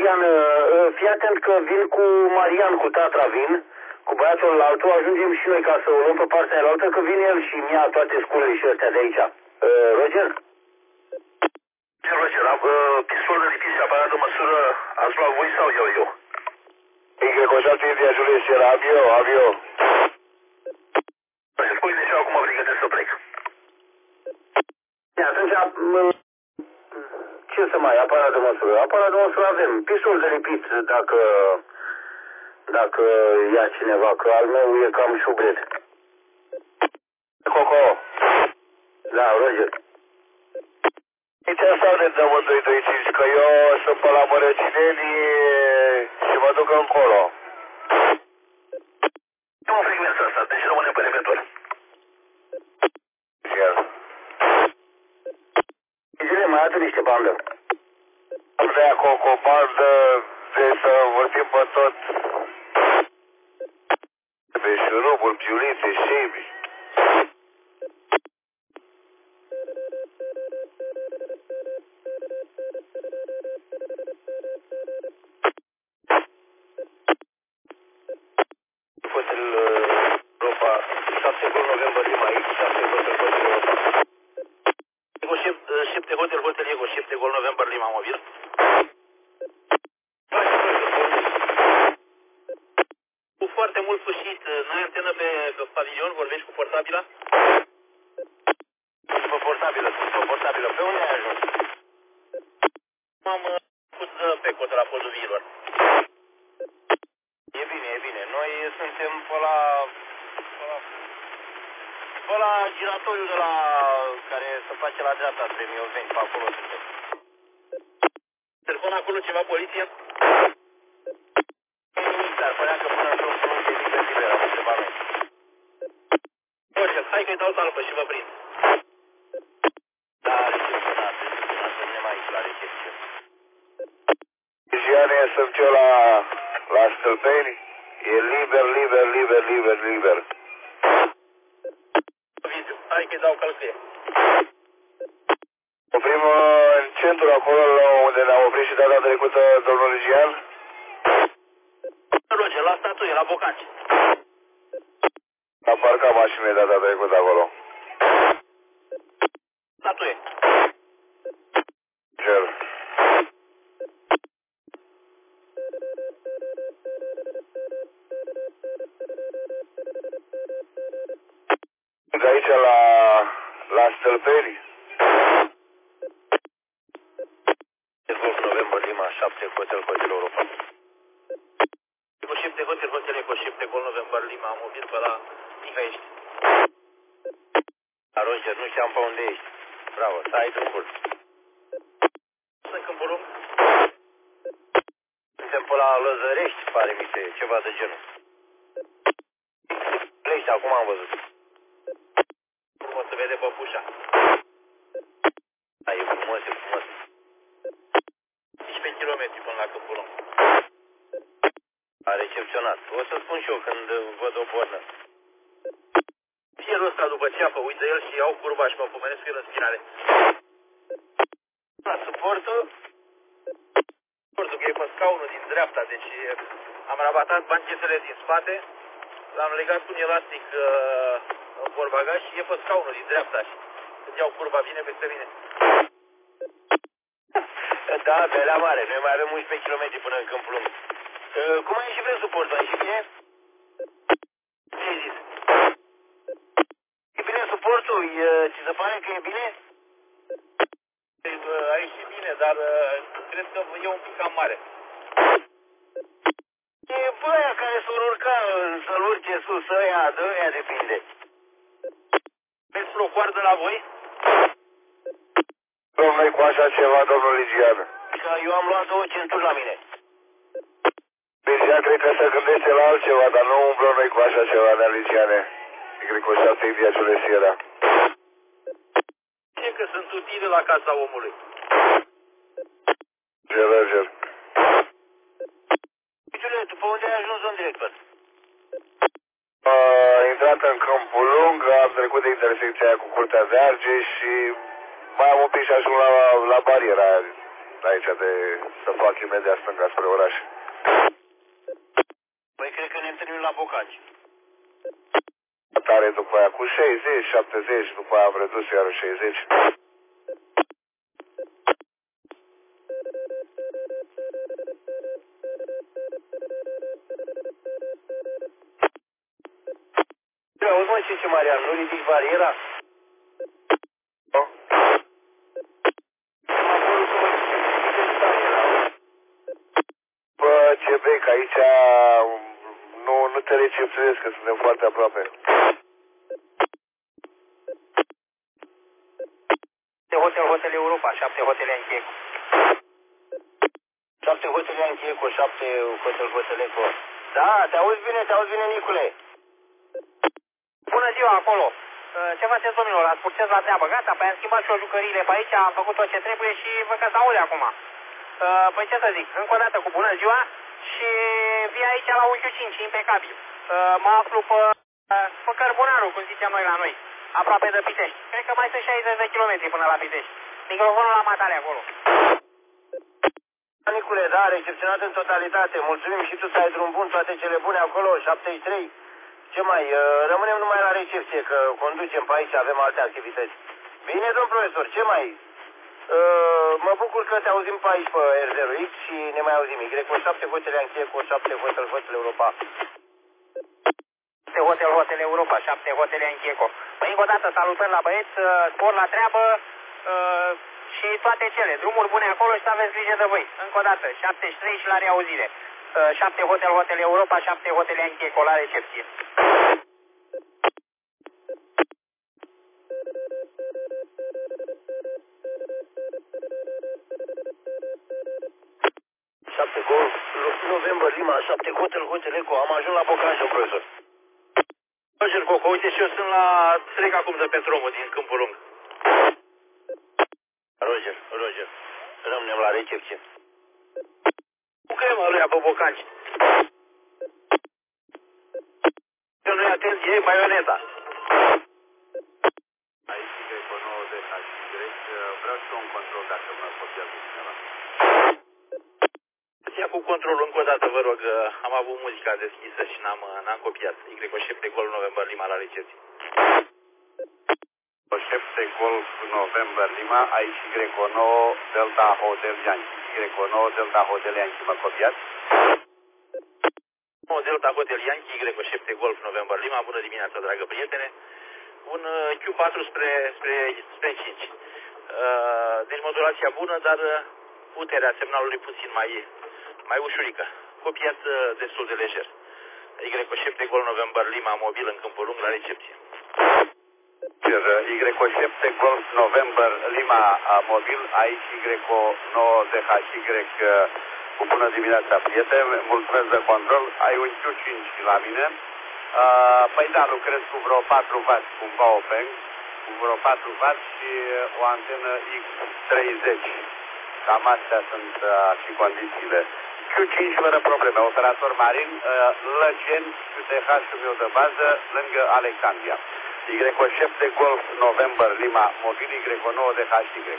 Marian, fii atent că vin cu Marian, cu Tatra vin, cu băiatul altul, ajungem și noi ca să o luăm pe partea aia, că vine el și mi-a toate sculele și astea de aici. Roger? Roger, am pistol de lipiți, aparat de măsură, ați luat voi sau eu? Y7 India Juliet Sierra, am eu. Spui de ce acum pregătesc să plec. Atunci, ce să mai, aparat de măsură? Aparat de măsură avem, pistol de lipit, dacă ia cineva, că al meu e cam șubret. Coco. Da, Roger. Ce sau de 225, că eu sunt pe la Mărăcineni și mă duc încolo. Nu în frecvența asta, deci rămânem pe repetor. Iar. Zile, mai adu niște bandă. Am de acolo cu o bandă de să învârtim pe tot. Pe șuruburi, piulițe, șebi. Hotel Europa, 7 Gol November Lima aici, 7 Hotel Europa. Ego 7 Hotel Ego, 7 Gol November Lima mobil. Cu foarte mult fâșit, n-ai antenă pe pavilion, vorbești cu portabila? Pe portabilă, pe unde ai ajuns? M-am pus pe cotă la podul Viilor. E bine, noi suntem pe la giratoriul de la care se face la dreapta spre Mioveni, pe acolo suntem. Telefon acolo ceva poliție? Dar părea că până într-un frunte liber am întrebat noi. Roger, hai că-i dau talpă și vă prind. Da, recepționat, suntem aici la recepție. Giane, sunt eu la Stâlpeni. E liber. Hai că-i dau călcâie. Oprim în centru, acolo unde ne-am oprit și data trecută domnul Ligian. Roger, la statuie, la Bocanci. Am parcat mașinile data trecută acolo. Statuie. Cer. De aici la Stâlpeni. Golf November Lima 7 Hotel Europa. Eco 7 Hotel Eco 7 Golf November Lima, am mobil pe la Mihăiești. La Roger, nu știam pe unde ești. Bravo, să ai drumul. Sunt în Câmpul Lung. Suntem pe la Lăzărești, pare mi se, ceva de genul. Lești, acum am văzut. Frumos se vede păpușa. Da, e frumos. 15 km până la Câmpul Lung. A recepționat. O să spun și eu când văd o bornă. Fierul ăsta după ceapă, uită el și iau curba și mă pomenesc el în spinare. La suportul că e pe scaunul din dreapta, deci am rabatat banchetele din spate, l-am legat cu un elastic în portbagaj și e pe scaunul din dreapta și când iau curba vine peste mine. Da, pe la mare, noi mai avem 11 km până în Câmpul Lung. Cum ai ieșit presuportul? Ai ieșit bine? Ce ai zis? E bine suportul? Ți se pare că e bine? A ieșit bine, dar cred că e un pic cam mare. E băia care s-or urca, să-l urce sus, de ăia depinde. Veți vreo coardă la voi? Domnule, cu așa ceva, domnul Ligian. Că eu am luat 2 centuri la mine. Ligian, cred că se gândește la altceva, dar nu umblăm noi cu așa ceva, da, Ligiane. Y7 India Juliet Sierra. Ce că sunt utile la casa omului. Roger. Juliet, tu pe unde ai ajuns în director? Am intrat în Câmpul Lung, am trecut de intersecția aia cu Curtea de Argeș și mai am un pic și ajung la bariera aici să fac imediat stânga spre oraș. Păi cred că ne întâlnim la Bocaci. Tare după aia cu 60, 70, după aia am redus iară 60. Auzi mă, ce Marian, nu ridici bariera? Nu? Bă, ce bec, aici nu te recepționez, că suntem foarte aproape. Hotel Europa, 7 Hotel Anchieco. 7 Hotel Anchieco, 7 Hotel Eco. Da, te auzi bine, Nicule. Bună ziua acolo! Ce faceți, domnilor? Ați purces la treabă, gata? Păi am schimbat și eu jucăriile pe aici, am făcut tot ce trebuie și văd că se aude acum. Păi ce să zic, încă o dată cu bună ziua și vii aici la un Q5, impecabil. Mă aflu pe Cărbunaru, cum zicem noi la noi, aproape de Pitești. Cred că mai sunt 60 de kilometri până la Pitești. Microfonul la matare acolo. Nicule, da, recepționat în totalitate. Mulțumim și tu să ai drum bun, toate cele bune acolo, 73. Ce mai, rămânem numai la recepție, că conducem pe aici, avem alte activități. Bine, domn profesor, ce mai? Mă bucur că te auzim pe aici, pe R0X și ne mai auzim. Y7 Hotel Anchieco, 7 Hotel Europa. 7 Hotel Europa, 7 Hotel Anchieco. Păi încă o dată salutări la băieți, spor la treabă și toate cele. Drumuri bune acolo și să aveți grijă de voi. Încă o dată, 73 și la reauzire. 7 Hotel Europa, 7 Hotel Anchieco la recepție. November Lima, 7 Hotel Eco, am ajuns la Bocaci, domn profesor. Roger Coco, uite și eu sunt trec acum de pe drumul din Câmpul Lung. Roger, rămânem la recepție. Cu că e mă lui pe Bocaci? Că nu-i atent, e baioneta. Aici Greco 9 de vreau și un control dacă mă copiază cineva. Ia cu controlul încă o dată, vă rog, am avut muzica deschisă și n-am copiat. Y7 Golf November Lima la recepție. Y7 Golf November Lima, aici Greco 9 Delta Hotel Yankee. Greco 9 Delta Hotel Yankee, mă copiați? 9 Delta Hotel Yankee, Y7 Golf November Lima, bună dimineața, dragă prietene. Un Q4 spre 5. Deci modulația bună, dar puterea semnalului puțin mai ușurică. Copiat destul de lejer. Y7 Golf November Lima, mobil în Câmpul Lung, la recepție. Y7 Golf November Lima, mobil, aici Y9 DHY, cu bună dimineața, prieteni, mulțumesc de control, ai un Q5 la mine. Păi da, lucrez cu vreo 4W, cu un Baofeng, cu vreo 4W și o antenă X30. Cam astea sunt și condițiile. Q5 fără probleme, operator marin, Lăceni, QTH-ul meu de bază, lângă Alexandria. Y7 Golf November Lima, mobil Y9 DHY.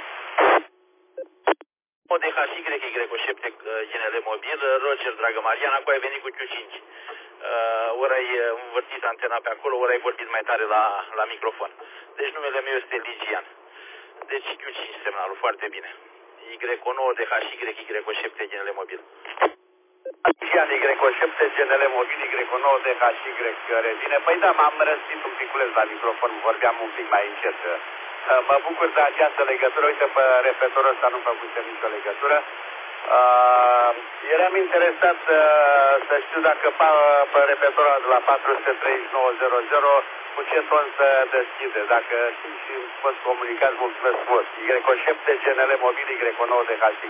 O DHY, Y7 GNL mobil, Roger, dragă Mariana, cu ai venit cu Q5. Ori ai învârtit antena pe acolo, ori ai vorbit mai tare la microfon. Deci numele meu este Ligian. Deci Q5 semnalul, foarte bine. Y9 DHY, Y7 GNL mobil. Ligian, Y7 GNL mobil, Y9 DHY, revine. Păi da, m-am răstit un piculeț la microfon, vorbeam un pic mai încet. Mă bucur de această legătură, uite, pe repetorul ăsta nu făcusem nicio legătură. Eram interesat să știu dacă pe repetorul de la 43900 cu ce ton se deschide. Dacă știm și poți comunicați, mulțumesc frumos. Y7 GNL mobil, Y9 DHY.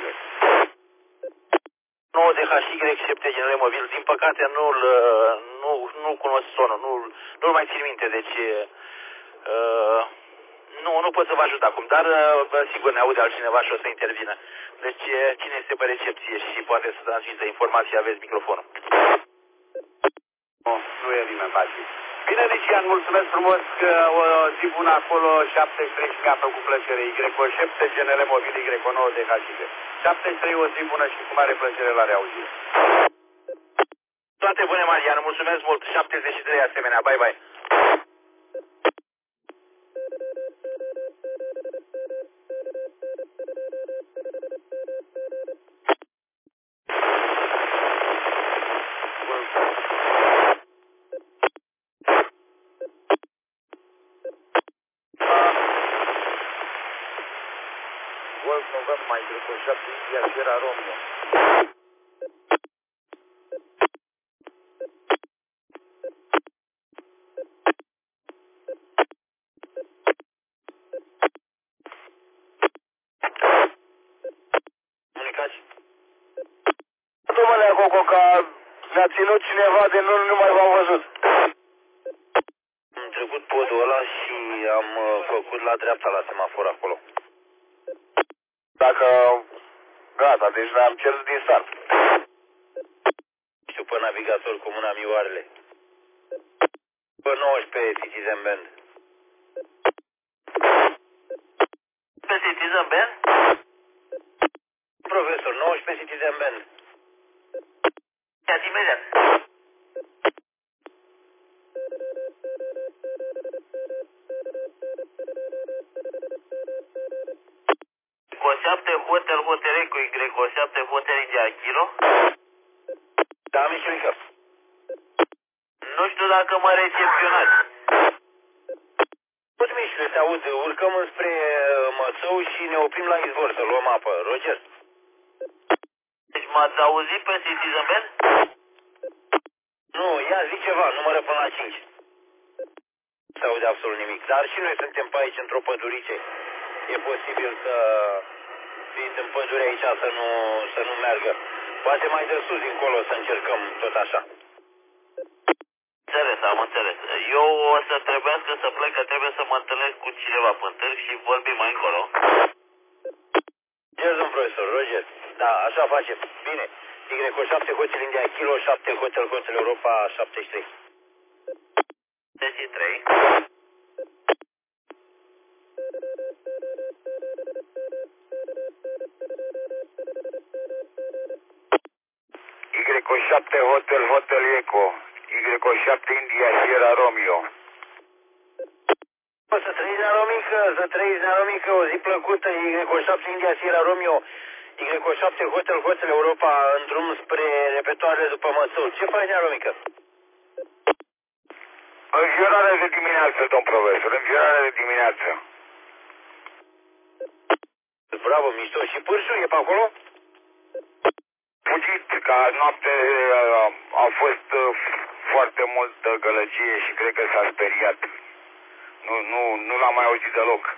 9 DHY, 7 GNL mobil, din păcate nu cunosc sonul, nu-l mai țin minte, deci nu pot să vă ajut acum, dar sigur ne aude altcineva și o să intervină. Deci cine este pe recepție și poate să transmită informații, aveți microfonul. Nu e nimeni pe aici. Bine, Lucian, mulțumesc frumos că o zi bună acolo, 73 și mi-a făcut plăcere, Y7, GNL Mobil, Y9 de HG. 73, o zi bună și cu mare plăcere la reauzire. Toate bune, Marian, mulțumesc mult, 73 asemenea, bye bye. Wolf November, Y7, India, Sierra Romeo. Comunicați? Domnule Coco, că mi-a ținut cineva de nu mai v-am văzut. Am trecut podul ăla și am făcut la dreapta la semafor acolo. Dacă... Gata, deci ne-am cerut din start. Știu pe navigator cu mâna mioarele. Pe 19 Citizen Band. Pe Citizen Band? Profesor, 19 Citizen Band. Ia-ți imediat. Cu 7 Hotel Hotel cu Y, cu 7 Hotel India Kilo. Da, Mișulică. Nu știu dacă mă recepționați. Tot Mișule, te aud, urcăm înspre Mățău și ne oprim la izvor să luăm apă. Roger? Deci m-ați auzit pe Citizen Band? Nu, ia zi ceva, numără până la 5. Nu se aude absolut nimic, dar și noi suntem pe aici într-o pădurice. E posibil să fiți în pădure aici să nu meargă. Poate mai de sus încolo să încercăm tot așa. Înțeles, am înțeles. Eu o să trebuiască să plec, că trebuie să mă întâlnesc cu cineva pe târg și vorbim mai încolo. Yes, domn profesor, Roger. Da, așa facem. Bine. Y7 Hotel India Kilo, 7 Hotel Hotel Europa, 73. 73. Y7 Hotel Hotel Eco. Y7 India Sierra Romeo. Să trăiți, Naromică, o zi plăcută, Y7 India Sierra Romeo, Y7 Hotel Hotel Europa, în drum spre repetoarele după Mățău. Ce faci, Naromică? Înviorare de dimineață, domn profesor, înviorare de dimineață. Bravo, mișto. Și Pârșul e pe acolo? Fugit, ca noapte a fost foarte multă gălăgie și cred că s-a speriat. Nu l-am mai auzit deloc.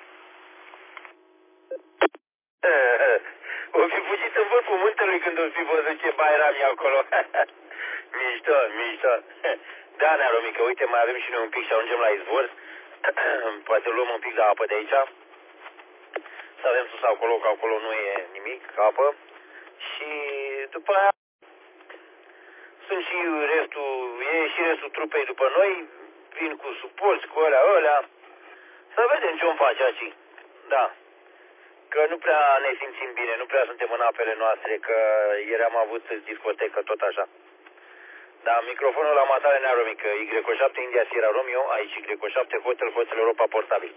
O fi fugit în vârful muntelui când o fi văzut ce bairam e acolo. Mișto. Da, Naromică, uite, mai avem și noi un pic și ajungem la izvor. Poate luăm un pic de apă de aici. Să avem sus acolo, că acolo nu e nimic, apă. Și după aia sunt și restul trupei după noi. Vin cu suporți, cu alea. Să vedem ce-o face aici. Da. Că nu prea ne simțim bine, nu prea suntem în apele noastre, că ieri am avut discotecă, tot așa. Da, microfonul la matale, Naromică, Y7 India Sierra Romeo, aici Y7 Hotel Hotel Europa portabil.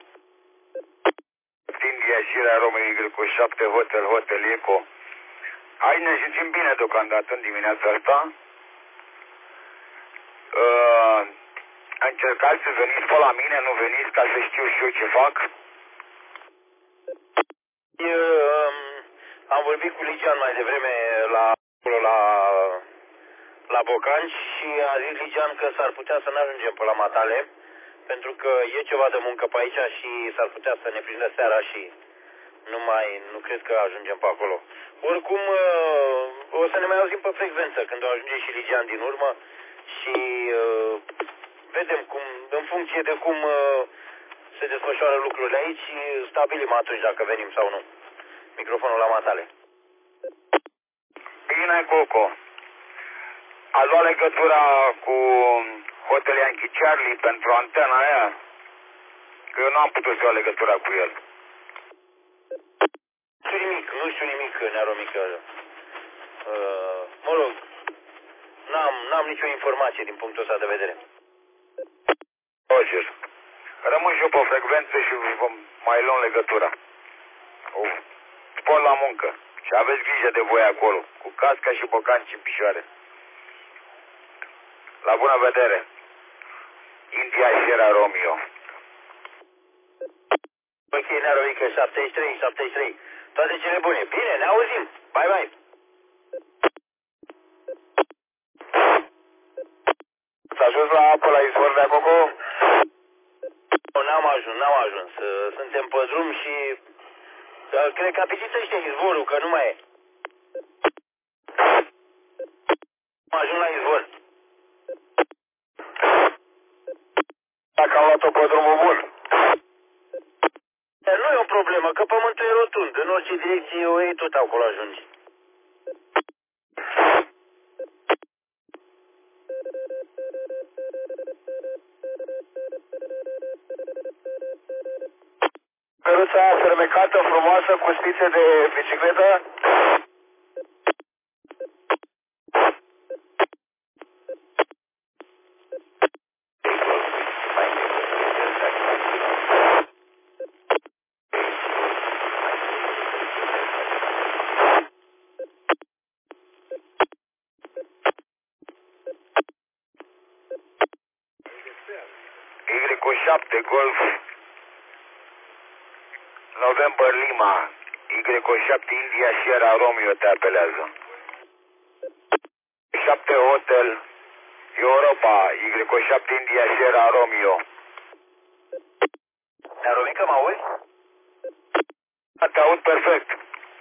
India Sierra Romeo, Y7 Hotel Hotel Eco. Hai, ne simțim bine deocamdată în dimineața asta. Încercați să veniți pe la mine, nu veniți ca să știu și eu ce fac. Am vorbit cu Ligian mai devreme la Bocanci și a zis Ligian că s-ar putea să ne ajungem pe la matale, pentru că e ceva de muncă pe aici și s-ar putea să ne prindă seara și nu cred că ajungem pe acolo. Oricum, o să ne mai auzim pe frecvență când o ajunge și Ligian din urmă și vedem în funcție de cum se desfășoară lucrurile aici, stabilim atunci dacă venim sau nu. Microfonul la matale. Bine, Coco. A luat legătura cu Hotel Yankee Charlie pentru antena aia, că eu nu am putut să iau legătura cu el. Nu știu nimic, Nearomică. Mă rog, n-am nicio informație din punctul ăsta de vedere. Roger, rămân și eu pe frecvență și vom mai luăm legătura. Spor la muncă și aveți grijă de voi acolo, cu casca și bocanci în picioare. La bună vedere. India Sierra Romeo. Ok, Nearomică, 73. Toate cele bune. Bine, ne auzim. Bye. S-a ajuns la apă la izvor de acolo? N-am ajuns. Suntem pe drum și cred că apetițește izvorul, că nu mai e. Am ajuns la izvor. Dacă am luat-o pe drumul bun. Dar nu e o problemă, că pământul e rotund. În orice direcție o iei, tot acolo ajungi. Căruța aia fermecată, frumoasă, cu spițe de bicicletă. Y7 Golf November Lima Y7 India Sierra Romeo te apelează. 7 Hotel Europa Y7 India Sierra Romeo. Nearomică, mă auzi? Te aud perfect.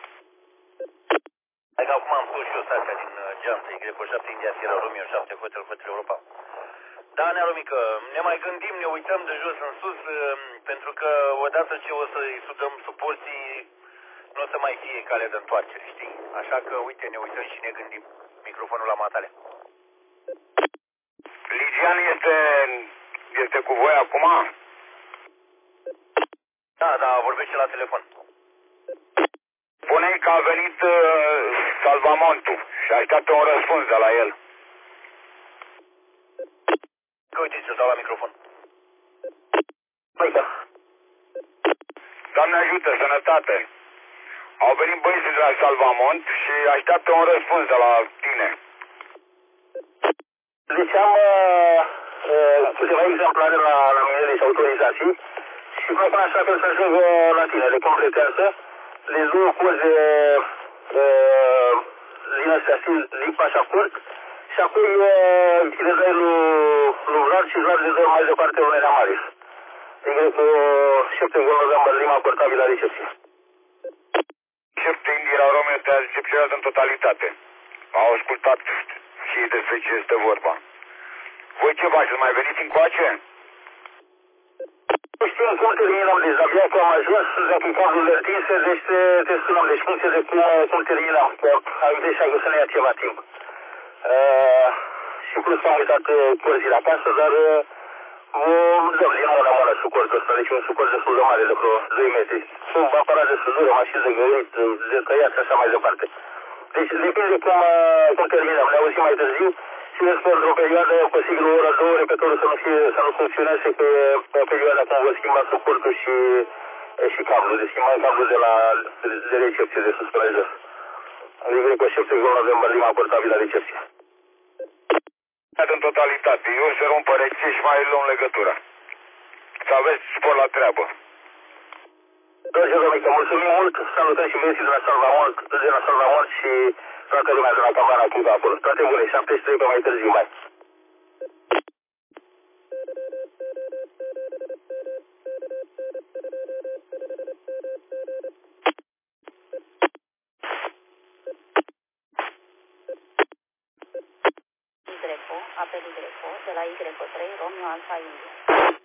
Hai că acum am pus și eu stația din geantă, Y7 India Sierra Romeo 7 Hotel Europa. Da, Nearomică, ne mai gândim, ne uităm de jos în sus, pentru că odată ce o să-i sudăm suporții, nu o să mai fie cale de întoarcere, știi? Așa că, uite, ne uităm și ne gândim. Microfonul la matale. Ligian este cu voi acum? Da, vorbește la telefon. Spune-i că a venit salvamontul și așteaptă un răspuns de la el. Că uite, ți-o dau la microfon. Da. Doamne ajută, sănătate. Au venit băieții de la Salvamont și așteaptă un răspuns de la tine. Deci am câteva exemplare la mine și autorizații și propun așa că să ajung la tine. Le completează, le duc cozi din astea stil din pașaport și apoi le dai lui Vlad și Vlad le dă mai departe lui Nea Marius. Y7 November Lima portabil la recepție. 7 India Romeo te-a recepționat în totalitate. Au ascultat și despre ce este vorba. Voi ce faceți? Mai veniți încoace? Nu știm cum terminăm, deci abia că am ajuns, dacă cablurile întinse, deci te sunăm, deci funcție de cum terminăm, că am deja că să ne ia ceva timp. Și plus că am uitat corzile acasă, dar dăm din mână la mână suportul ăsta, deci un suport destul de mare, de vreo 2 metri. Sunt aparat de sudură, mașini de găurit, de tăiat și așa mai departe. Deci depinde cum terminăm, ne auzim mai târziu și despre într-o perioadă, posibil o oră, 2 ore, repetorul să nu funcționeze, că pe perioada când vă schimba suportul și cablul, deci schimbăm cablul de recepție, de sus până jos. Adică cu 7 November Lima portabil la recepție. În totalitate, eu să rup păreție și mai luăm legătura. Să aveți spor la treabă. Roger, Romică, mulțumim mult, salutăm și băieții de la Salvamont și toată lumea de la Camara Cuba acolo. Toate bune, 73 pe mai târziu, mai. Apel Y, de la Y3, Romeo Alfa India.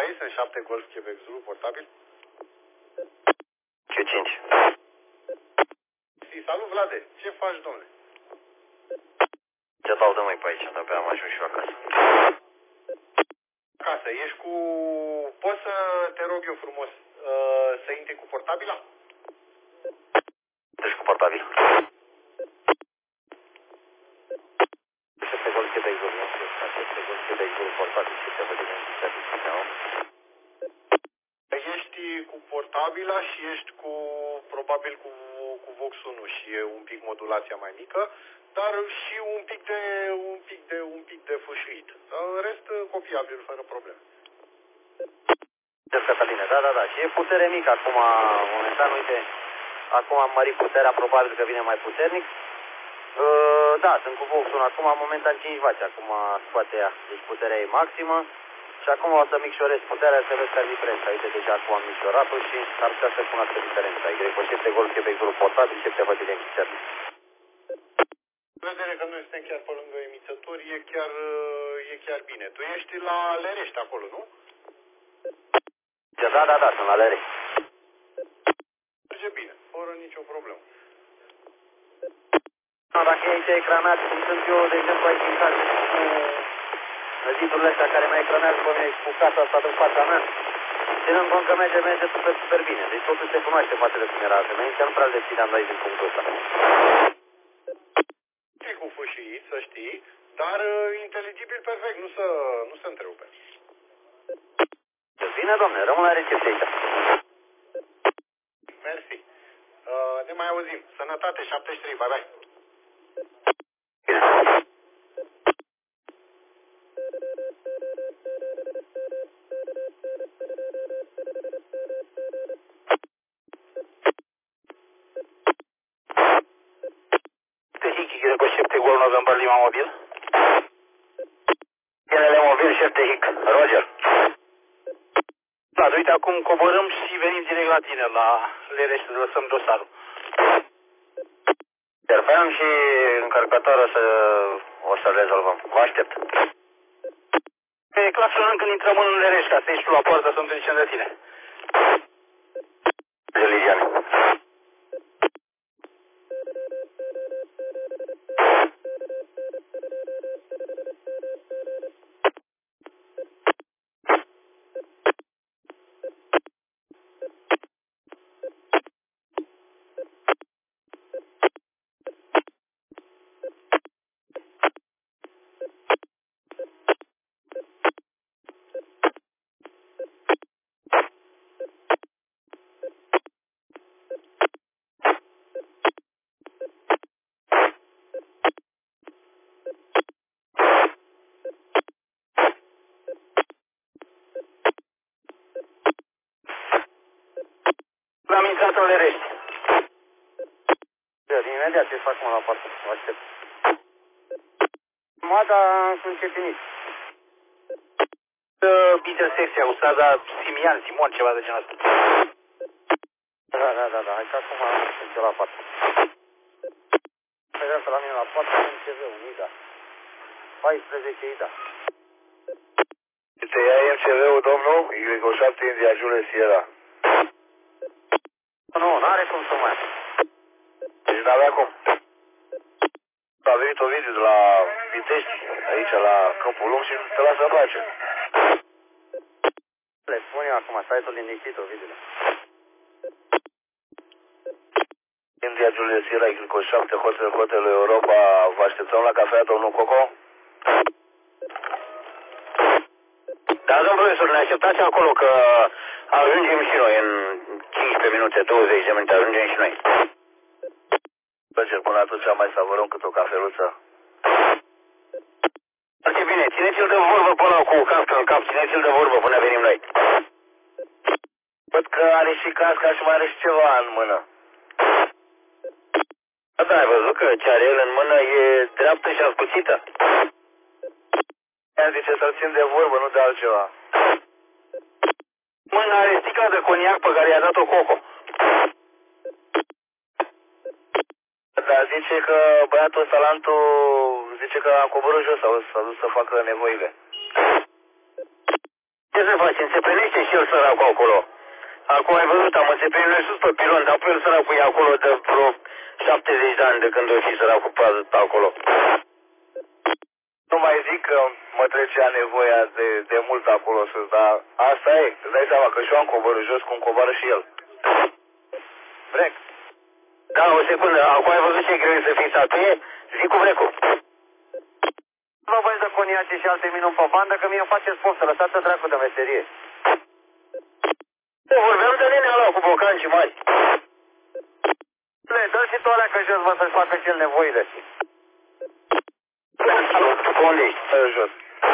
3, sunt 7 Golf Quebec Zulu, portabil. Q5. Salut, Vlade, ce faci, domnule? Ce dau de mâini pe aici, de-abia am ajuns și eu acasă. Acasă, ești cu... Poți să te rog eu frumos să intri cu portabila? Deci cu portabil. Ce Golf Quebec Zulu, ce Golf Quebec Zulu, portabil, ce te văd din serviciu, nu? Ești cu portabila și ești cu, probabil cu Vox 1 și e un pic modulația mai mică, dar și un pic de fâșuit. În rest, copiabil, fără probleme. Deci, Cătăline, da, și e putere mică acum, momentan, uite, acum am mărit puterea, probabil că vine mai puternic. Da, sunt cu Vox 1 acum, momentan 5 W, acum scoate ea, deci puterea e maximă. Și acum o să micșorez puterea, să vezi care e diferența. Uite, deja acum am micșorat-o și ar putea să cunoască diferența. Y7 Golf Quebec Zulu portabil, 7 vădile închițate. În vedere că noi suntem chiar pe lângă emițători, e chiar bine. Tu ești la Lerești acolo, nu? Da, sunt la Lerești. Merge bine, fără nicio problemă. Dacă ești ecranat, cum sunt eu, de exemplu, aici în casă cu zidurile astea care mai ecranează pe mine și cu casa asta din fața mea, ținând cont că merge super bine. Deci totul se cunoaște față de cum era înainte, nu prea le țineam noi din punctul ăsta. E cu fâșuit, să știi, dar inteligibil perfect, nu se întrerupe. Bine, domne, rămân la recepție aici. Mersi. Ne mai auzim. Sănătate, 73, bye bye. Bine. November Lima Mobil. PNL Mobil, 7 HIC. Roger. Da, uite, acum coborâm și venim direct la tine, la Lerești, să lăsăm dosarul. Terfeam și încărcătorul o să rezolvăm. Vă aștept. E claxonăm când intrăm în Lerești, ca să ieși tu la poartă să întâlnicem de tine. Ligiane. Am intrat în Lerești. Imediat ce fac mă la poartă, o aștept. Moada sunt încetinit. Intersecția cu strada Simian, Simon, ceva de genul ăsta. Da, hai că acum sunt eu la poartă. Prezență la mine la poartă, sunt CV-ul, Ida. 14 Ida. Uite, ia MCV-ul, domnul, Y7 India Jules Sierra. Nu, n-are cum să mai. Deci n-avea cum. A venit un video de la Vitești, aici, la Câmpul Lung și te lasă în pace. Le spun eu acum, site-ul liniștit, Ovidiule. India Jules Sierra, Y7, Hotelul Europa, vă așteptăm la cafea, domnul Coco? Da, domnul profesor, ne așteptați acolo că ajungem și noi în 15 minute, 20 de minute, ajungem și noi. Mergem până atunci, mai savurăm cât o cafeluță. Foarte bine, țineți-l de vorbă până cu casca în cap, țineți-l de vorbă până venim noi. Văd că are și casca și mai are și ceva în mână. Da, ai văzut că ce are el în mână e dreaptă și ascuțită. Ea zice să-l țin de vorbă, nu de altceva. Mâna are sticla de coniac pe care i-a dat-o Coco. Dar zice că băiatul ăsta, Lantu, zice că a coborât jos sau s-a dus să facă nevoile. Ce să facem? Se plinește și el săracul acolo. Acum ai văzut, am înțepit noi sus pe pilon, dar pe el săracul e acolo de vreo 70 de ani de când o fi săracul pe acolo. Nu mai zic că mă trecea nevoia de mult acolo sus, dar asta e. Îți dai seama că și eu am coborât jos cum coboară și el. Vrec. Da, o secundă. Acum ai văzut ce greu e să fii satuie? Zic cu vrecul. Vă băi de coniace și alte minuni pe bandă, că mie îmi faceți poftă, lăsați-o dracu de meserie. Vorbeam de nenea ăla cu bocanci mari. Dă și tu alea că jos vă să-și facă și el nevoile. Salut, pe unde ești? Stai jos.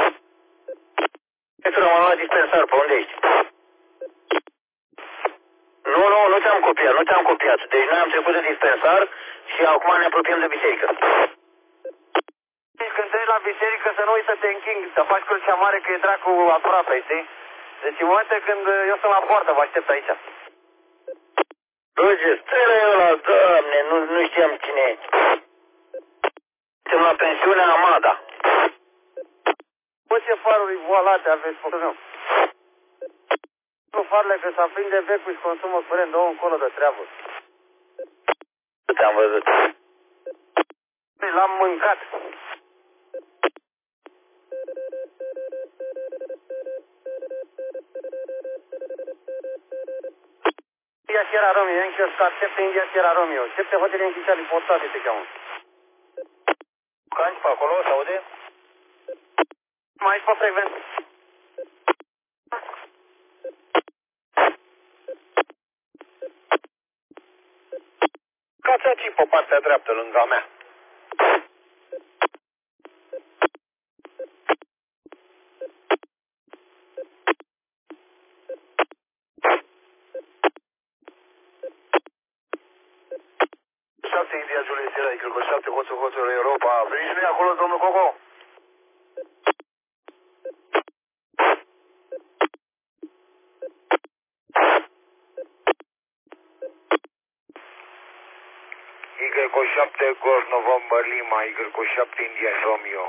Petru, m-am luat dispensar, pe unde ești? Nu te-am copiat, Deci noi am trecut de dispensar și acum ne apropiem de biserică. Când treci la biserică să nu uiți să te închinghi, să faci crucea mare că e dracu aproape, știi? Deci în momente când eu sunt la poartă, vă aștept aici. Roger, stai la ăla, doamne, nu știam cine e. Suntem la pensiunea Amada. Bă, ce faruri voalate aveți, făcut meu? Nu farle că se aprinde becul și consumă curent, două încolo de treabă. Te-am văzut. L-am mâncat. India Sierra Romeo, anche acceptă India Sierra Romeo. Acceptă hotele închiciali portate, te cheamă. Canci pe acolo, se aude? Mai ești pe frecvent. Cați aici pe partea dreaptă, lângă a mea. India Julius Sierra, cred că 7 hoțuri Europa. Veniți și noi acolo, domnul Coco? Y7 Golf November Lima, Y7 India Romeo.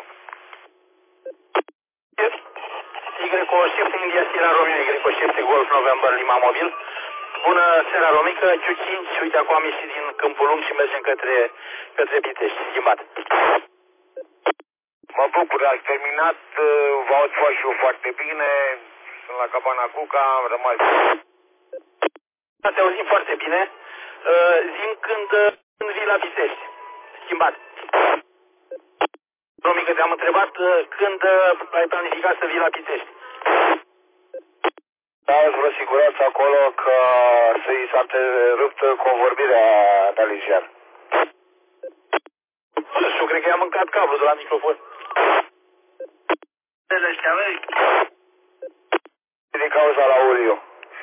Y7 India Sierra Romeo, Y7 Golf November Lima Mobil. Bună seara, Romică, Q5, uite, acum am ieșit din Câmpul Lung și mergem către Pitești, schimbat. Mă bucur, ați terminat, vă aud și eu foarte bine, sunt la Cabana Cuca, am rămas. Te auzim foarte bine, zi-mi când vii la Pitești, schimbat. Romică, te-am întrebat când ai planificat să vii la Pitești. Dați vă sigurați acolo că s-a întrerupt convorbirea Daligian. Eu cred că i-am mâncat cablul de la microfon. De ăștia vei? Din cauza la Uliu.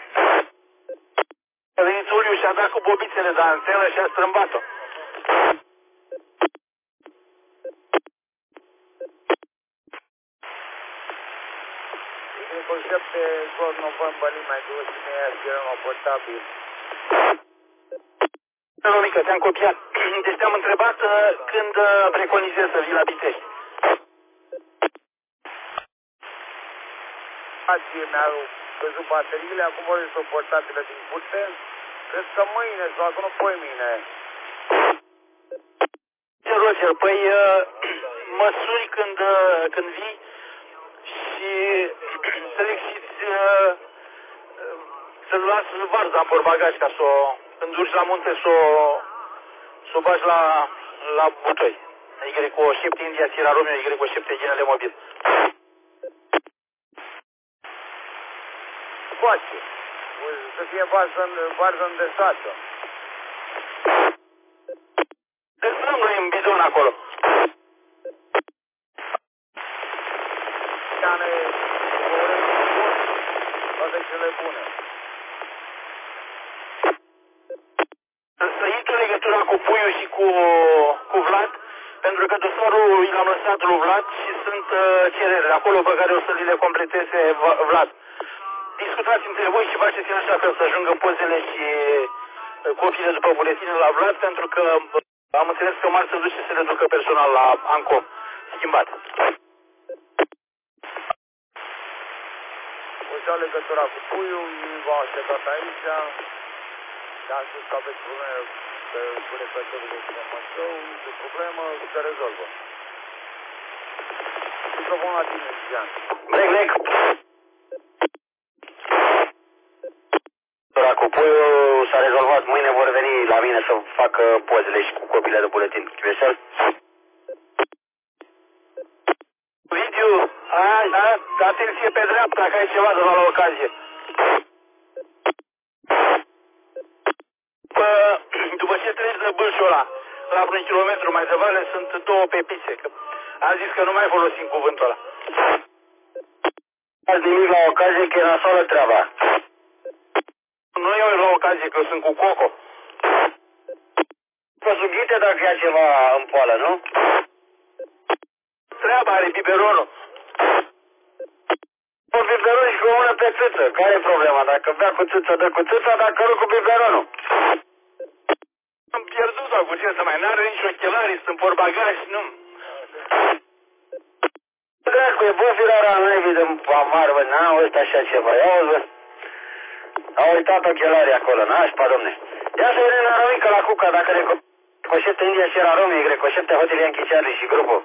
A venit Uliu și a dat cu bobițele de antenă și a strâmbat-o. Concepte Golf November Lima, mai portabil. Romică, te-am copiat. Deci te-am întrebat când preconizezi să vii la Pitești. Mi-au văzut bateriile, acum vor să portabile din curte. Cred că mâine sau acum poi mâine. Roger, păi măsuri când vii și să le exiți să-l las varza în portbagaj ca să o, când urci la munte să o bagi la butoi. Y7 India Sierra Romeo, Y7 Ginele Mobil. Poate. Să fie varză îndesată. Deci noi în bidon acolo. Toate cele bune. Să intru legătura cu Puiu și cu Vlad, pentru că dosarul l-am lăsat lui Vlad și sunt cereri acolo pe care o să le completeze Vlad. Discutați între voi și faceți în așa fel să ajungă pozele și copiile după buletine la Vlad, pentru că am înțeles că marți se duce să se reducă personal la ANCOM schimbat. O să ia legătura cu puiul, v-au așteptat aici. Am spus că aveți probleme cu reflectorul de informație, nicio problemă, se rezolvă. Microfonul la tine, Cian. Brec. Cu puiul s-a rezolvat, mâine vor veni la mine să facă pozele și cu copile de buletin. Vesel? Video, atenție pe dreapta, dacă ai ceva de la ocazie. După ce treci de Bâlșul ăla, la vreun kilometru mai departe, sunt două pepițe. Am zis că nu mai folosim cuvântul ăla. Azi nimic la ocazie, că e nasoală treaba. Nu eu la ocazie, că sunt cu Coco. Vă sughite dacă ia ceva în poală, nu? Treaba are biberonul. Cu biberon și cu o mână pe țâță. Care e problema? Dacă bea cu țâță, dă cu țâța, dacă nu cu biberonul. Am pierdut sau cu ce să mai n-are nici ochelarii, sunt porbagaj, nu? Dracu, e bufirarea naibii de amar, bă, n-am văzut așa ceva, ia o văd. A uitat ochelarii acolo, nașpa, domne. Ia să vedem la Romică la Cuca, dacă recoșete India și era Romii, recoșete Hotel Yankee Charlie și grupul.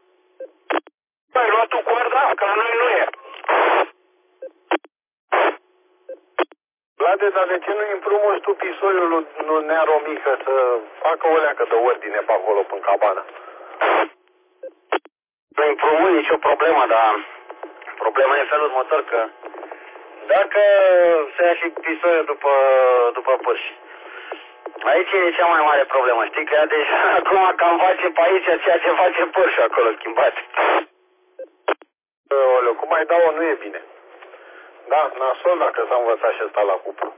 Ai luat tu coarda? Că la noi nu e. Vlade, dar de ce nu împrumuți tu pisoiul lui Nea Romică să facă o leacă de ordine pe acolo, până cabană? Nu împrumut nicio problemă, dar problema e felul următor, că dacă se ia și pisoiul după pârși. Aici e cea mai mare problemă, știi? Că ea deja acum cam face pe aici ceea ce face pârșul acolo, schimbat. Oleu, cum mai dau-o, nu e bine. Da, nasol dacă s-a învățat și ăsta la cuplu.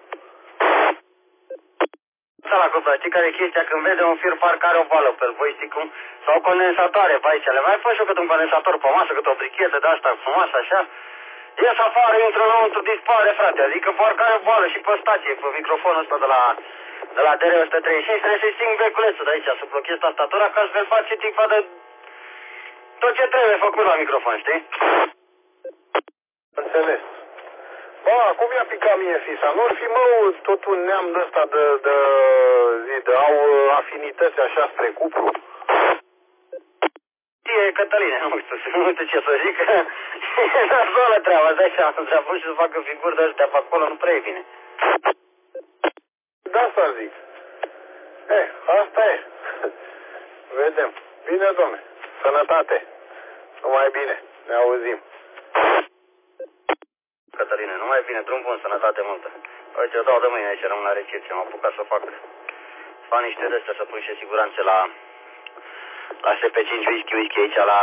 La cuplu, știi care e chestia? Când vede un fir parcă are o bală pe el, voi știi cum? Sau condensatoare pe aici, le mai pui și cât un condensator pe masă, cât o brichetă de asta frumoasă, așa. Ies afară, intră înăuntru, dispare, frate. Adică parcă are o bală și pe stație, pe microfonul ăsta de la DR-135, trebuie să-i sting beculețul de aici, să blochez tastatura, ca să-l face tipa de tot ce trebuie făcut la microfon, știi? Înțeles. Bă, acum i-a picat mie fisa. Nu-ar fi, mă, tot un neam de-ăsta au afinități așa spre cuplu. E Cătăline, nu știu ce să zic, e nasoală treaba, îți dai seama, s-a pus și să facă figuri de ăștia pe acolo, nu prea e bine. Da, să zic. Asta e. Vedem. Bine, domne. Sănătate. Numai bine. Ne auzim. Cătăline, numai bine, drum bun, sănătate multă. Uite, eu dau de mâine aici, rămân la recepție, m-am apucat să fac niște de-astea, să pun niște siguranțe la SP5 whisky aici, la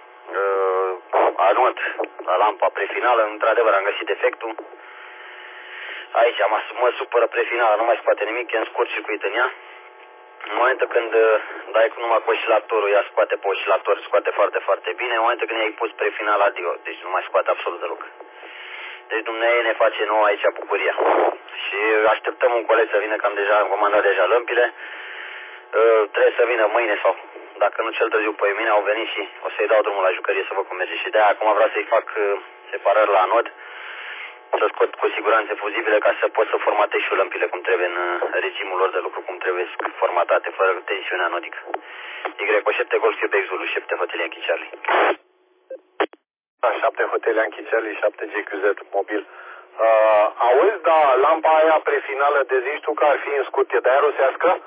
Arnot, la lampa prefinală, într-adevăr am găsit defectul. Aici mă supără prefinală, nu mai scoate nimic, e în scurt circuit în ea. În momentul când dai numai cu oscilatorul, ea scoate pe oscilator, scoate foarte, foarte bine. În momentul când i-ai pus prefinal adio, deci nu mai scoate absolut deloc. Deci Dumnezeu ne face nouă aici bucuria. Și așteptăm un coleg să vină, că am comandat deja lămpile. Trebuie să vină mâine sau, dacă nu cel târziu pe mine, au venit și o să-i dau drumul la jucărie să văd cum merge. Și de-aia acum vreau să-i fac separări la anod, să scot cu siguranță fuzibile ca să pot să formatez și lămpile cum trebuie în regimul lor de lucru, cum trebuie formatate, fără tensiune anodică. Y7 Golf Quebec Zulu, 7 Hotel Yankee Charlie. 7 Hotel Yankee Charlie, 7 GQZ mobil. Auzi, da, lampa aia prefinală de zici tu că ar fi în scutie de aia rusească?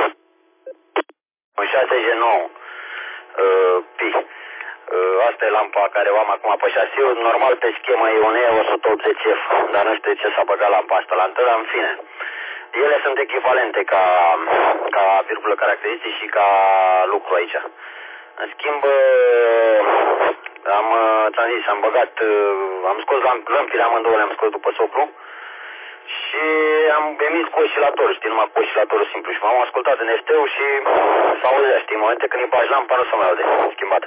Un 6G9 Pi. Asta e lampa care o am acum pe șasiu. Normal pe schemă e un E180F, dar nu știu de ce s-a băgat lampa asta la întâlnă, în fine. Ele sunt echivalente ca virgulă caracteristici și ca lucru aici. În schimb, am scos lămpile amândouă, le-am scos după soclu și am emis cu oscilatorul, știi, numai cu oscilatorul simplu și m-am ascultat în FT-ul și s-auzea, știi, în momentul când îi bagi lampa nu se mai aude, schimbată.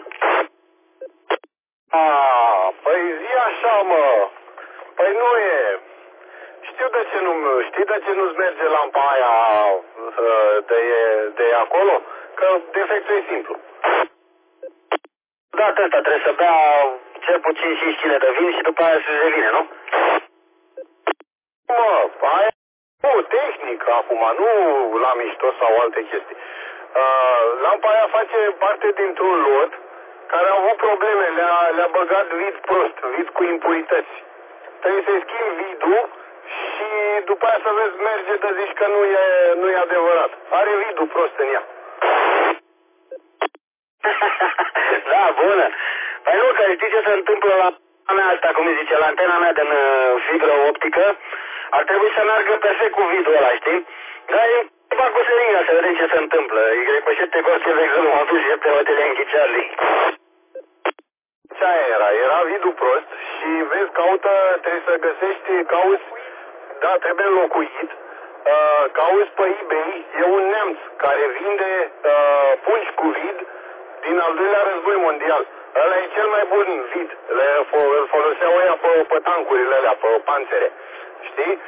Păi zi așa, mă. Păi nu e. Știi de ce nu-ți merge lampa aia de acolo? Că defectul e simplu. Da, ăsta trebuie să bea cel puțin 5 kg de vin și după aia să revine, nu? tehnică acum, nu la mișto sau alte chestii. Lampa aia face parte dintr-un lot care a avut probleme, le-a băgat vid prost, vid cu impurități. Trebuie să-i schimbi vidul și după aia să vezi, merge, te zici că nu e adevărat. Are vidul prost în ea. Da, bună. Păi nu, că știi ce se întâmplă la mea asta, cum îi zice, la antena mea din fibră optică, ar trebui să meargă perfect cu vidul ăla, știi? Dar eu fac cu seringa să vedem ce se întâmplă. Y7 Cosche Vexul Mobil și 7 Hotel Yankee Charlie. Ce aia era vidul prost și vezi, trebuie să găsești, trebuie înlocuit. Cauți pe eBay, e un neamț care vinde pungi cu vid din al doilea război mondial. Ăla e cel mai bun vid. Îl foloseau ăia pe tancurile alea, pe panțere. Știi?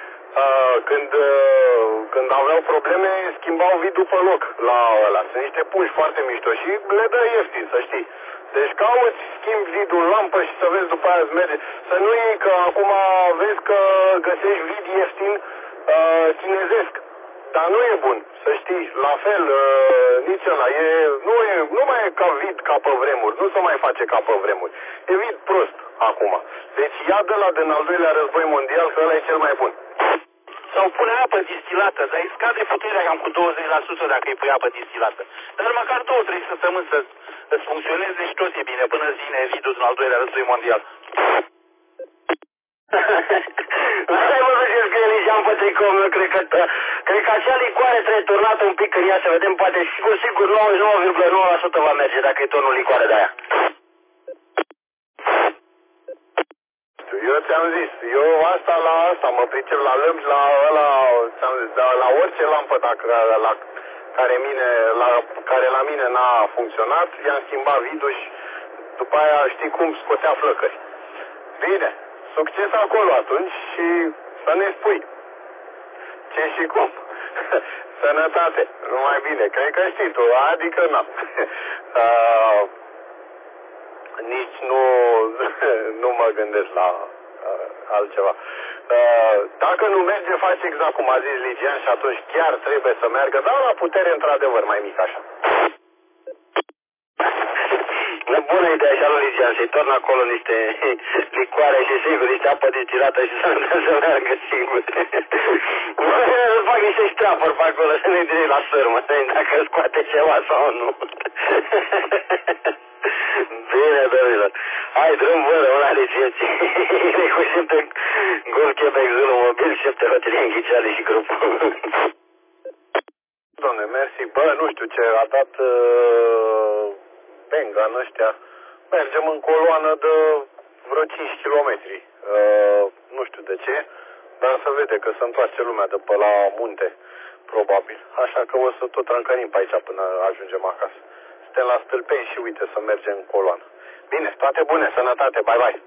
Când aveau probleme, schimbau vidul pe loc la ăla. Sunt niște pungi foarte mișto și le dă ieftin, să știi. Deci cauți, schimbi vidul în lampă și să vezi după aia îți merge. Să nu iei că acum vezi că găsești vid ieftin chinezesc. Dar nu e bun, să știi, la fel, nici ăla, nu mai e ca vid ca pe vremuri, nu se mai face ca pe vremuri. E vid prost acum. Deci ia de la din al doilea război mondial, că ăla e cel mai bun. Sau pune apă distilată, dar îi scade puterea cam cu 20% dacă îi pui apă distilată. Dar măcar 2-3 săptămâni să-ți funcționeze și tot e bine, până vine vidul din al doilea război mondial. Ai văzut ce scrie Ligian pe tricou meu, cred că acea licoare trebuie turnată un pic în ea, să vedem, poate sigur 99,9% va merge dacă e turnul licoare de aia. Eu ți-am zis, la asta mă pricep, la lămpi, la ăla, ți-am zis, la orice lampă care la mine n-a funcționat, i-am schimbat vidul și după aia știi cum scotea flăcări. Bine, succes acolo atunci și să ne spui ce și cum. Sănătate, numai bine, cred că știi tu, adică n-am. Nici nu mă gândesc la altceva. Dacă nu merge, faci exact cum a zis Ligian și atunci chiar trebuie să meargă, dar la putere într-adevăr mai mic așa. Bună idee așa lui Ligian, să-i torn acolo niște licoare și sigur, niște apă distilată și să meargă singur. Să fac niște ștrapuri pe acolo, să ne direct la sârmă, dacă scoate ceva sau nu. Bine, domnilor. Hai, drum bună, una de 5. Cu 7 Golf Quebec Zulu Mobil, 7 Hotel Yankee Charlie și grupul. Doamne, mersi. Bă, nu știu ce a dat Bengan ăștia. Mergem în coloană de vreo 5 km. Nu știu de ce, dar se vede că se întoarce lumea de pe la munte, probabil. Așa că o să tot răncănim pe aici până ajungem acasă. Suntem la Stâlpeni și uite să mergem în coloană. Bine, toate bune, sănătate, bye bye.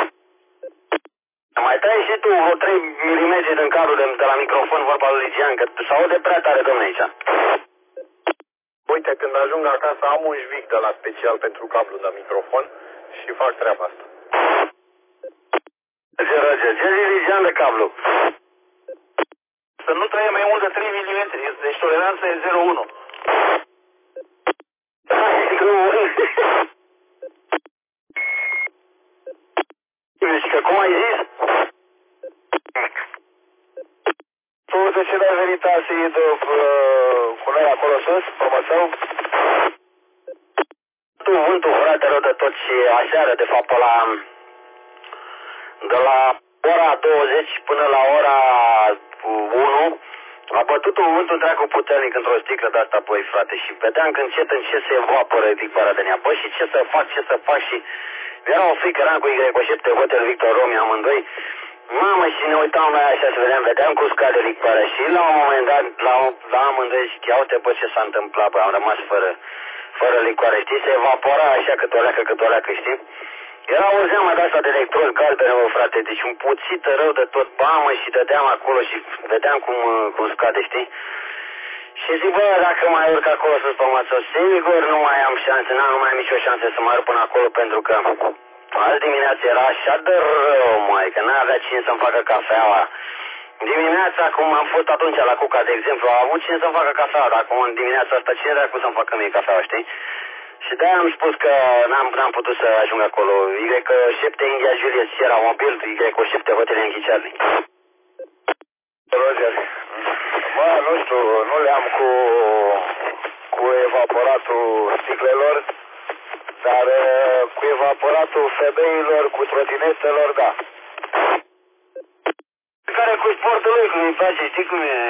Mai tai și tu vreo 3 mm din cablul de la microfon, vorba lui Ligian, că se aude prea tare, domne, aici. Uite, când ajung acasă am un jvic de la special pentru cablu de microfon și fac treaba asta. Ce zici, Ligian, de cablu? Să nu trăie mai mult de 3 mm, deci toleranța e 0,1. Deci că cum ai zis? Tu de ce n-ai venit azi cu noi acolo sus, promoțău? Tu vântul, frate, rău de tot și aseară, de fapt, de la ora 20 până la ora 1, a bătut un vânt întreagă puternic într-o sticlă de asta, băi, frate, și vedeam că încet se evaporă licoarea de nea. Băi, și ce să fac și... Era o frică, eram cu Y7 Hotel Victor Romeo amândoi. Mamă, și ne uitam la așa să vedeam cum scade licoarea și la un moment dat, la amândoi zic, ia uite, bă, ce s-a întâmplat, bă, am rămas fără licoare, știi, se evapora așa cât o leacă, știi? Era o zeamă de asta de electrod galbene, bă, frate, deci un puțită rău de tot, bamă, și dădeam acolo și vedeam cum scade, știi? Și zic, bă, dacă mai urc acolo sus pe masă, sigur nu mai am șanse, nu mai am nicio șansă să mă urc până acolo, pentru că azi dimineața era așa de rău, mai, că n-avea cine să-mi facă cafeaua. Dimineața, cum am fost atunci la Cuca, de exemplu, a avut cine să-mi facă cafea, dar acum în dimineața asta cine dracu să-mi facă mie cafea, știi? Și de-aia am spus că n-am putut să ajung acolo. Y7 India Juliet Sierra Mobil, Y7 Hotel Yankee Charlie. Roger. Bă, nu știu, nu le-am cu evaporatul sticlelor, dar cu evaporatul femeilor, cu trotinetelor, da. Care cu sportul lui, cum îi place, știi cum e?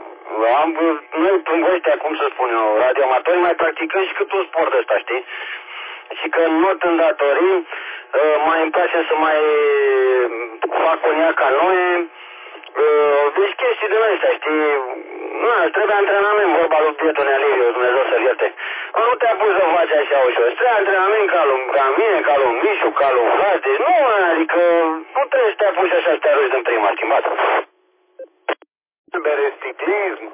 Noi ăștia, cum să spun eu, radioamatori, mai practicăm și cât un sport ăsta, știi? Și că not în datorii, mai îmi place să mai fac conia ca noi, deci chestii de ăstea, știi? Trebuie antrenament, vorba lui Pietul Nealiviu, Dumnezeu să-l ierte. Nu te-a pus să faci așa ușor, trebuie antrenament ca mine, ca lui Mișu, ca lui Vlad, deci nu, adică nu trebuie să te apuci așa să te arunci din prima, schimbat. Beresticlism.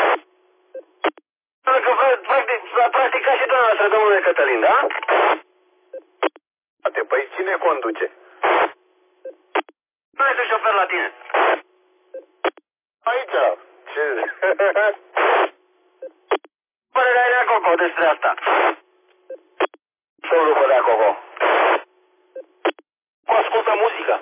Că practica și dumneavoastră, domnule Cătălin, da? Păi cine conduce? Nu ai tu șofer la tine. Aici. Ce? Părerea de Coco despre asta. Ce-o lucru de Coco? Cu ascultă muzică.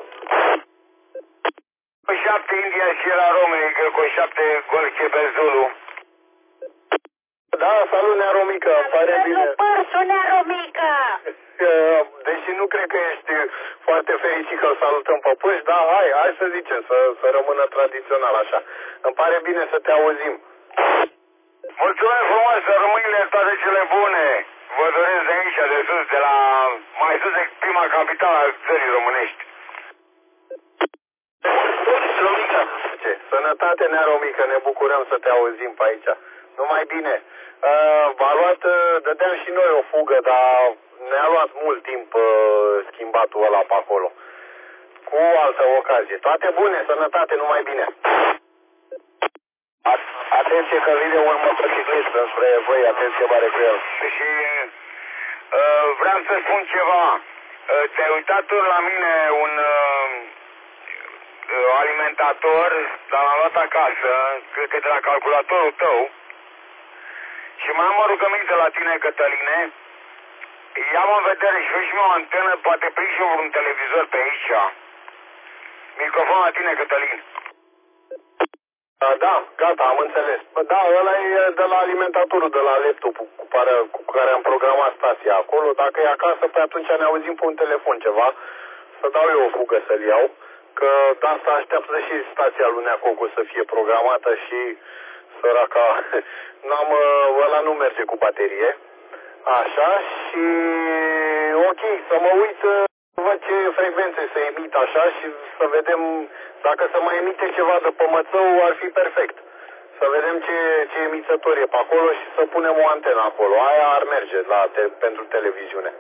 Cu 7 India Sierra Romeo, cu 7 Golf Quebec Zulu. Da, salut, Nea Mică, îmi pare bine. Salut, Nea Mică! Deși nu cred că ești foarte fericit că îl salutăm pe puși, dar hai să zicem, să rămână tradițional așa. Îmi pare bine să te auzim. Mulțumesc frumos, să rămâine toate cele bune. Vă doresc de aici, de sus, de la mai sus de prima capitală a țării românești. Ce? Sănătate, Nea Mică, ne bucurăm să te auzim pe aici. Numai bine. Dădeam și noi o fugă, dar ne-a luat mult timp schimbatul ăla pe acolo. Cu altă ocazie. Toate bune, sănătate, numai bine. Atenție că vine un motociclist înspre voi, atenție mare cu el. Și vreau să spun ceva. Te-ai uitat tu la mine un alimentator, dar l-am luat acasă, cred că de la calculatorul tău. Și mai am o rugăminte la tine, Cătăline. Ia-mă în vedere și fă și mă o antenă, poate prind și un televizor pe aici. Microfon la tine, Cătălin. Da, gata, am înțeles. Da, ăla e de la alimentatorul, de la laptopul cu care am programat stația acolo. Dacă e acasă, pe atunci ne auzim pe un telefon ceva. Să dau eu o fugă să-l iau. Că de asta așteaptă și stația lui Nea Cocu să fie programată și săraca, ăla nu merge cu baterie. Așa, și ok, să mă uit, văd ce frecvențe se emit așa și să vedem dacă se mai emite ceva de pe Mățău, ar fi perfect. Să vedem ce emițător e pe acolo și să punem o antenă acolo. Aia ar merge pentru televiziune.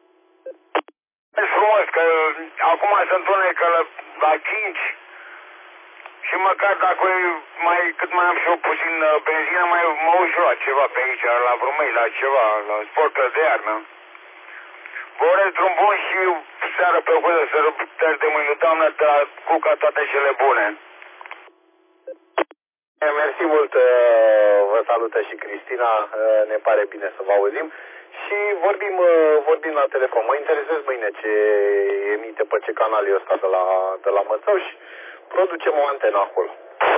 E frumos că acum se întunecă la 5 și măcar dacă cât mai am și eu puțin benzină, mă uit și la ceva pe aici, la vrumei, la ceva, la sportul de iarnă. Vă urez drum bun și seară plăcută, sărbători de mâine, doamnă, de la Cuca, toate cele bune. Mersi mult, vă salută și Cristina, ne pare bine să vă auzim. Și vorbim la telefon. Mă interesez mâine ce emite pe ce canal e ăsta de la Mățău și producem o antenă acolo.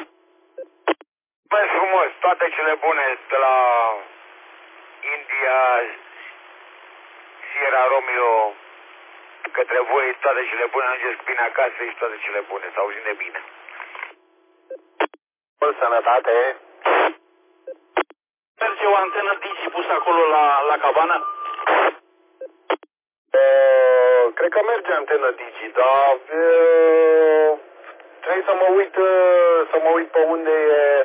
Băi frumos, toate cele bune de la India Sierra Romeo către voi, toate cele bune, ajungeți bine acasă și toate cele bune, să auzim de bine. Sănătate! Merge o antenă Digi pusă acolo la cabană? Cred că merge antenă Digi, dar trebuie să mă uit pe unde e,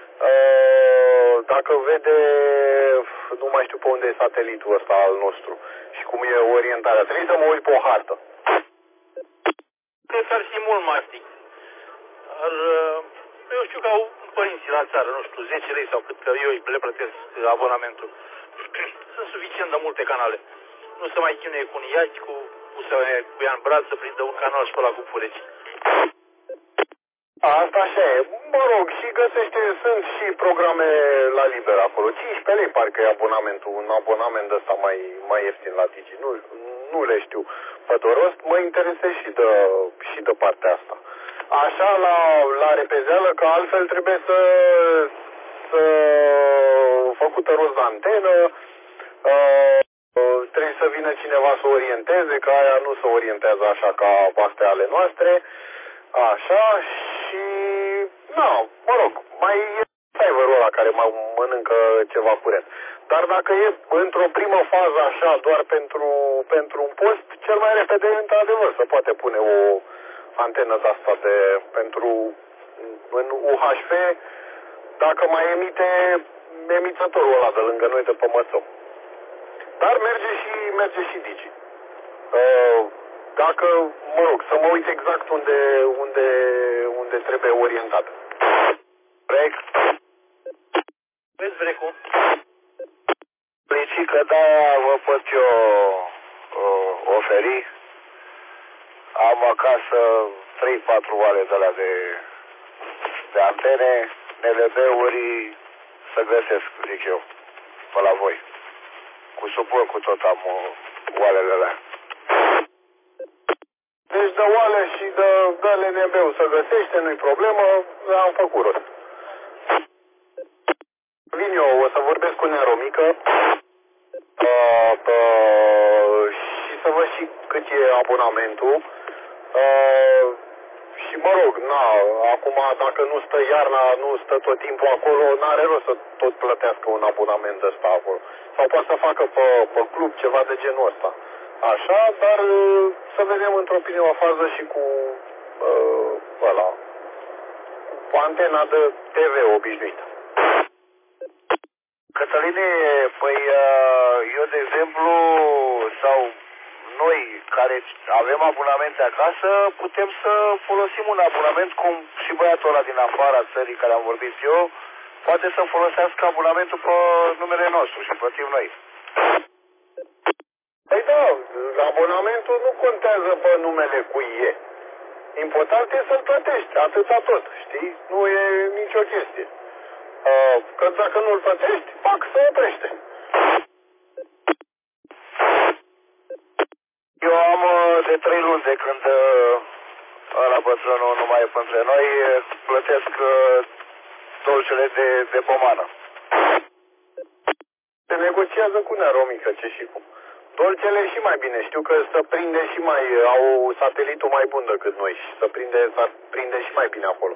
dacă vede, nu mai știu pe unde e satelitul ăsta al nostru și cum e orientarea. Trebuie să mă uit pe o hartă. Cred că ar fi mult mai stic. Eu știu că au părinții la țară, nu știu, 10 lei sau cât că eu le plătesc abonamentul. Sunt suficient de multe canale. Nu se mai chinuie cu un iachi, cu ea în braț să prindă un canal și pe ăla cu fureci. Asta așa e. Mă rog, și găsește, sunt și programe la liber acolo. 15 lei parcă e abonamentul, un abonament ăsta mai ieftin la Digi. Nu le știu pe de rost, mă interesez și de partea asta. Așa, la repezeală, că altfel trebuie să făcută rost de antenă, trebuie să vină cineva să orienteze, că aia nu se orientează așa ca astea ale noastre. Așa, și mă rog, mai e cyberul ăla care mănâncă ceva curent. Dar dacă e într-o primă fază așa, doar pentru un post, cel mai repede, într-adevăr, se poate pune o antenă de asta în UHF, dacă mai emite emițătorul ăla de lângă noi de pe Mățău. Dar merge și Digi. Dacă, mă rog, să mă uit exact unde trebuie orientat. Break. Vezi break-ul? Plicică, da, vă pot eu oferi. Am acasă 3-4 oale de alea de antene, NLB-uri, să găsesc, zic eu, pe la voi. Cu suport, cu tot am oalele alea. Deci de oale și de LNB-ul să găsește, nu-i problemă, am făcut rost. Vin eu, o să vorbesc cu Nea Romică și să văd și cât e abonamentul. Și mă rog, acum dacă nu stă iarna, nu stă tot timpul acolo, n-are rost să tot plătească un abonament ăsta acolo. Sau poate să facă pe club ceva de genul ăsta. Așa, dar să vedem într-o primă fază și cu antena de TV obișnuită. Cătăline, păi eu de exemplu, sau noi care avem abonamente acasă, putem să folosim un abonament, cum și băiatul ăla din afara țării care am vorbit eu, poate să folosească abonamentul pe numele nostru și plătim noi. Păi da, abonamentul nu contează pe numele cui e. Important e să-l plătești, atâta tot, știi? Nu e nicio chestie. Că dacă nu-l plătești, se oprește. Eu am de 3 luni de când ăla bătrânul nu mai e între noi, plătesc dolcele de pomană. Se negociază cu Nea Romică, ce și cum. Dolcele și mai bine, știu că se prinde și au satelitul mai bun decât noi și se prinde și mai bine acolo.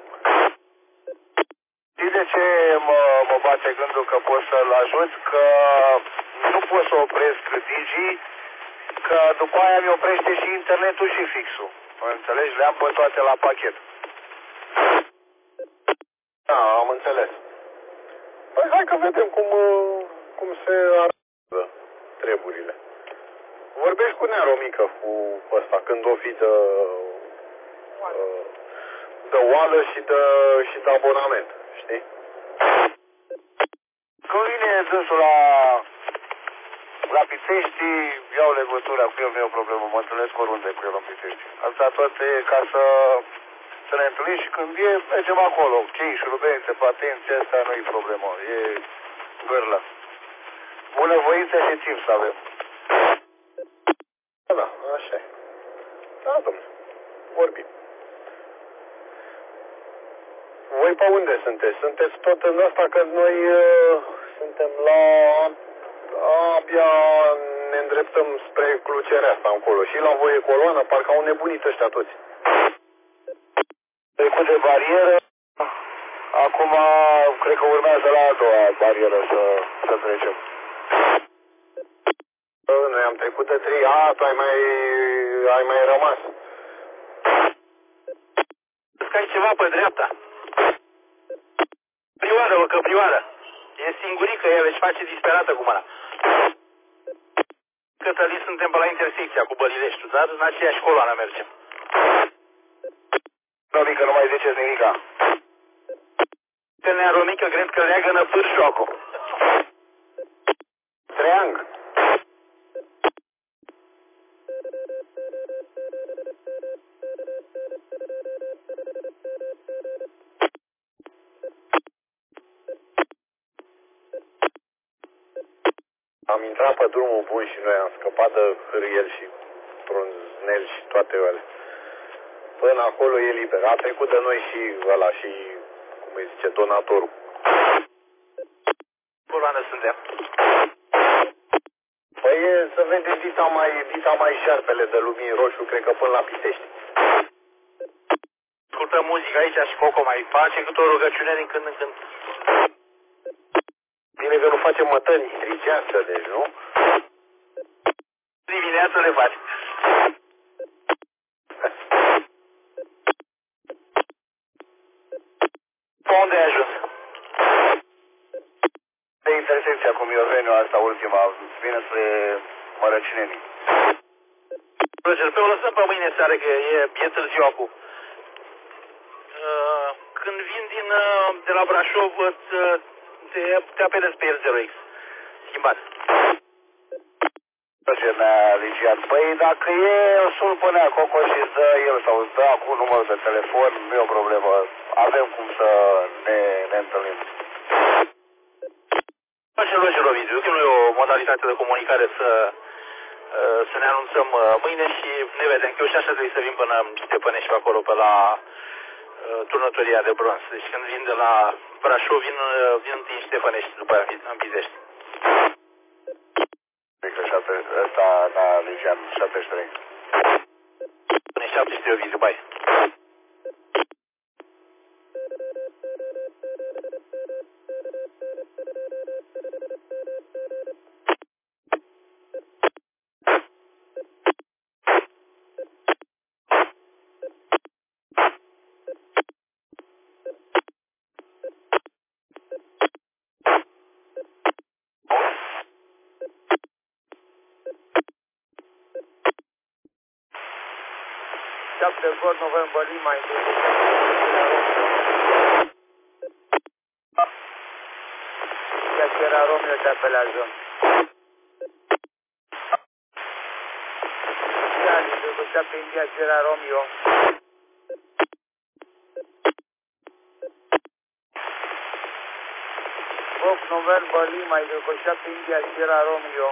Știi de ce mă bate gândul că pot să-l ajut? Că nu pot să opresc Digi, că după aia mi oprește și internetul și fixul. Înțelegi? Le-am pe toate la pachet. Da, am înțeles. Păi hai că vedem cum se arată treburile. Vorbești cu Nea Romică cu ăsta, când o fi de oală și de abonament, știi? Când vine dânsul la Pitești, iau legătura cu el, nu e o problemă, mă întâlnesc oriunde cu el în Pitești. Asta tot e ca să ne întâlnim și când mergem acolo, chei și rubențe, patențe, asta nu e problemă, e gârlă. Bunăvoință și timp să avem. Da, așa e. Da, domnule, vorbim. Voi pe unde sunteți? Sunteți tot în ăsta, că noi suntem abia ne îndreptăm spre Clucerea asta încolo. Și la voi e coloană, parcă au nebunit ăștia toți. Trecut de barieră, acum cred că urmează la a doua barieră să trecem. Noi am trecut de 3. Tu ai mai rămas. Că ai ceva pe dreapta. Prioară, că prioară. E singurică, el își face disperată cu mâna. Cătălin, suntem pe la intersecția cu Bălileștiul, dar în aceeași coloană mergem. Romică, nu mai ziceți nimica. Că Nea Romică, cred că leagă pârșocul. Treang. Am intrat pe drumul bun și noi am scăpat de hârâieli și trunzneli și toate ele. Până acolo e liber. A trecut de noi și ăla și, cum îi zice, donatorul. Coloană suntem. Păi să vede dita mai șarpele de lumini roșu, cred că până la Pitești. Ascultăm muzică aici și Coco mai face câte o rugăciune din când în când. Bine că nu facem mătăni ricească, deci, nu? Dimineața le faci. Pe unde ai ajuns? De intersecția cu Mioveniu, asta ultima, vine spre Mărăcinenii. Plăcere, pe o lăsăm pe mâine seară, că e târziu acum. Când vin de la Brașov, te apelez pe el 0X. Schimbat. Ligian. Păi dacă e, o sun până acolo și îți dă el sau îți dă acum numărul de telefon, nu e o problemă. Avem cum să ne întâlnim. Facem Roger Ovidiu, că nu e o modalitate de comunicare să ne anunțăm mâine și ne vedem. Că eu și așa trebuie să vin până Stepănești pe acolo, pe la turnătoria de bronz. Deci când vin de la Brașov, vin întâi în Stepănești, după aia în Pitești. Ăsta, da, Ligian, 73. Până 73 Ovidiu, bai. De God November Lima, Sierra Romeo te apelează. India Sierra Romeo. God November Lima, India Sierra Romeo.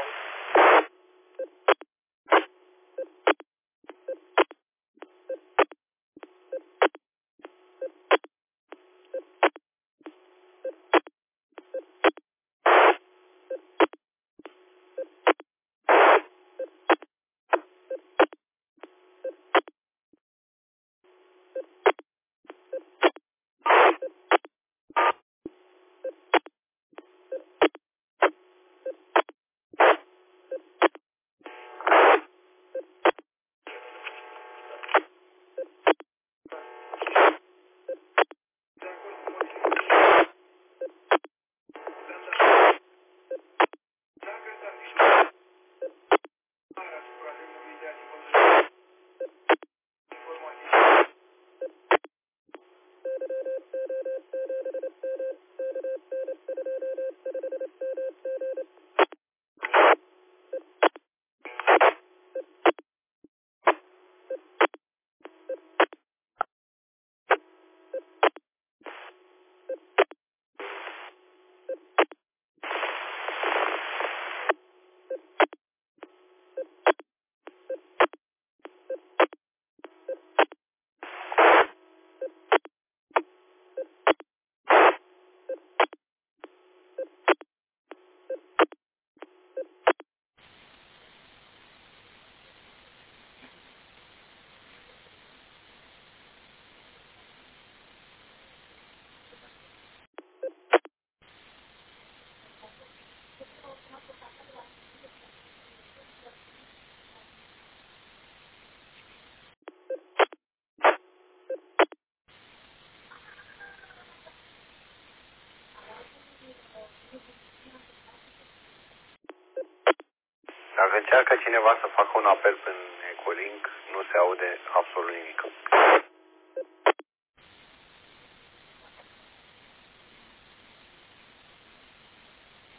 Dacă încearcă cineva să facă un apel prin Ecolink, nu se aude absolut nimic.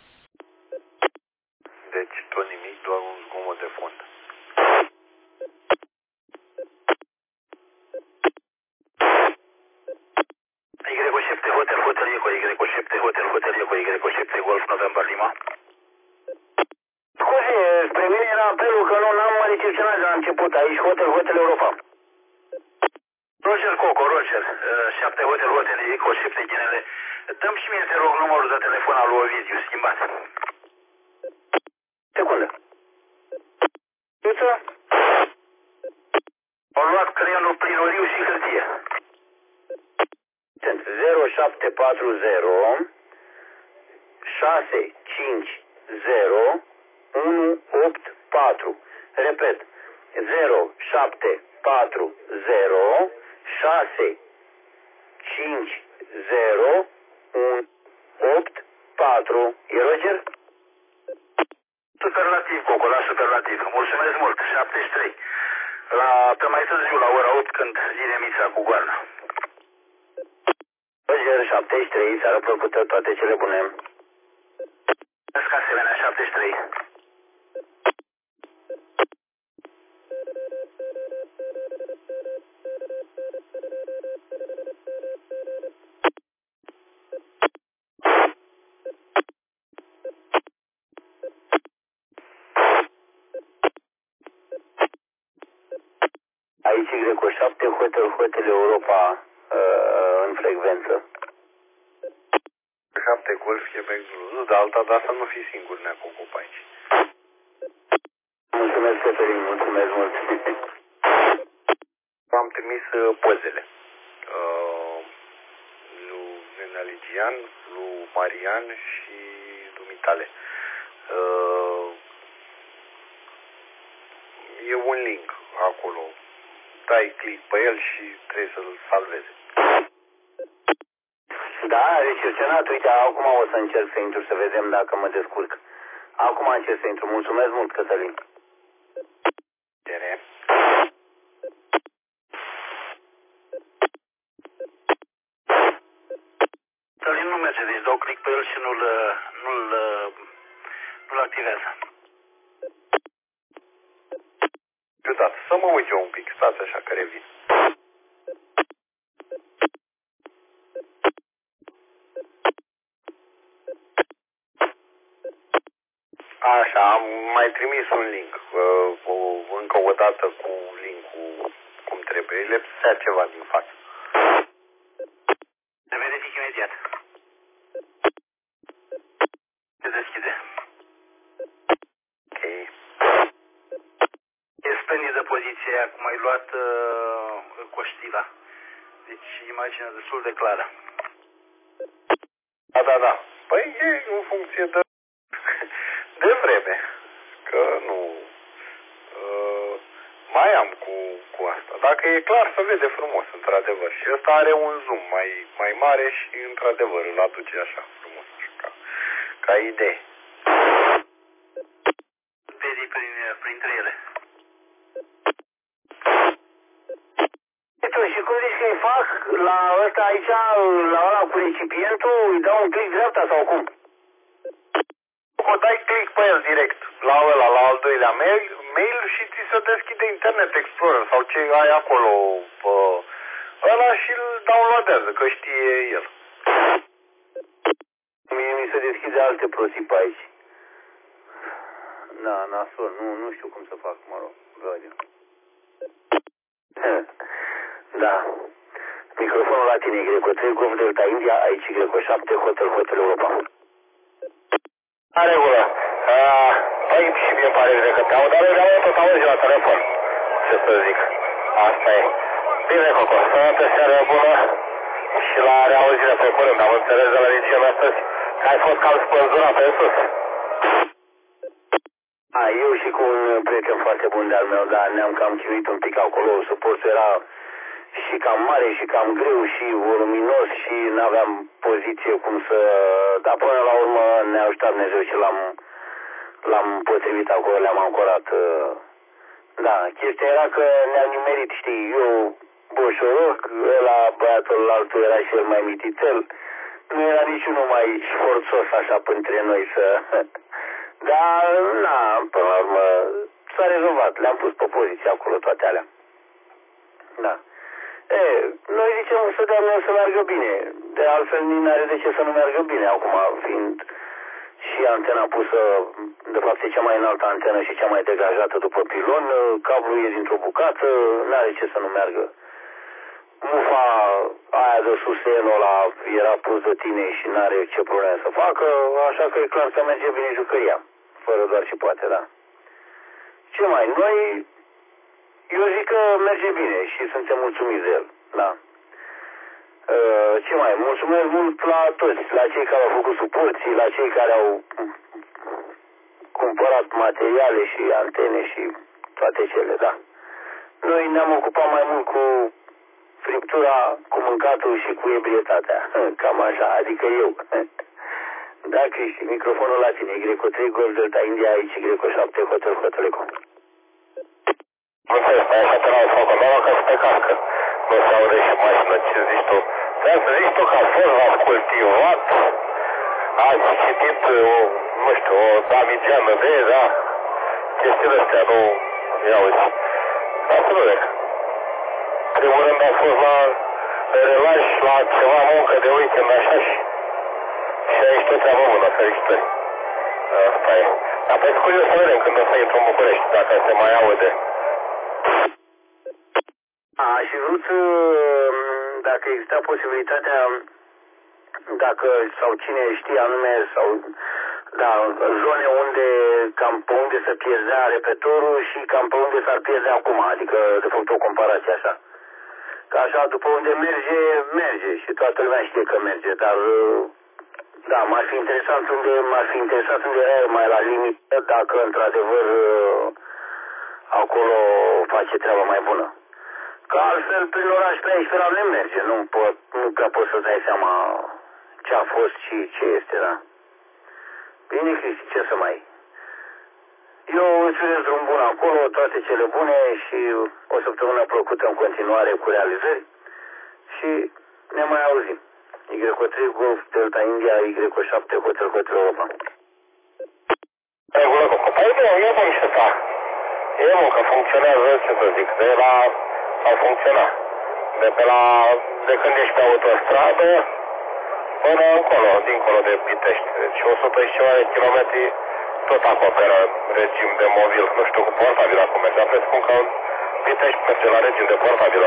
Deci tot nimic, doar un zgomot de fond. Hotel Eco Y 7 Golf November Lima. Scuze, spre mine era apelul că nu n-am recepționat de la început. Aici Hotel Europa. Roger Coco, Roger, 7 Hotel Eco 7 Ginele. Dăm și mie, te rog, numărul de telefon al lui Ovidiu, schimbat. Secundă. Uță? Au luat creionul prin oliu și hârtie. 0740 650 184. Repet, 0740 650 184. E Roger? Superlativ, Coco, la superlativ. Mulțumesc mult, 73. Pe mai târziu, la ora 8, când vine Mița cu goarna. Roger, 73, seară plăcută, toate cele bune. Mulțumesc asemenea, 73. Aici Y7, Hotel Europa în frecvență. 7 Golf Quebec Zulu, de alta, dar să nu fii singur, ne ocupă aici. Mulțumesc, Cătălin, mulțumesc mult. Am trimis pozele. Lui Nena Ligian, lui Marian și dumitale. E un link acolo. Dai click pe el și trebuie să-l salveze. Da, recepționat, uite, acum o să încerc să intru să vedem dacă mă descurc. Acum încerc să intru. Mulțumesc mult, Cătălin. Bine. Cătălin nu merge, deci dau click pe el și nu-l activează. Ciudat, să mă uit eu un pic, stați așa că revin. Așa, am mai trimis un link, încă o dată cu linkul cum trebuie, îi lipsea ceva din față. Se verific imediat. Se deschide. Ok. E splendidă poziția, cum ai luat coștila. Deci imaginea destul de clară. Da. Păi e în funcție de vreme, că nu... mai am cu asta. Dacă e clar, se vede frumos, într-adevăr. Și ăsta are un zoom mai mare și, într-adevăr, îl aduce așa frumos, așa, ca idee. Vedi printre ele. Și cum zici că îi fac la ăsta aici, la ăla cu recipientul, îi dau un click dreapta sau cum? O dai click pe el direct, la ăla, la al doilea mail și ți se deschide Internet Explorer sau ce ai acolo pe ăla și îl downloadează, că știe el. Mie mi se deschide alte prostii pe aici. Da, nasol, nu știu cum să fac, mă rog, văd. Da. Microfonul la tine, Y3, Golf Delta India, aici Y7, Hotel Europa. În regulă. Păi și mie pare bine că te-au, dar eu tot auzi la telefon. Ce să zic. Asta e. Bine, Coco, sănătă, seară bună și la reauzire pe curând. Am înțeles de la liceu astăzi că ai fost cam spânzurat pe sus. Eu și cu un prieten foarte bun de-al meu, dar ne-am cam chinuit un pic acolo. Suportul era și cam mare și cam greu și voluminos și n-aveam poziție cum să... Dar până la urmă ne-a ajutat Dumnezeu și l-am potrivit acolo, le-am ancorat. Da, chestia era că ne-am nimerit, știi, eu boșoroc, ăla băiatul altul era și el mai mititel. Nu era niciunul mai forțos așa printre noi să... Dar, na, până la urmă s-a rezolvat. Le-am pus pe poziție acolo toate alea. Da. Noi zicem să dăm să meargă bine. De altfel, nici n-are de ce să nu meargă bine acum, fiind și antena pusă, de fapt e cea mai înaltă antenă și cea mai degajată după pilon, cablul e dintr-o bucată, n-are ce să nu meargă. Mufa aia de susenul ăla era pus de tine și n-are ce probleme să facă, așa că e clar că merge bine jucăria, fără doar și poate, da. Ce mai? Noi, eu zic că merge bine și suntem mulțumiți de el, da. Ce mai? Mulțumesc mult la toți, la cei care au făcut suporții, la cei care au cumpărat materiale și antene și toate cele, da. Noi ne-am ocupat mai mult cu friptura, cu mâncatul și cu ebrietatea, cam așa, adică eu. Da, Cristi, microfonul la tine, Greco 3, Golf Delta India, aici, Greco 7, Hotel Hoteleco. Mulțumesc, stai așa pe la focul meu, că se pe cască. Nu se aude și mașină, ce zici tu? Vreau să zici tu că a fost la cultivat, ați citit, nu știu, o damigeană de, da? Chestiile astea, nu, ia uzi. Asta nu vec. Primul rând am fost la relaș, la ceva muncă de weekend, așa și aici tot treabă bună, felicitări. Asta e. Dar pe curios să vedem când o să intru în București, dacă se mai aude. Aș fi vrut, dacă exista posibilitatea, dacă sau cine știe anume, sau da, zone unde, cam pe unde se pierdea repetorul și cam pe unde s-ar pierde acum, adică de fapt o comparație așa. Că așa, după unde merge, merge și toată lumea știe că merge, dar da, m-ar fi interesat unde e mai la limită, dacă într-adevăr acolo face treaba mai bună. Că altfel, prin oraș pe aici, pe la ne merge, nu prea poți să dai seama ce a fost și ce este, da? Bine, Cristi, ce să mai... Eu îți urez drum bun acolo, toate cele bune și o săptămână plăcută în continuare cu realizări și ne mai auzim. Y3 Golf Delta India, Y7 Hotel Europa. Regulă, păi e bun și ăsta. E bun că funcționează, ce să zic, de la... sau funcționa. De când ești pe autostradă până încolo, dincolo de Pitești. Deci 100 și ceva de kilometri tot acoperă regim de mobil. Nu știu cu portabil acum merge, dar presupun că Pitești merge la regim de portabilă.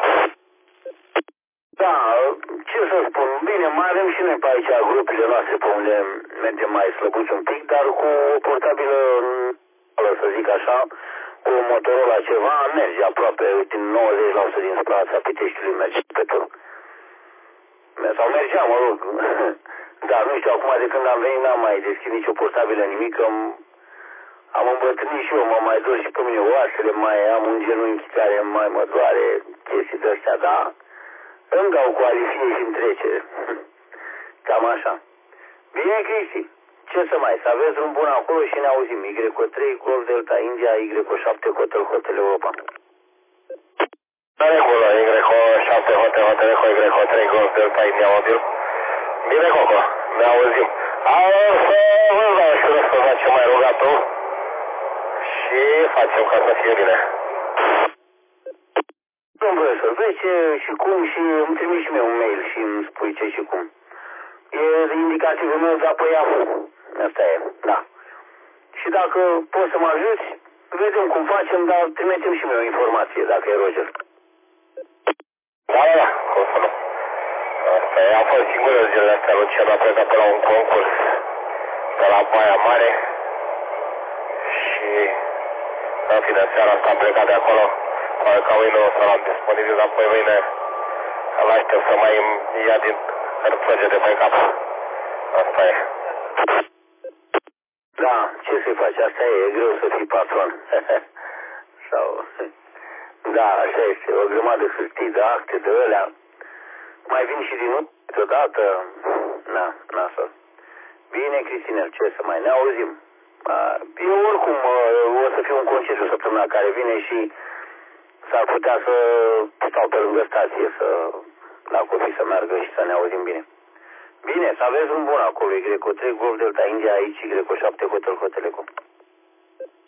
Da, ce să spun, bine, mai avem și noi pe aici grupile noastre pe unde mergem mai slăbuți un pic, dar cu o portabilă, să zic așa, cu o Motorola ceva, merge aproape din 90% din suprafața Piteștiului, merge pe tot. Sau mergeam, mă rog. Dar nu știu, acum de când am venit n-am mai deschis nicio portabilă, nimic, am îmbătrânit și eu, mă mai dor și pe mine oasele, mai am un genunchi care mai mă doare, chestii de astea, dar îmi dau cu alifie și-mi trece. Cam așa. Bine, Cristi, ce să mai, să aveți drum bun acolo și ne auzim. Y3, Golf Delta India, Y7 Hotel Europa. Da, regulă, Y7 Hotel Y3 Golf Delta India mobil. Bine, Coco, ne auzim. Să vă dau și răspuns la ce mai rugat tu și facem ca să fie bine. Domnule profesor, vezi ce și cum și îmi trimis și mie un mail și îmi spui ce și cum. E indicativul meu, dar pe Yahoo. Asta e, da. Și dacă poți să mă ajuți, vedem cum facem, dar trimitem și mie o informație, dacă e Roger. Da, cum să nu. Asta e, a fost singură zilele astea, Lucian a plecat pe la un concurs pe la Baia Mare și în fine, seara asta am plecat de acolo. Poate că mâine o să l-am disponibil, dar apoi mâine îl aștept să mai ia din hărțăge de pe cap. Asta e. Da, ce să-i faci? Asta e greu să fii patron. Sau... Da, așa este. O grămadă hârtii de acte, de alea. Mai vin și din urmă deodată. Na, nasol. Bine, Cristinel, ce să mai ne auzim? Eu oricum o să fiu un concediu săptămâna care vine și s-ar putea să stau pe lângă stație, să la copii să meargă și să ne auzim bine. Bine, să aveți un bun acolo, Y3 Golf Delta India, aici, Y7 Hotel Hoteleco.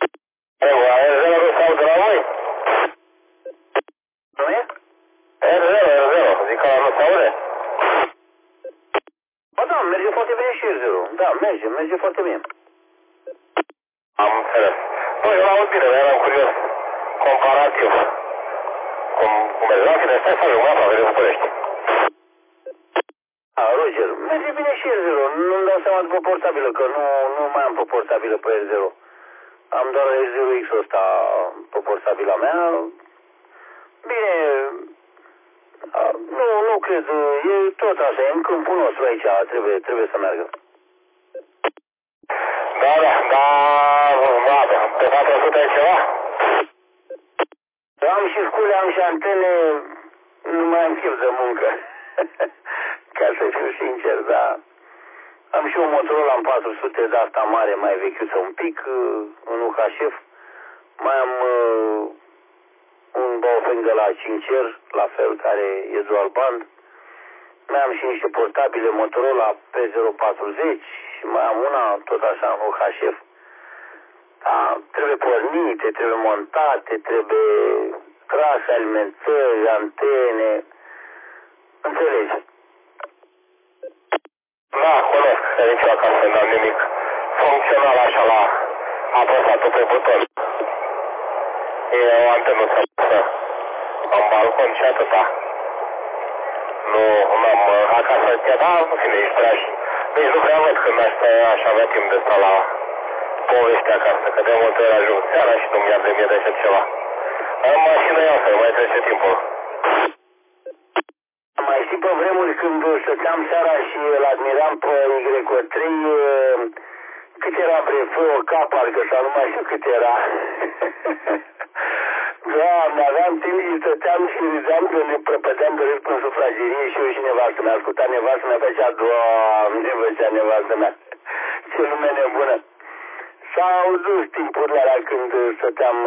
Eu, aveți de la sau de la voi? Nu e? nu se aude? Ba da, merge foarte bine și R0. Da, merge foarte bine. Am înțeles. Nu, eu l-aud bine, dar eram curios. Comparativ. Cum merge? La fine, stai să ajung la vedem București. Roger, merge bine și R0. Nu-mi dau seama după portabilă, că nu mai am pe portabilă pe R0. Am doar R0X-ul ăsta pe portabila mea. Bine, nu cred, e tot așa, e în câmpul nostru aici, trebuie să meargă. Da, pe 400 e ceva? Am și scule, am și antene, nu mai am chef de muncă. Ca să fiu sincer, da. Am și un Motorola în 400 de asta mare, mai vechiuță un pic, în UHF. Mai am un Baofeng de la 5R, la fel, care e dual band. Mai am și niște portabile Motorola P040 și mai am una tot așa în UHF. Da, trebuie pornite, trebuie montate, trebuie trase, alimentări, antene. Înțelegi? Da, cunosc, că nici acasă n-am nimic funcțional așa la apăsatul pe buton. E o antenuță în balcon și atâta. Nu am acasă, da, în fine, ești prea și... Deci nu prea văd când aș avea timp de stat la povești acasă, că de multe ori ajung seara și nu mi-ar de mie de ceva. În mașină e altfel, mai trece timpul. Mai știi pe vremuri când stăteam seara și îl admiram pe Y3, cât era BF-ul, parcă, sau nu mai știu cât era. Doamne, aveam timp și stăteam și râdeam că ne prăpăteam de râs în sufragerie și eu și nevastă mea. Ascultam nevastă mea, făcea, Doamne, făcea nevastă mea. Ce lume nebună. S-au dus timpurile alea când stăteam,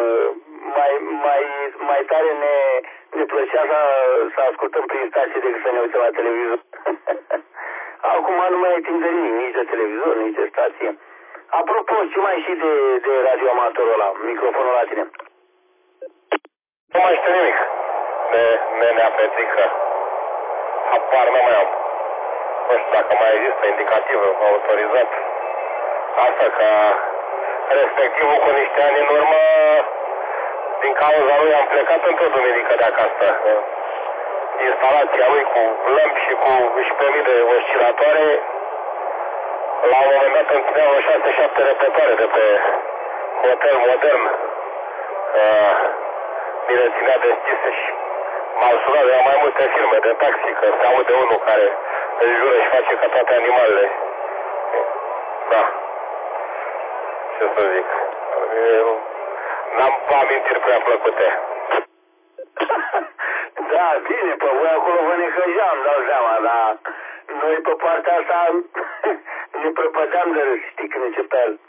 mai tare ne plăcea să ascultăm prin stație decât să ne uităm la televizor. Acum nu mai e timp de nimic, nici de televizor, nici de stație. Apropo, ce mai știi de radioamatorul ăla, microfonul la tine? Nu mai știu nimic de Nenea Petrică. Apar nu mai am. Nu știu dacă mai există indicativ autorizat. Asta că respectivul cu niște ani în urmă, din cauza lui am plecat într-o duminică de acasă. Instalația lui cu lămpi și cu 11.000 de oscilatoare, la un moment dat îmi țineau 6-7 repetoare de pe hotel modern. Bine ținea deschise și m-au sunat de la mai multe firme de taxi, că se aude unul care îl jură și face ca toate animalele. Da. Ce să zic? N-am amintiri prea plăcute. Da, bine, pe voi acolo vă necăjeam, dau seama, dar noi pe partea asta ne prăpădeam de râs, știi, când începea el.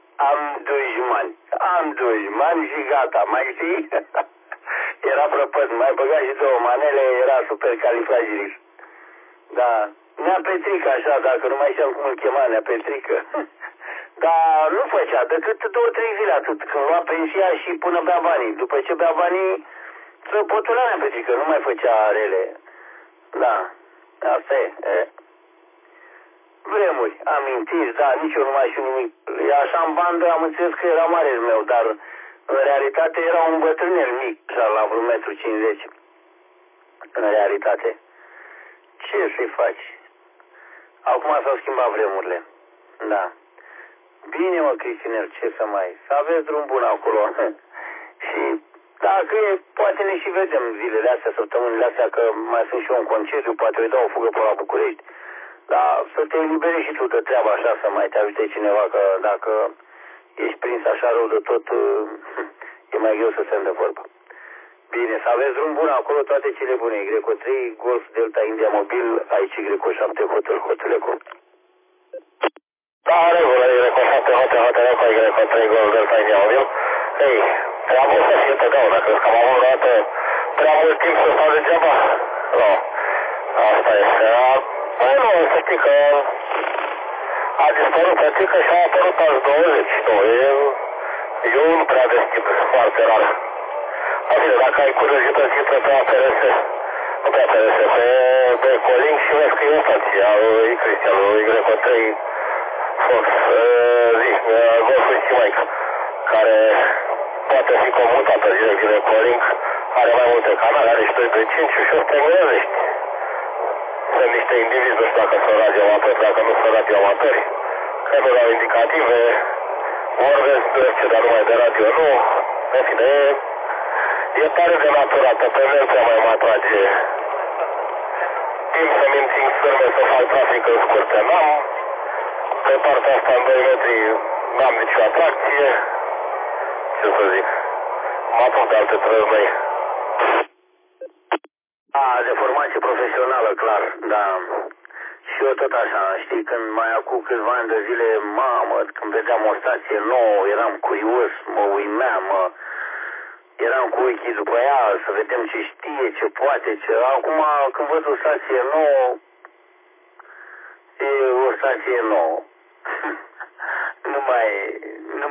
Am dușmani și gata, mai știi? Era prăpăd, mai băga și două manele, era super califragilist. Da, Nea Petrică așa, dacă nu mai știam cum îl chema, Nea Petrică. Dar nu făcea, decât 2-3 zile atât, când lua pensia și până bea banii. După ce bea banii, să potulea Nea Petrică, nu mai făcea rele. Da, asta e. Vremuri, amintiri, da, nici eu nu mai știu nimic. Așa în bandă am înțeles că era mare meu, dar în realitate era un bătrânel mic, așa, la vreo 1,50 m. În realitate. Ce să-i faci? Acum s-au schimbat vremurile. Da. Bine, mă, Cristinel, ce să mai... Să aveți drum bun acolo. Și dacă e, poate ne și vedem zilele astea, săptămânile astea, că mai sunt și eu în concediu, poate îi dau o fugă pe la București. Dar să te eliberezi și tu de treaba așa, să mai te ajute cineva, că dacă ești prins așa rău de tot, e mai greu să se îndă vorba. Bine, să aveți drum bun acolo, toate cele bune. Greco 3, Golf Delta India Mobil, aici Greco 7, Hotel Eco. Da, regulă, Greco 7, Hotel Eco, Greco 3, Golf Delta India Mobil. Ei, am avut să fie totdeauna, crezi că am avut vreodată prea mult timp să stau degeaba? Nu, asta este. Păi nu, să știi că a dispărut Petrică și a apărut azi 20, nu, eu nu prea deschid, foarte rar. Așa, dacă ai curiozități, intră pe APRS, Da, pe RSP, pe Colink și vezi că e o stație al lui Cristian, lui Y3 Fox, Golful și Mike, care poate fi comutată direct din Colink, are mai multe canale, are și 2 de 5 și 100 englezești. Sunt niște indivizi, nu știu dacă sunt radioamatori, dacă nu sunt radioamatori, că nu dau indicative, vorbesc ce, dar numai de radio nu, în fine, e tare de naturată, pe mine prea mai mă atrage timp să mințin firme, să fac trafic în scurte, n-am, pe partea asta în 2 metri n-am nicio atracție, ce să zic, mă apuc de alte trăznăi. De formație profesională, clar, da. Și eu tot așa, știi, când mai acum câțiva ani de zile, mamă, când vedeam o stație nouă, eram curios, mă uimeam, eram cu ochii după ea, să vedem ce știe, ce poate, ce... Acum, când văd o stație nouă, e o stație nouă. nu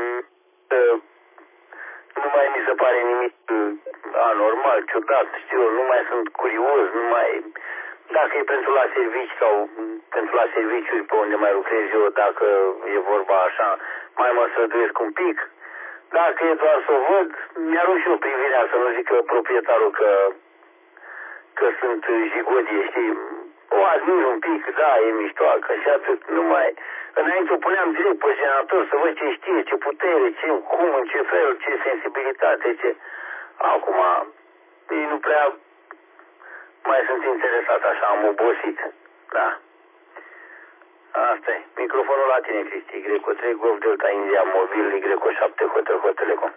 mai mi se pare nimic anormal, ciudat, știu, nu mai sunt curios, nu mai... Dacă e pentru la servici sau pentru la serviciuri pe unde mai lucrez eu, dacă e vorba așa, mai mă străduiesc un pic. Dacă e doar să o văd, mi-arunc și eu privirea, să nu zic proprietarul că sunt jigodie, știi? O admir un pic, da, e miștoacă și atât, nu mai... Înainte o puneam direct pe generator să văd ce știe, ce putere, cum, în ce fel, ce sensibilitate, ce... Acum, ei nu prea mai sunt interesat așa, am obosit, da. Asta e. Microfonul la tine, Cristi, Y3 Golf Delta India Mobil, Y7 Hotel Telecom.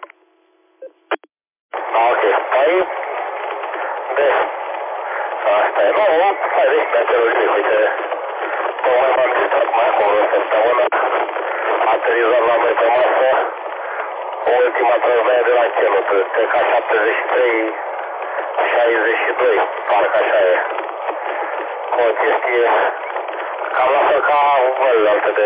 Ok, păi, asta e, nu, hai de meteorologie, uite, tocmai m-am distrat mai acum o săptămână, aterizat la noi pe masă, ultima trăznaie de la Chenut, TK 73 62, parcă așa e. O chestie cam la fel ca celelalte de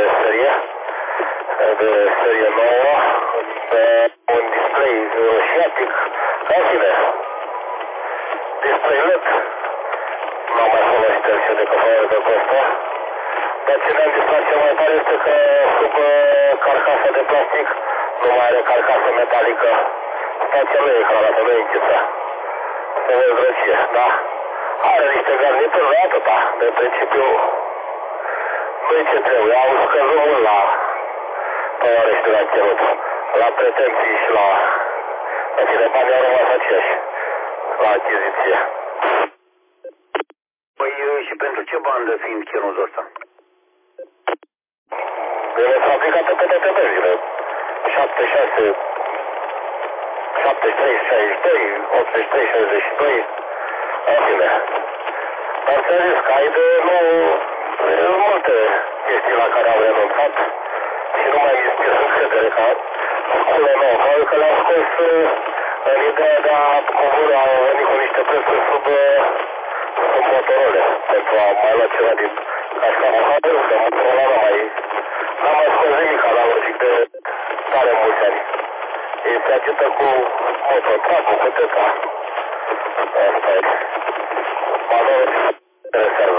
serie nouă, pe un display roșiatic, în fine, display LED, nu am mai folosit el de căfăiere de costă, dar ce ne-am distrat cel mai tare este că sub carcasa de plastic nu mai are carcasă metalică, stația nu e ecranată, nu e închisă. Se răzvrăcie, da? Are niște garnituri de atâta, de principiu nu-i ce trebuie, au scăzut mult la Păorești la Chenut, la pretenții și la... În fine, banii au rămas aceiași la achiziție. Păi și pentru ce bandă fiind Chenutul ăsta? El e fabricată pe DTB-zile, 76, 73, 62, 83, 62, în fine. Dar să zis că ai de nu... multe chestii la care am renunțat și nu mai este încredere ca scule nouă. Probabil că le-am scos în ideea de a coborâ, a veni cu niște prețuri sub Motorola pentru a mai lua ceva din cascamul Hader, că Motorola n-a mai scos nimic la logic de tare mulți ani. Ei se agită cu mototracul, cu tăca. Asta e. Manorul de reservă.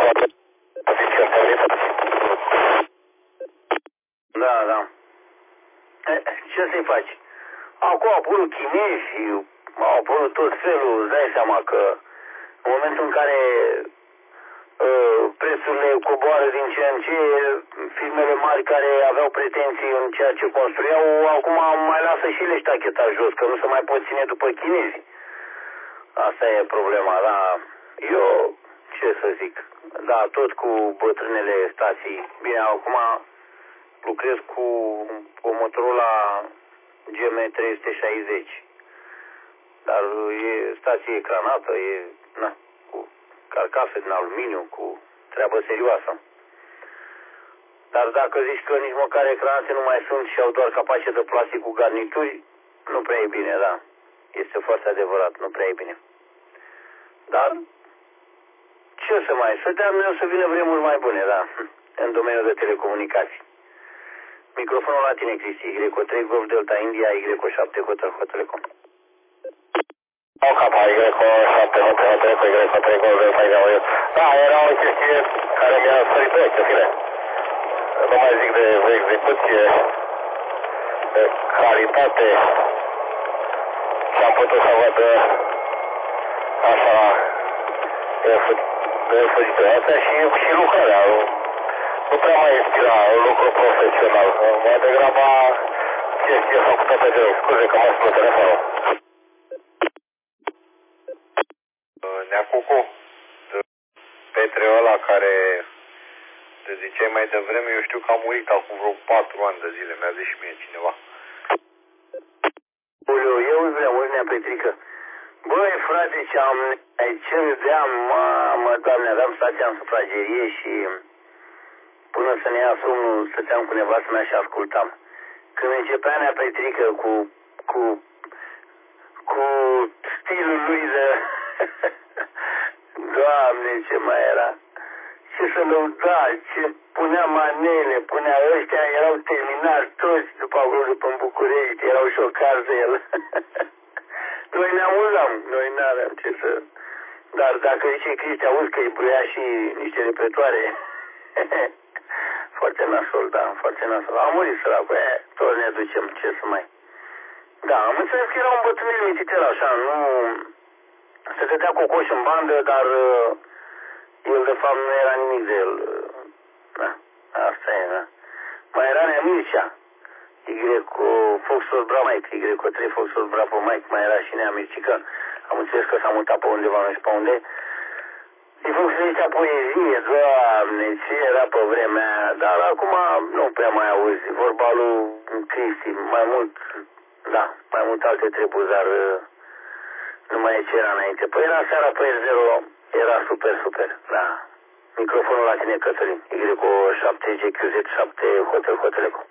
Da. Ce să-i faci? Acum au apărut chinezi și au apărut tot felul, îți dai seama că în momentul în care prețurile coboară din ce în ce, firmele mari care aveau pretenții în ceea ce construiau, acum mai lasă și le ștacheta jos, că nu se mai pot ține după chinezi. Asta e problema, da. Eu, ce să zic, da, tot cu bătrânele stații. Bine, acum lucrez cu o Motorola GM360, dar e stație ecranată, e cu carcasă din aluminiu, cu treabă serioasă. Dar dacă zici că nici măcar ecranate nu mai sunt și au doar capace de plastic cu garnituri, nu prea e bine, da. Este foarte adevărat, nu prea e bine. Dar ce să mai... Să dea Dumnezeu să vină vremuri mai bune, da, în domeniul de telecomunicații. Microfonul la tine, Cristi, Y3 Golf Delta India, Y7 Hotel Telecom. Au capa, Y7, Hotel, Y3, Gol, da, era o chestie care mi-a sărit pe ochi, în fine. Nu mai zic de execuție, de calitate. Și am putut să văd așa de astea și lucrarea. Nu prea mai inspira un lucru profesional. Mai degrabă chestie făcută pe greu. Scuze că mă spun telefonul. Neacucu, Petre ăla care te ziceai mai devreme, eu știu că a murit acum vreo 4 ani de zile, mi-a zis și mie cineva. Eu îți vreau, Nea Petrică. Băi, frate, ce râdeam, mamă, Doamne, aveam stația în sufragerie și până să ne ia somnul, stăteam cu nevastă mea și ascultam. Când începea Nea Petrică cu stilul lui de... Doamne, ce mai era! Ce să lăuda, ce punea manele, punea ăștia, erau terminați toți după acolo, după în București, erau șocați de el. Noi ne amuzam, noi n-aveam ce să... Dar dacă zice Cristi, auzi că îi buia și niște repetoare, foarte nasol, da, foarte nasol. A murit săracul, toți ne ducem, ce să mai... Da, am înțeles că era un bătrânel mititel așa, nu... Se dădea cocoș în bandă, dar el de fapt nu era nimic de el. Da, asta e, da. Mai era Nea Mircea, Foxtrot Bravo Mike, Y3 Foxtrot Bravo Mike, mai era și Nea Mircică. Am înțeles că s-a mutat pe undeva, nu știu pe unde. Și făcea poezie, Doamne, ce era pe vremea aia, dar acum nu prea mai auzi. Vorba lui Cristi, mai mult, da, mai mult alte treburi, dar nu mai e ce era înainte. Păi era seara pe R0, era super, da. Microfonul la tine, Cătălin, Y7 GQZ7 Hotel Eco.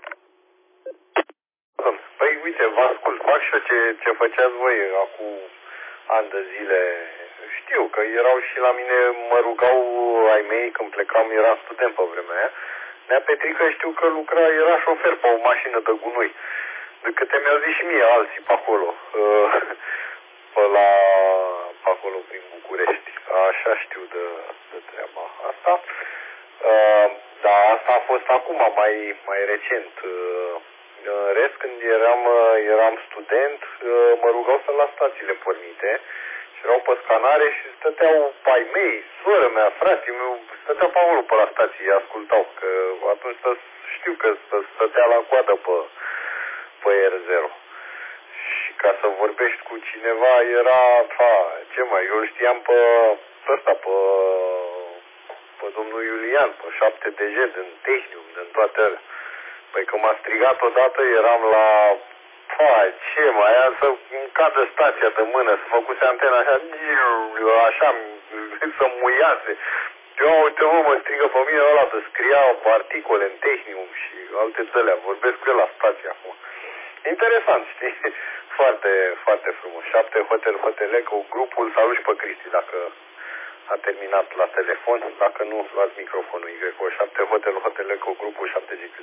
Păi uite, vă ascult, fac și eu ce făceați voi acum ani de zile. Știu că erau și la mine, mă rugau ai mei când plecam, era student pe vremea aia. Nea Petrică știu că era șofer pe o mașină de gunoi. De câte mi-au zis și mie alții pe acolo. Pe acolo prin București. Așa știu de treaba asta. Dar asta a fost acum, mai recent. În rest, când eram student, mă rugau să las stațiile pornite și erau pe scanare și stăteau ai mei, sora mea, fratele meu, stăteau pe acolo pe la stații, ascultau, că atunci știu că stătea la coadă pe R0. Și ca să vorbești cu cineva era, ce mai, eu îl știam pe ăsta, pe domnul Iulian, pe 7DG, din Tehnium, din toate alea. Păi că m-a strigat odată, eram la... ce mai, aia să-mi cadă stația de mână, să făcuse antena așa, să muiase. Eu, uite, mă strigă pe mine ăla să scria articole în Tehnium și alte țălea. Vorbesc cu el la stație acum. Interesant, știi? Foarte, foarte frumos. 7 Hotel Eco, grupul, salut și pe Cristi, dacă a terminat la telefon, dacă nu, luați microfonul Y7 Hotel Eco, grupul 7G.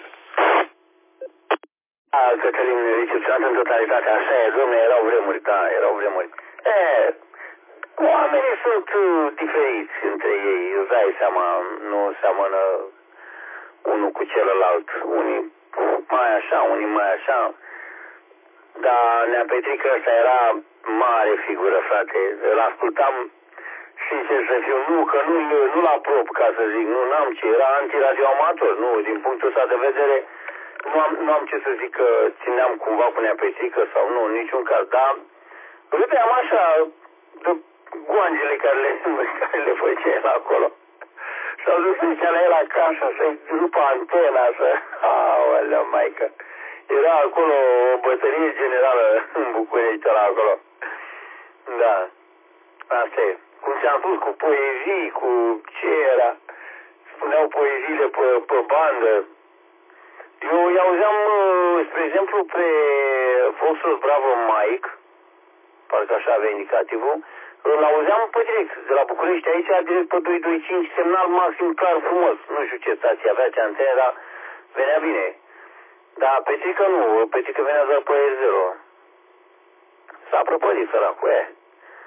Cătălin, recepționat în totalitate, așa e, domne, erau vremuri, da, erau vremuri. Oamenii sunt diferiți între ei, îți dai seama, nu seamănă unul cu celălalt, unii mai așa, unii mai așa, dar Nea Petrică ăsta era mare figură, frate, îl ascultam, sincer să fiu, că nu la prop, ca să zic, n-am ce, era antiradioamator, nu, din punctul ăsta de vedere, nu am ce să zic că țineam cumva cu Nea Petrică sau nu, în niciun caz, dar râdeam așa de goangele care le făcea el acolo. S-au dus să la el acasă, să-i rupă antena, aolea, maică. Era acolo o bătălie generală în București, la acolo. Da, asta e. Cum ți-am spus, cu poezii, cu ce era, spuneau poeziile pe bandă. Eu îi auzeam, spre exemplu, pe Foxtrot Bravo Mike, parcă așa avea indicativul, îl auzeam pe direct, de la București aici, direct pe 225, semnal maxim clar frumos. Nu știu ce stație avea, ce antenă, dar venea bine. Dar Petrică nu, Petrică venea doar pe R0. S-a prăpădit săracul,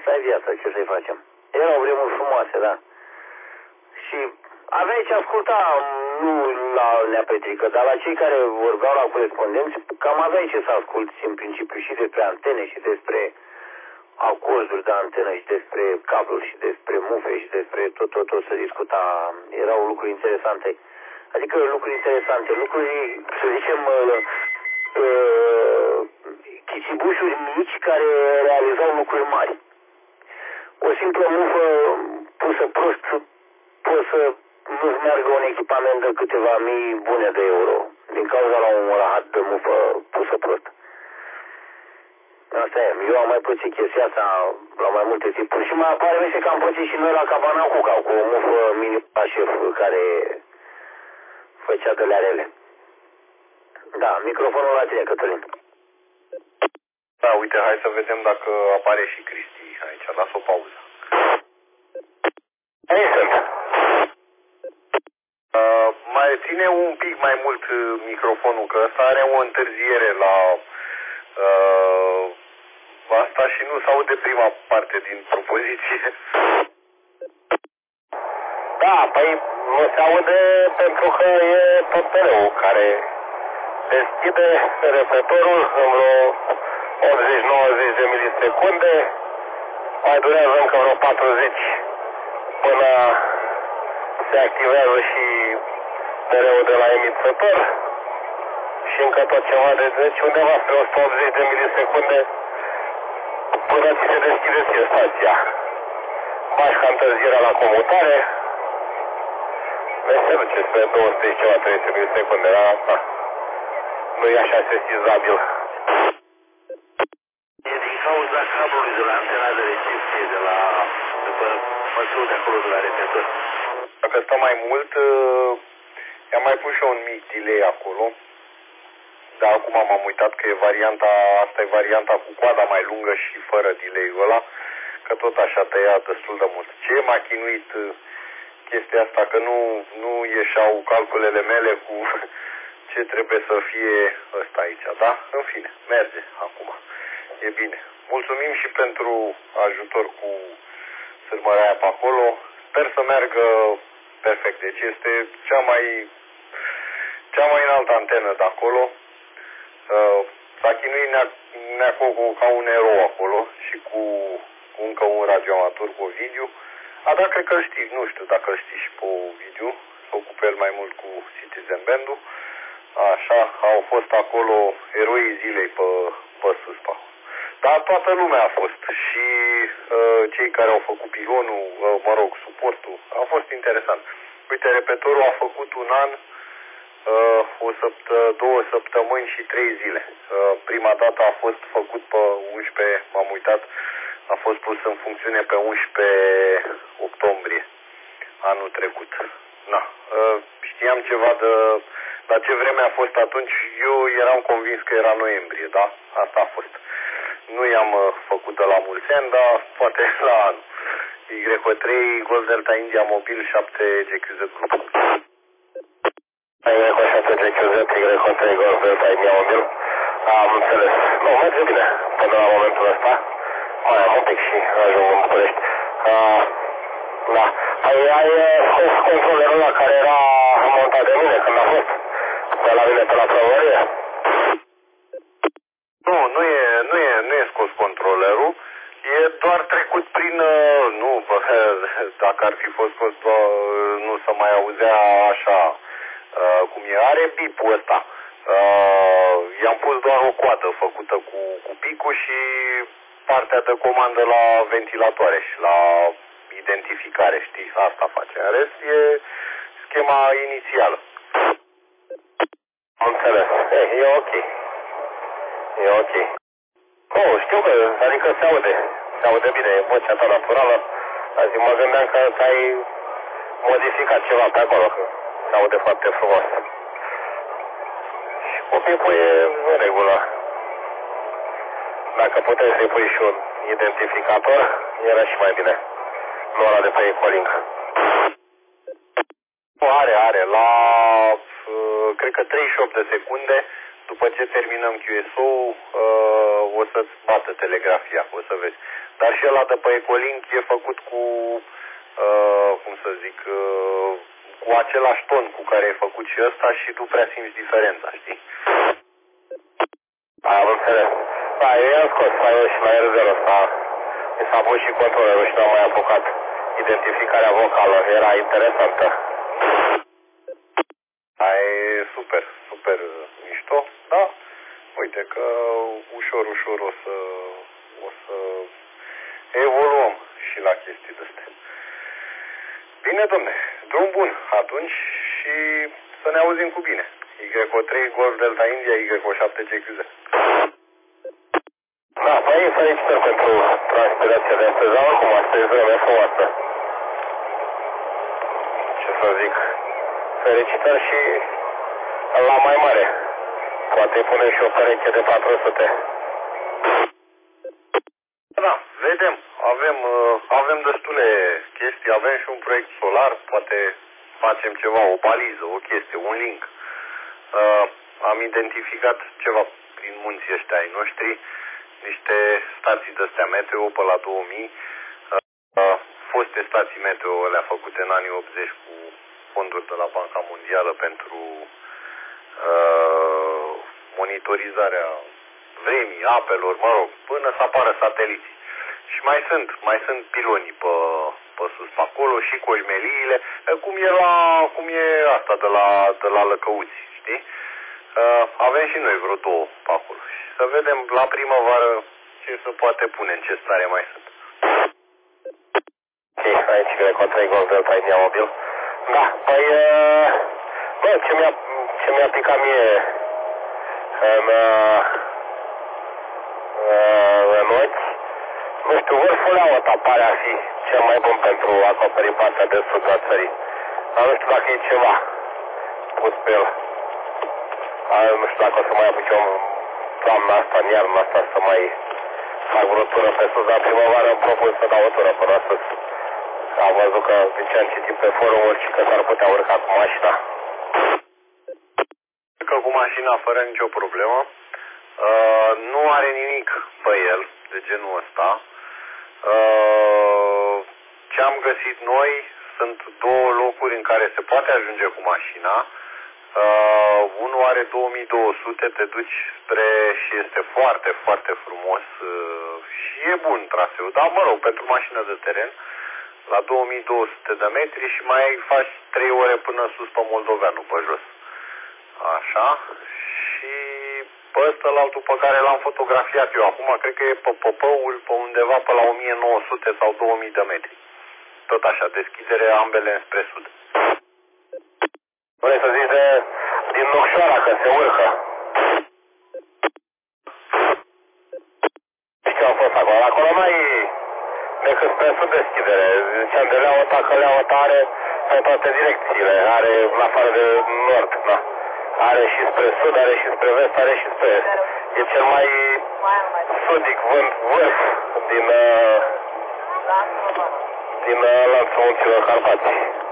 asta e viața, ce să-i facem. Erau vremuri frumoase, da. Și aveai ce asculta, nu la Nea Petrică, dar la cei care vorbeau la corespondenți, cam aveai ce să asculti în principiu și despre antene și despre acorduri de antenă și despre cabluri și despre mufe și despre tot se discuta. Erau lucruri interesante. Adică lucruri interesante, lucruri, să zicem, chisibușuri mici care realizau lucruri mari. O simplă mufă pusă prost poți să nu-ți meargă un echipament de câteva mii bune de euro din cauza la un rahat de mufă pusă prost. Asta e. Eu am mai pățit chestia asta la mai multe tipuri și mai apare mi se că am pățit și noi la Cabana Cuca cu o mufă mini șef care făcea de rele. Da, microfonul la tine, Cătălin. Da, uite, hai să vedem dacă apare și Cristi aici. Las o pauză. Aici sunt. Mai ține un pic mai mult microfonul, că ăsta are o întârziere la asta și nu s-aude prima parte din propoziție. Da, păi nu se aude pentru că e tot mereu care deschide repetorul în vreo 80-90 de milisecunde, mai durează încă vreo 40 până se activează și mereu de la emițător și încă tot ceva de 10, undeva spre 180 de milisecunde până ți se deschide ție stația. Bași ca întârzierea la comutare, vezi se duce spre 200 și ceva, 300 milisecunde, da? Nu e așa sesizabil. E din cauza cablului de la antena de recepție, de la măsurul de acolo de la repetor. Dacă stă mai mult, i-am mai pus și eu un mic delay acolo. Dar acum m-am uitat că e varianta, asta e varianta cu coada mai lungă și fără delay-ul ăla, că tot așa tăia destul de mult. Ce m-a chinuit chestia asta, că nu ieșeau calculele mele cu ce trebuie să fie ăsta aici, da? În fine, merge acum. E bine. Mulțumim și pentru ajutor cu sârmărea aia pe acolo. Sper să meargă perfect. Deci este cea mai înaltă antenă de acolo. S-a chinuit Neacoco ca un erou acolo și cu încă un radioamator cu Ovidiu. Dar cred că îl știi, nu știu dacă îl știi și pe Ovidiu, s-a ocupat el mai mult cu Citizen Band-ul. Așa, au fost acolo eroii zilei pe sus pe acolo. Dar toată lumea a fost și cei care au făcut pilonul, suportul, a fost interesant. Uite, repetorul a făcut un an, 2 săptămâni și 3 zile. Prima dată a fost făcut pe 11, m-am uitat, a fost pus în funcțiune pe 11 octombrie anul trecut. Na, știam ceva de la ce vreme a fost atunci, eu eram convins că era noiembrie, da? Asta a fost. Nu i-am făcut de la mulți ani, dar poate la anul. Y3, Golf Delta India Mobil 7 GQZ Group. Y7 GQZ, Y3 Golf Delta India Mobil. Am înțeles. Nu, merge bine până la momentul ăsta. Mai am un pic și ajung în București. Da. Ai scos controlerul ăla care era montat de mine când a fost? Pe la mine pe la primărie? Nu e scos controlerul, e doar trecut prin, dacă ar fi fost scos, nu se mai auzea așa cum e, are bipul ăsta. I-am pus doar o coadă făcută cu picul și partea de comandă la ventilatoare și la identificare, știi, asta face. În rest e schema inițială. Am înțeles. E ok. E ok. Știu că, adică se aude bine, e vocea ta naturală. Azi mă gândeam că ai modificat ceva pe acolo, că se aude foarte frumos. Și cu pipul e în regulă. Dacă puteți să-i pui și un identificator, era și mai bine. Nu ăla de pe Ecolink. Are, la cred că 38 de secunde după ce terminăm QSO, o să-ți bată telegrafia, o să vezi. Dar și ăla de pe Ecolink e făcut cu, cum să zic, cu același ton cu care e făcut și ăsta și tu prea simți diferența, știi? Am înțeles. Da, eu i-am scos file-ul și la R0 ăsta. Mi s-a pus și controlerul și n-am mai apucat. Identificarea vocală era interesantă. Ai super, super mișto, da? Uite că ușor, ușor o să evoluăm și la chestii de-astea. Bine, domne, drum bun atunci și să ne auzim cu bine. YO3 Golf Delta India, YO7 GQZ. Da, păi felicitări pentru transpirația de astăzi, dar oricum astăzi vremea frumoasă. Ce să zic, felicitări și la mai mare. Poate punem și o pereche de 400. Da, vedem, avem destule chestii, avem și un proiect solar, poate facem ceva, o baliză, o chestie, un link. Am identificat ceva prin munții ăștia ai noștri, niște stații de-astea meteo pe la 2000, foste stații meteo le-a făcute în anii 80 cu fonduri de la Banca Mondială pentru monitorizarea vremii, apelor, mă rog, până să apară sateliții. Și mai sunt pilonii pe sus pe acolo și coșmeliile, cum e asta de la Lăcăuți, știi? Avem și noi vreo două pe acolo. Și să vedem la primăvară ce se poate pune, în ce stare mai sunt. Ok, aici Greco 3 Golf Delta India mobil. Da, păi, bă, ce mi-a picat mie în ochi, nu știu, vârful ăsta pare a fi cel mai bun pentru a acoperi partea de sud a țării. Dar nu știu dacă e ceva pus pe el. Nu știu dacă o să mai apuc eu toamna asta, în iarna asta, să mai fac vreo tură pe sus, dar primăvară îmi propun să dau o tură până sus. Am văzut că din ce am citit pe forumuri și că s-ar putea urca cu mașina. Că cu mașina fără nicio problemă. Nu are nimic pe el de genul ăsta. Ce am găsit noi sunt două locuri în care se poate ajunge cu mașina. Unul are 2200, te duci și este foarte, foarte frumos și e bun traseul, dar mă rog, pentru mașină de teren, la 2200 de metri și mai faci 3 ore până sus pe Moldoveanu, pe jos. Așa, și pe ăsta, altul pe care l-am fotografiat eu acum, cred că e pe Păpăul, pe undeva pe la 1900 sau 2000 de metri. Tot așa, deschidere ambele spre sud. Vrei să zici din Nocșoara, că se urcă. Știu, am fost acolo. Acolo n-ai decât spre sud deschidere. Ziceam de Leaota, că Leaota are în toate direcțiile. Are în afară de nord, na. Are și spre sud, are și spre vest, are și spre est. E cel mai sudic vârf din lanțul munților Carpați.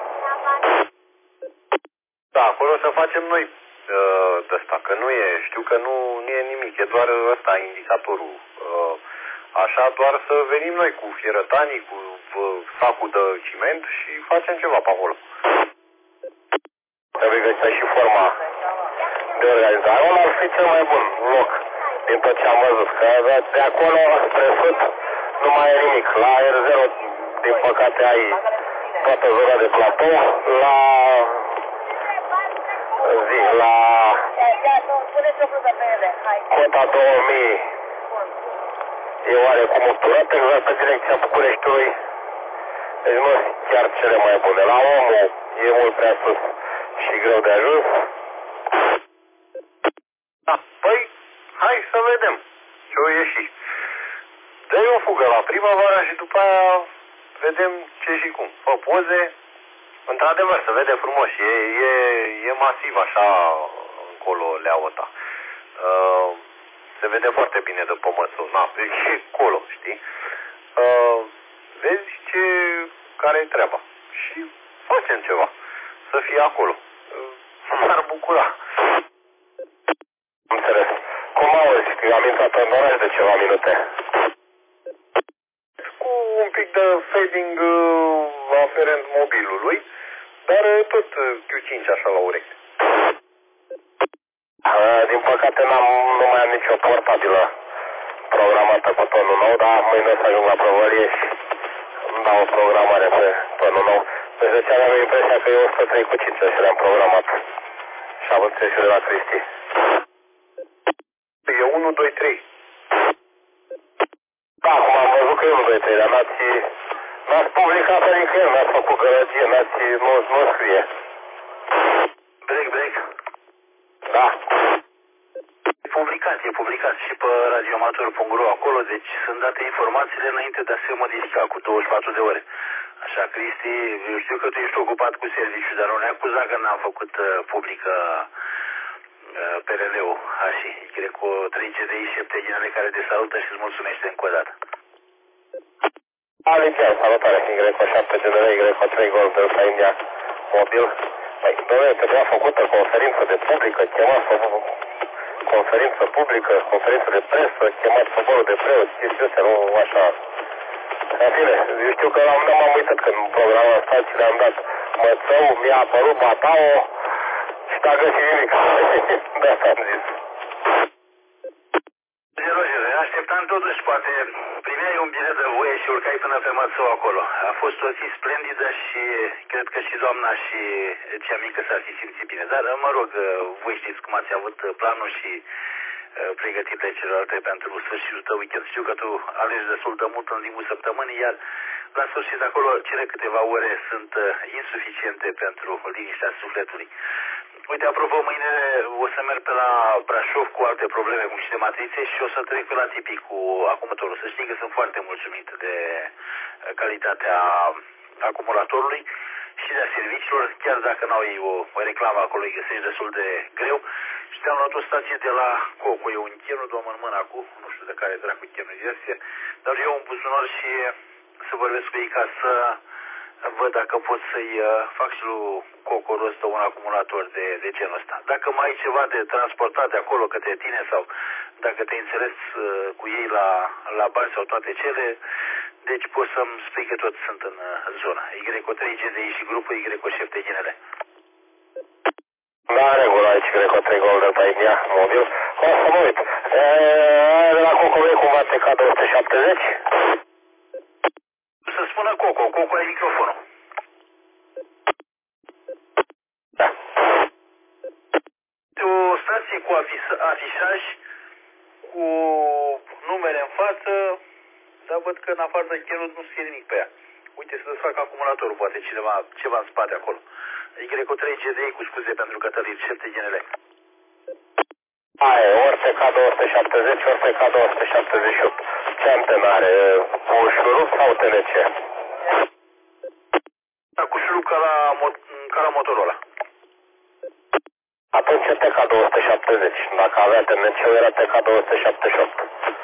Da, acolo să facem noi de asta, că nu e, știu că nu e nimic, e doar ăsta indicatorul. Așa, doar să venim noi cu fierătanii, cu sacul de ciment și facem ceva pe acolo. Trebuie găsită și forma de organizare. Ăla ar fi cel mai bun loc din tot ce am văzut, că de acolo spre sud nu mai e nimic. La R0, din păcate, ai toată zona de platou, la Cota 2000 e oarecum obturată, exact pe direcția Bucureștiului. Deci nu sunt chiar cele mai bune. La omul e mult prea sus și greu de ajuns. Da, păi, hai să vedem ce-o ieși. Dă-i o fugă la primăvară și după aia vedem ce și cum. Fă poze, într-adevăr, se vede frumos și e masiv așa încolo Leaota. Se vede foarte bine de pămățul, e acolo, știi? Vezi care-i treaba și facem ceva, să fie acolo. M-ar bucura. Înțeles. Cum auzi? Că am intrat în oraș de ceva minute. Cu un pic de fading aferent mobilului, dar tot Q5 așa la ureche. Din păcate nu mai am nicio portabilă programată cu tonul nou, dar mâine o să ajung la provărie și îmi dau o programare pe tonul nou. Deci de ce aveam impresia că e 103 cu 5 și le-am programat. Și am înțeles și de la Cristi. E 1, 2, 3. Da, acum am văzut că e 1, 2, 3, dar n-ați publicat pe nicăieri, n-ați făcut gălăgie, nu scrie. Break. Da. E publicat și pe radioamator.ro acolo, deci sunt date informațiile înainte de a se modifica cu 24 de ore. Așa, Cristi, eu știu că tu ești ocupat cu serviciu, dar nu ne acuza că n-am făcut publică PRL-ul, așa, cred cu 3 GDI 7 ginele care te salută și îți mulțumește încă o dată. Alicia, salutare, Y7 GDR, Y3 Golden Star India Mobil. Păi, domnule, trebuia făcută conferință de publică, conferință publică, conferință de presă, chemat soborul de preoți, chestii astea, nu așa. În fine, eu știu că la un moment m-am uitat când programul ăsta și le-am dat mățău, mi-a apărut Batao și n-a găsit nimic. De asta am zis. Roger, așteptam totuși, poate primeai un bilet de voie și urcai până pe mățău acolo. A fost o zi splendidă și cred că și doamna și cea mică s-ar fi simțit bine. Dar, mă rog, voi știți cum ați avut planul și pregătirile celelalte pentru sfârșitul tău weekend. Știu că tu alegi destul de mult în timpul săptămânii, iar la sfârșit acolo cele câteva ore sunt insuficiente pentru liniștea sufletului. Uite, apropo, mâine o să merg pe la Brașov cu alte probleme, cum și de matrițe, și o să trec pe la Tipic cu acumulatorul. Să știi că sunt foarte mulțumit de calitatea acumulatorului și de a serviciilor, chiar dacă n-au ei o reclamă acolo, îi găsești destul de greu. Și te-am luat o stație de la Coco, e un chernul, domn în mână acum, nu știu de care dracu chernul este, dar eu un buzunar și să vorbesc cu ei ca să văd dacă pot să-i fac și lui Coco rost de un acumulator de genul ăsta. Dacă mai ai ceva de transportat de acolo către tine sau dacă te înțeles cu ei la bani sau toate cele, deci poți să-mi spui că toți sunt în zona. Y3 GDI și grupul Y7 Ginele. Da, regulă aici, Y3 Golden Star Mobil. O să mă uit. De la Coco vrei cumva TK270? Să spună Coco, Coco ai microfonul. Da. O stație cu afișaj, cu numere în față, dar văd că în afară de cherul nu scrie nimic pe ea. Uite să desfac acumulatorul, poate ceva în spate acolo. Y3 GDI cu scuze pentru Cătălin, 7 GNL. Aia, ori TK270, ori TK278. Ce antenă are? Cu șurub sau TNC? Da, cu șurub ca la Motorola. Atunci e TK270. Dacă avea TNC-ul era TK278.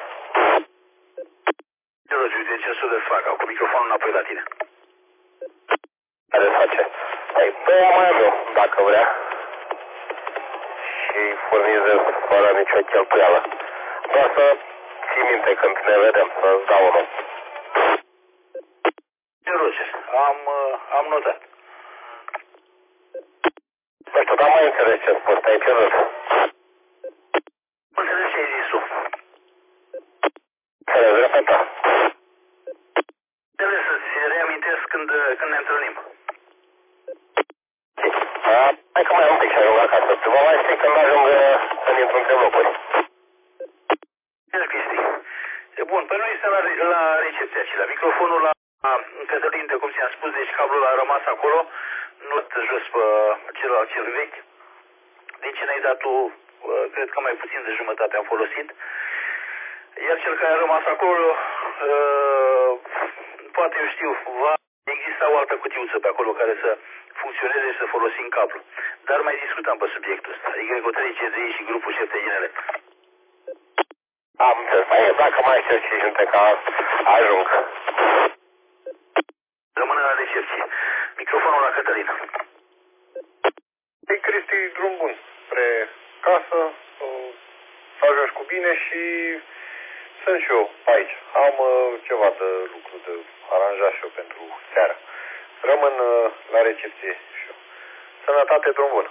Uite ce să desfac, cu microfonul înapoi la tine. Care face? Păi, pe ea mai am eu, dacă vrea. Și furnizez fără nicio cheltuială. Doar să ții minte când ne vedem, să-ți dau unul. Roger, am notat. Nu știu, dar mai înțeles ce spus, te-ai pierdut. Înțeles ce ai zis tu. Înțeles, repeta. Înțeles, să-ți reamintesc când ne întâlnim. Hai că mai am un pic și ajung acasă. Vă mai știi când ajung să intru între locuri. Bine, Cristi. Bun, păi noi suntem la recepția și la microfonul la Cătălin, de cum ți-am spus, deci cablul a rămas acolo, nu jos pe celălalt cel vechi. Deci n-ai dat tu, cred că mai puțin de jumătate am folosit. Iar cel care a rămas acolo, poate eu știu, va exista o altă cutiuță pe acolo care să funcționeze și să folosim cablu. Dar mai discutăm pe subiectul ăsta. Y3 GDI și grupul 7 ginele. Am înțeles. Păi, dacă mai știu și junte ca ajung. Rămâne la recepție. Microfonul la Cătălin. Păi, Cristi, drum bun. Spre casă, bine și sunt și eu aici. Am ceva de lucru de aranjat și eu pentru seara. Rămân la recepție și eu. Sănătate, drum bun.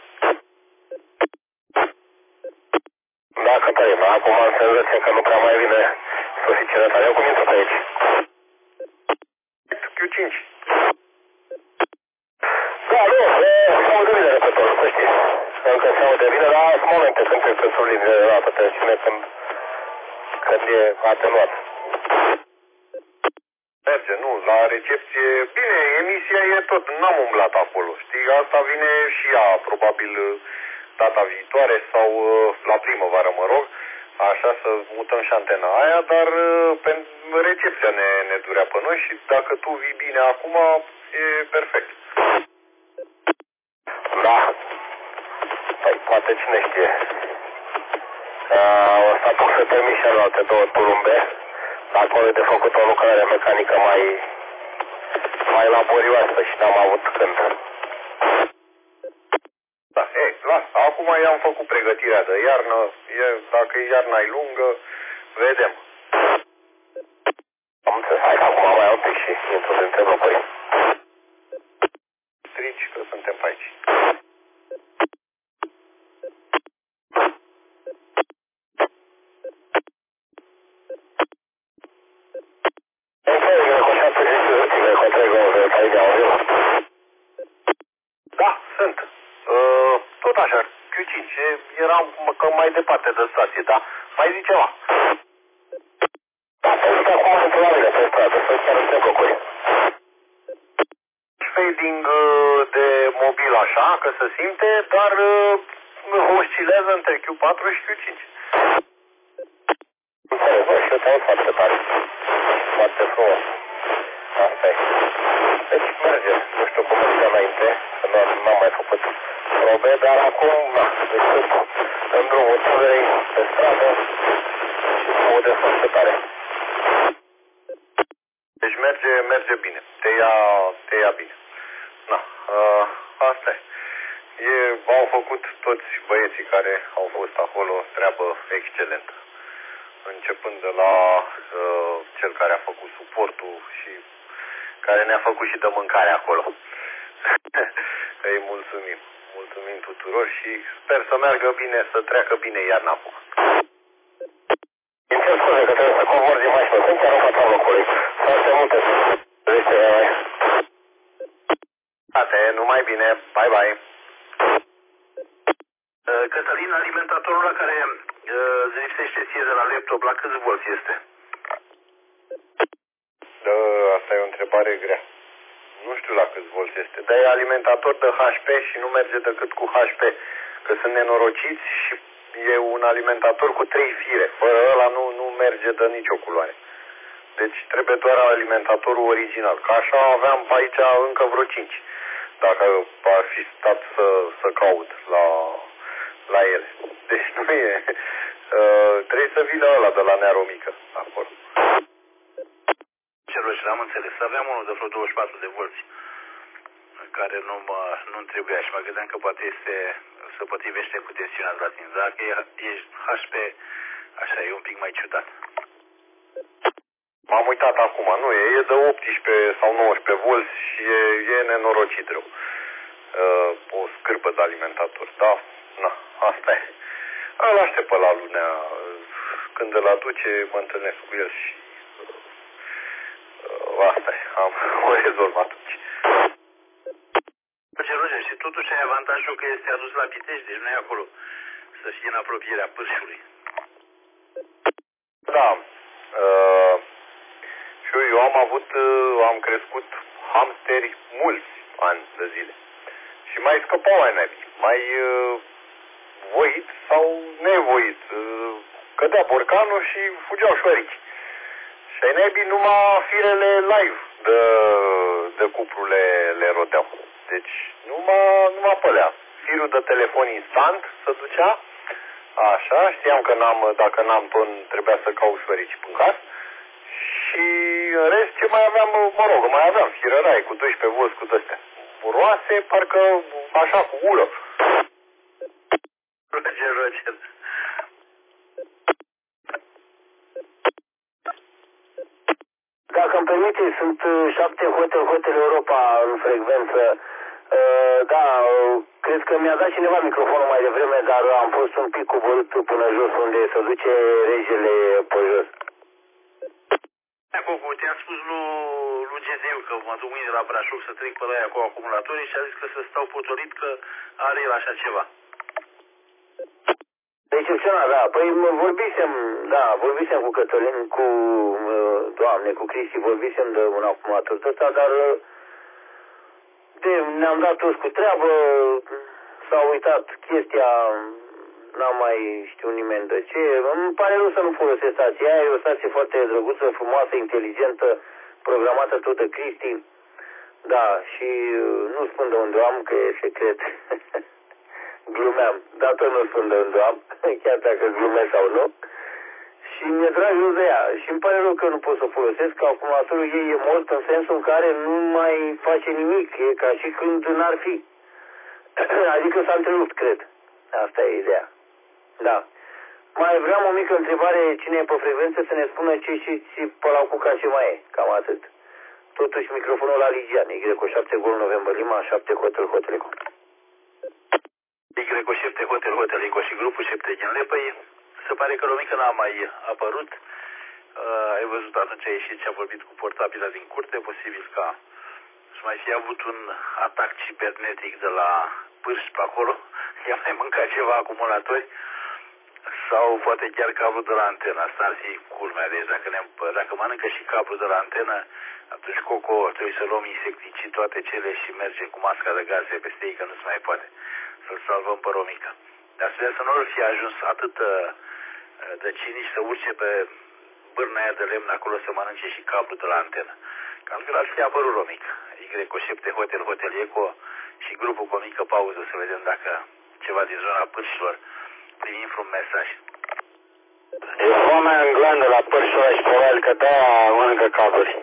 Da, Cătălin, acum am senzația că nu prea mai vine suficient tare. Eu cum intru pe aici? Q5. Da, nu, se aude bine repetorul, să știi. Încă se aude bine, dar sunt momente când trebuie să sublinieze de dată tensiune când e atenuat. Merge, nu, la recepție. Bine, emisia e tot, n-am umblat acolo, știi? Asta vine și ea, probabil, data viitoare sau la primăvară, mă rog, așa să mutăm și antena aia, dar recepția ne durea pe noi și dacă tu vii bine acum, e perfect. Da. Păi, poate cine știe. O să apuc să termin și alte două turumbe. Acolo e de făcut o lucrare mecanică mai laborioasă și n-am avut când. Da, las, acum i-am făcut pregătirea de iarnă, dacă iarna e lungă, vedem. Am înțeles, hai că acum mai un pic și intru dintre blocuri. Strici că suntem pe aici. Da, sunt. Tot așa, Q5, eram mai departe de stație, da? Mai zi ceva. Da, pentru că acum sunt la mine pe stradă, sunt chiar între blocuri. Fading de mobil așa, că se simte, dar oscilează între Q4 și Q5. Înțeles, bă, și eu te aud foarte tare. Foarte frumos. Asta e. Deci merge, nu știu cum merge înainte, că n-am mai făcut probe, dar acum, da, deci sunt în drumul țării, pe stradă și se aude foarte tare. Deci merge bine, te ia bine. Da, asta e. Au făcut toți băieții care au fost acolo treabă excelentă. Începând de la cel care a făcut suportul și care ne-a făcut și de mâncare acolo. Îi mulțumim. Mulțumim tuturor și sper să meargă bine, să treacă bine iarna acum. Îmi cer scuze că trebuie să cobor din mașină, sunt chiar în fața locului. Foarte multe. Numai bine, bye bye. Cătălin, alimentatorul la care îți lipsește ție de la laptop, la câți volți este? Asta e o întrebare grea. Nu știu la câți volți este, dar e alimentator de HP și nu merge decât cu HP, că sunt nenorociți și e un alimentator cu 3 fire. Fără ăla nu merge de nicio culoare. Deci trebuie doar alimentatorul original. Că așa aveam pe aici încă vreo 5. Dacă ar fi stat să caut la ele. Deci nu e... trebuie să vină ăla de la Nearomică acolo. Celor, l-am înțeles. Aveam unul de vreo 24 de volți care nu-mi trebuia și mă gândeam că poate se potrivește cu tensiunea de la tine. Dacă e HP, așa, e un pic mai ciudat. M-am uitat acum, nu e de 18 sau 19 volți și e nenorocit rău. O scârbă de alimentator, da, na, asta e. Îl aștept pe la lunea, când îl aduce, mă întâlnesc cu el și asta e, o rezolv atunci. Roger, și totuși ai avantajul că este adus la Pitești, deci nu e acolo să fie în apropierea pârșului. Da, și eu am crescut hamsteri mulți ani de zile. Și mai scăpau ai mei, mai voit sau nevoit. Cădea borcanul și fugeau șoarici. Și ai naibii numai firele live de cupru le roteau. Deci numai pălea. Firul de telefon instant se ducea. Așa, știam că dacă n-am ton trebuia să caut șoarici în casă. Și în rest ce mai aveam, mai aveam firăraie cu 12 volți cu de-astea. Roase, parcă așa cu ură. Roger. Dacă îmi permite, sunt 7 Hotel Europa în frecvență. Da, cred că mi-a dat cineva microfonul mai devreme, dar am fost un pic coborât până jos unde se duce regele pe jos. Cocu, te-am spus lui GDU că mă duc mâine la Brașov să trec pe la aia cu acumulatorii și a zis că să stau potolit că are el așa ceva. Excepțional, da. Păi vorbisem cu Cătălin, cu Cristi, vorbisem de un acumulator de ăsta, dar ne-am dat toți cu treabă, s-a uitat chestia, n-am mai știut nimeni de ce. Îmi pare rău să nu folosesc stația aia, e o stație foarte drăguță, frumoasă, inteligentă, programată tot de Cristi. Da, și nu spun de unde am, că e secret. Glumeam, dar tot nu spun de unde am, chiar dacă glumesc sau nu. Și mi-e drag de ea. Și îmi pare rău că nu pot să o folosesc, că acumulatorul ei e mort în sensul în care nu mai face nimic. E ca și când n-ar fi. Adică s-a întrerupt, cred. Asta e ideea. Da. Mai vreau o mică întrebare, cine e pe frecvență, să ne spună ce știți pe la Cuca ce mai e. Cam atât. Totuși microfonul la Ligian, Y7 Gol November Lima, 7 Hotel Eco. Y7 Hotel Eco și grupul 7 Ghenle, păi se pare că Romica n-a mai apărut. Ai văzut atunci a ieșit și a vorbit cu portabila din curte, posibil ca să mai fi avut un atac cibernetic de la pârși pe acolo, i-a mai mâncat ceva acumulatori sau poate chiar cablul de la antenă. Asta ar fi culmea, deci dacă mănâncă și cablul de la antenă, atunci Coco trebuie să luăm insecticid toate cele și mergem cu masca de gaze peste ei, că nu se mai poate să-l salvăm pe Romica. Dar sper să nu fi ajuns atât de cinici să urce pe bârna aia de lemn acolo să mănânce și cablul de la antenă. Că altfel ar fi apărut Romica. Y7 Hotel Eco și grupul cu o mică pauză să vedem dacă ceva din zona pârșilor primim un mesaj. E foamea în glandă la pârșilor și probabil că de-aia mănâncă cabluri.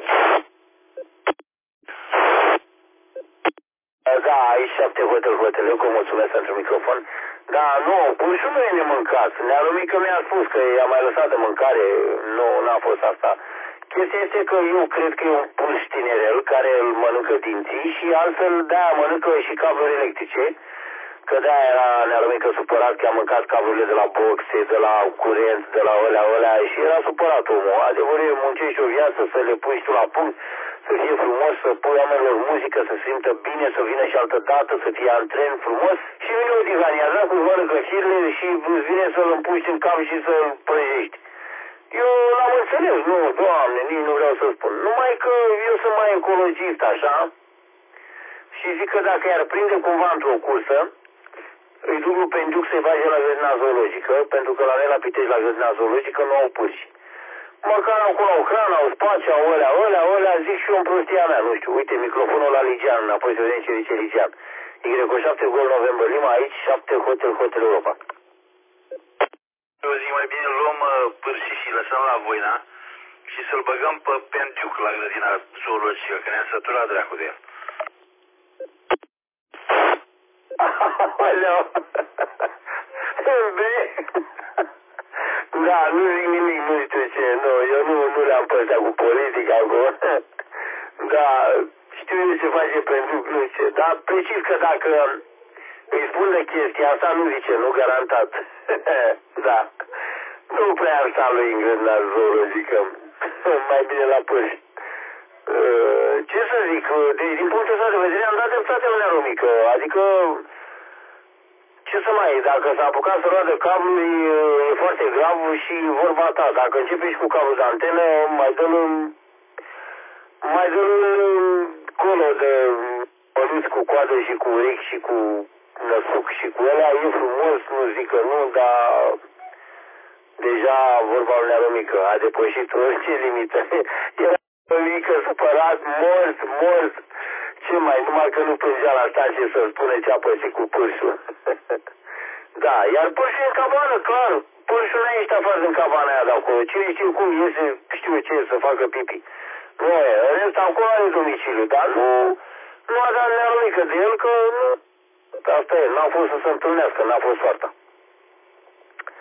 Da, aici 7 Hotel Eco, mulțumesc pentru microfon. Da, nu, pârșul nu e nemâncat. Nea Romică mi-a spus că i-a mai lăsat de mâncare, nu, n-a fost asta. Chestia este că eu cred că e un pârș tinerel care îl mănâncă dinții și altfel de-aia mănâncă și cabluri electrice, că de-aia era Nea Romică supărat că a mâncat cablurile de la boxe, de la curent, de la alea și era supărat omul. Adevărul e, muncești o viață să le pui și tu la punct, să fie frumos, să pui oamenilor muzică, să se simtă bine, să vină și altă dată, să fie antren frumos și vine o tigania, cu mănâncă șirile și îți vine să-l împuști în cap și să-l prăjești. Eu l-am înțeles, nu, Doamne, nici nu vreau să spun. Numai că eu sunt mai ecologist, așa, și zic că dacă i-ar prinde cumva într-o cursă, îi duc lui Penduc să-i bage la grădina zoologică, pentru că la noi la Pitești, la grădina zoologică, nu au pârși. Măcar acolo au hrană, au spațiu, au alea, zic și eu în prostia mea, nu știu, uite, microfonul la Ligian, înapoi să vedem ce zice Ligian. Y7 Gol November Lima, aici 7 Hotel Europa. Eu zic mai bine luăm pârșii și lăsăm la Voina și să-l băgăm pe Penduc la grădina zoologică, că ne-a săturat dracu de el. Aleu. Da, nu zic nimic, nu știu ce, nu, eu nu le-am păsat cu politica acolo. Da, știu eu ce face pentru nu știu, dar precis că dacă îi spun de chestia asta, nu zice, nu garantat. Da, nu prea ar sta lui în grădina zoologică, mai bine la pârși. Ce să zic, deci din punctul ăsta de vedere am dat dreptate la Nea Romică, adică ce să mai, dacă s-a apucat să roadă cablul, e foarte grav și vorba ta. Dacă începe și cu cablul de antenă, mai dă-l colo de păluți cu coadă și cu urechi și cu năsuc și cu ăla. E frumos, nu zic că nu, dar deja vorba lui Nea Romică a depășit orice limită. Era mică, supărat, mort. Ce mai, numai că nu plângea la stație să spune ce a pățit cu pârșul. Da, iar pârșul e în cabană, clar. Pârșul n-a ieșit afară din cabana aia de acolo. Cine știu cum iese, știu ce, să facă pipi. Nu e, în rest acolo are domiciliu, dar nu a dat Nea Romică de el, că nu. Asta e, n-a fost să se întâlnească, n-a fost soarta.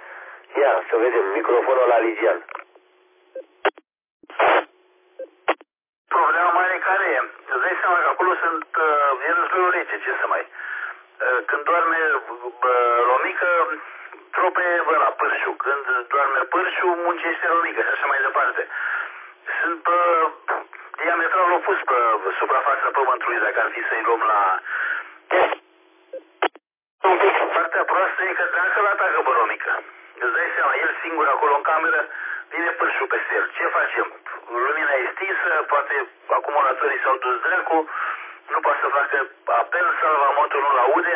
Ia, să vedem, microfonul la Ligian. Problema mare care e? Îți dai seama că acolo sunt, e războiul rece, ce să mai... Când doarme Romică, trope la Pârșu. Când doarme Pârșu, muncește Romică și așa mai departe. Sunt diametral opus pe suprafața Pământului, dacă ar fi să-i luăm la... Partea proastă e că dacă îl atacă pe Romică, îți dai seama, el singur acolo în cameră, vine Pârșu peste el. Ce facem? Lumina e stinsă, poate acumulatorii s-au dus dracu, nu poate să facă apel, salvamotul nu-l aude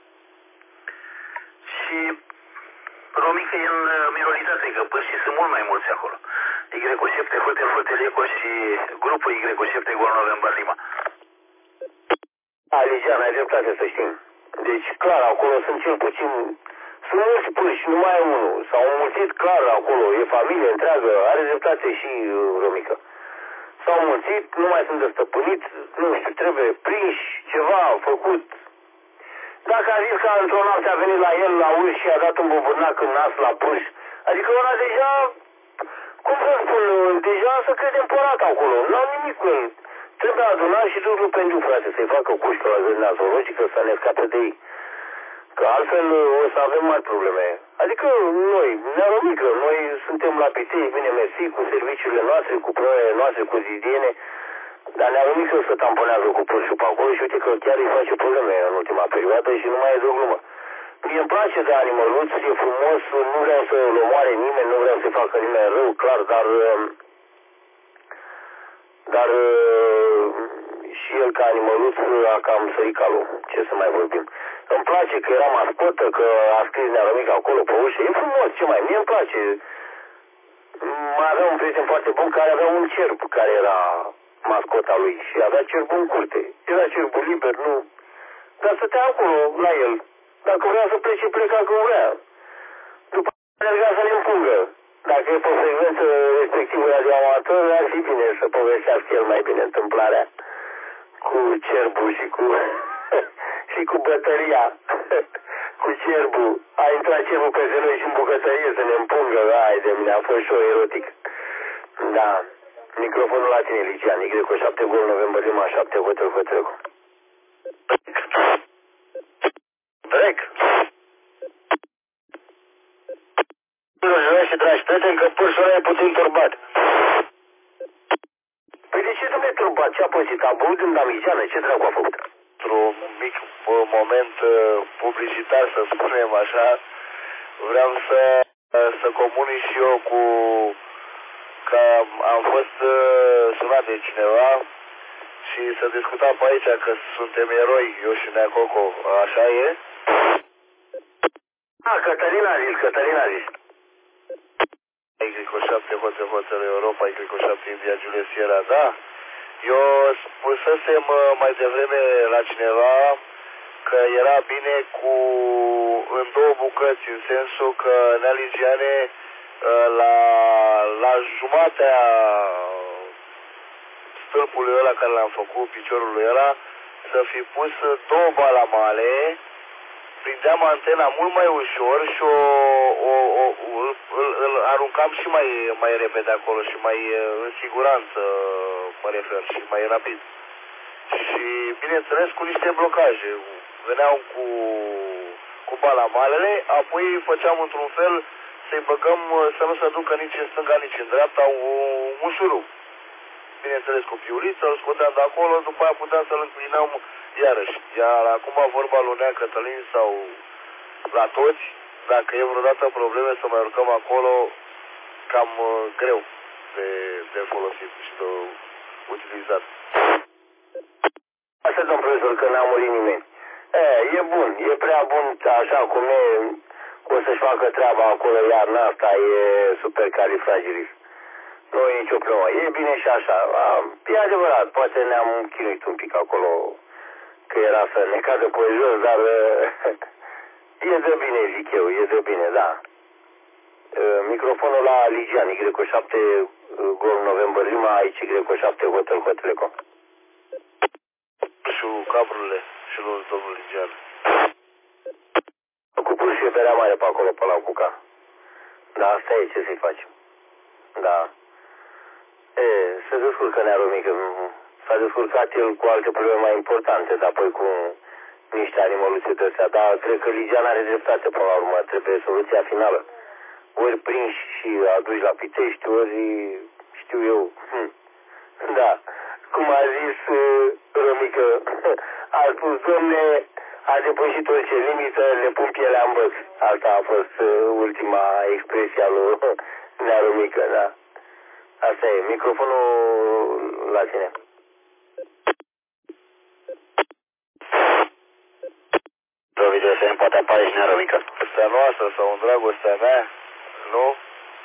și Romică e în minoritate, că Pârșii sunt mult mai mulți acolo. Y7, Hotel Eco și grupul Y7 Gol November Lima. Aligean, ai dreptate să știm. Deci, clar, acolo sunt cel puțin... Sunt mulți Pârși, numai unul. S-au înmulțit clar acolo, e familie întreagă, are dreptate și Romică. S-au înmulțit, nu mai sunt destăpâniți, nu știu, trebuie prinși, ceva făcut. Dacă a zis că într-o noapte a venit la el la uși și a dat un bobârnac în nas la Pârși, adică ăla deja, cum să spun, deja să crede împărat acolo, n-au nimic cu el. Trebuie adunat și dus lui Pendiu, frate, să-i facă cușcă la grădina zoologică, să ne scape de ei. Că altfel o să avem mari probleme. Adică noi, Nearomică, noi suntem la pitei, bine mersi, cu serviciile noastre, cu proiele noastre cotidiene, dar Nearomică se tamponează cu Pârșul pe acolo și uite că chiar îi face probleme în ultima perioadă și nu mai e de o glumă. Mie îmi place de animăluț, e frumos, nu vreau să-l omoare nimeni, nu vreau să-i facă nimeni rău, clar, dar și el ca animăluț a cam sărit calul. Ce să mai vorbim? Îmi place că era mascotă, că a scris Nearomică acolo pe ușă. E frumos, ce mai? Mie îmi place. Mai avea un prieten foarte bun care avea un cerb care era mascota lui și avea cerbul în curte. Era cerbul liber, nu... Dar stătea acolo, la el. Dacă vrea să plece, pleca când vrea. După aceea mergea să ne împungă. Dacă e pe frecvență respectivă radioamator, ar fi bine să povestească el mai bine întâmplarea cu cerbul și cu și cu bătăria cu cerbul. A intrat cerbul peste noi și în bucătărie să ne împungă. Hai de mine, a fost show erotic. Da. Microfonul la tine, Ligian. Y7 Gol November Lima 7 Hotel. Drag. Și dragi prieteni, că Pârșul ăla e puțin turbat. Păi de ce să ne turbat? Ce a pățit? A băut în damigeană? Ce dracu a făcut? Într-un mic moment publicitar, să spunem așa, vreau să comunic și eu că am fost sunat de cineva și să discutăm pe aici că suntem eroi, eu și Nea Coco, așa e? Cătălina a zis. Y7 Hotel Europa, Y7 India Juliet Sierra, da? Eu spusesem mai devreme la cineva că era bine în două bucăți, în sensul că Nea Ligiane la jumatea stâlpului ăla care l-am făcut, piciorului ăla, să fi pus două balamale, prindeam antena mult mai ușor și îl aruncam și mai repede acolo și mai în siguranță, mă refer, și mai rapid. Și bineînțeles cu niște blocaje. Veneau cu balamalele, apoi făceam într-un fel să-i băgăm să nu se ducă nici în stânga, nici în dreapta un șurub. Bineînțeles cu piuliță, îl scoteam de acolo, după aia puteam să-l înclinăm iarăși. Iar acum vorba lui Nea Cătălin sau la toți, dacă e vreodată probleme să mai urcăm acolo, cam greu de folosit și de utilizat. Asta, domn profesor, că n-a murit nimeni. E bun, e prea bun așa cum e, o să-și facă treaba acolo, iarna asta e supercalifragilis. Nu e nicio problemă, e bine și așa. E adevărat, poate ne-am chinuit un pic acolo, că era să ne cadă pe jos, dar e de bine, zic eu, e de bine, da. Microfonul la Ligian, Y7 Gol November Lima, aici Y7 Hotel. Și cablurile și lui domnul Ligian. Cu Pârșul e berea mare pe acolo, pe la Cuca. Da, asta e, ce să-i facem. Da. se descurcă Nearu Mică. S-a descurcat el cu alte probleme mai importante, dar apoi cu niște animăluțe de astea. Dar cred că Ligian are dreptate până la urmă. Trebuie soluția finală. Ori prinși și aduci la Pitești, ori știu eu. Da. Cum a zis Romică, a spus, domne, a depășit orice limită, le pun pielea în băț. Asta a fost ultima expresie a lui Nearu Mică, da. Asta e. Microfonul la tine. Video FM poate apare și Nearu Mică. Ăsta noastră sau în dragostea mea, nu?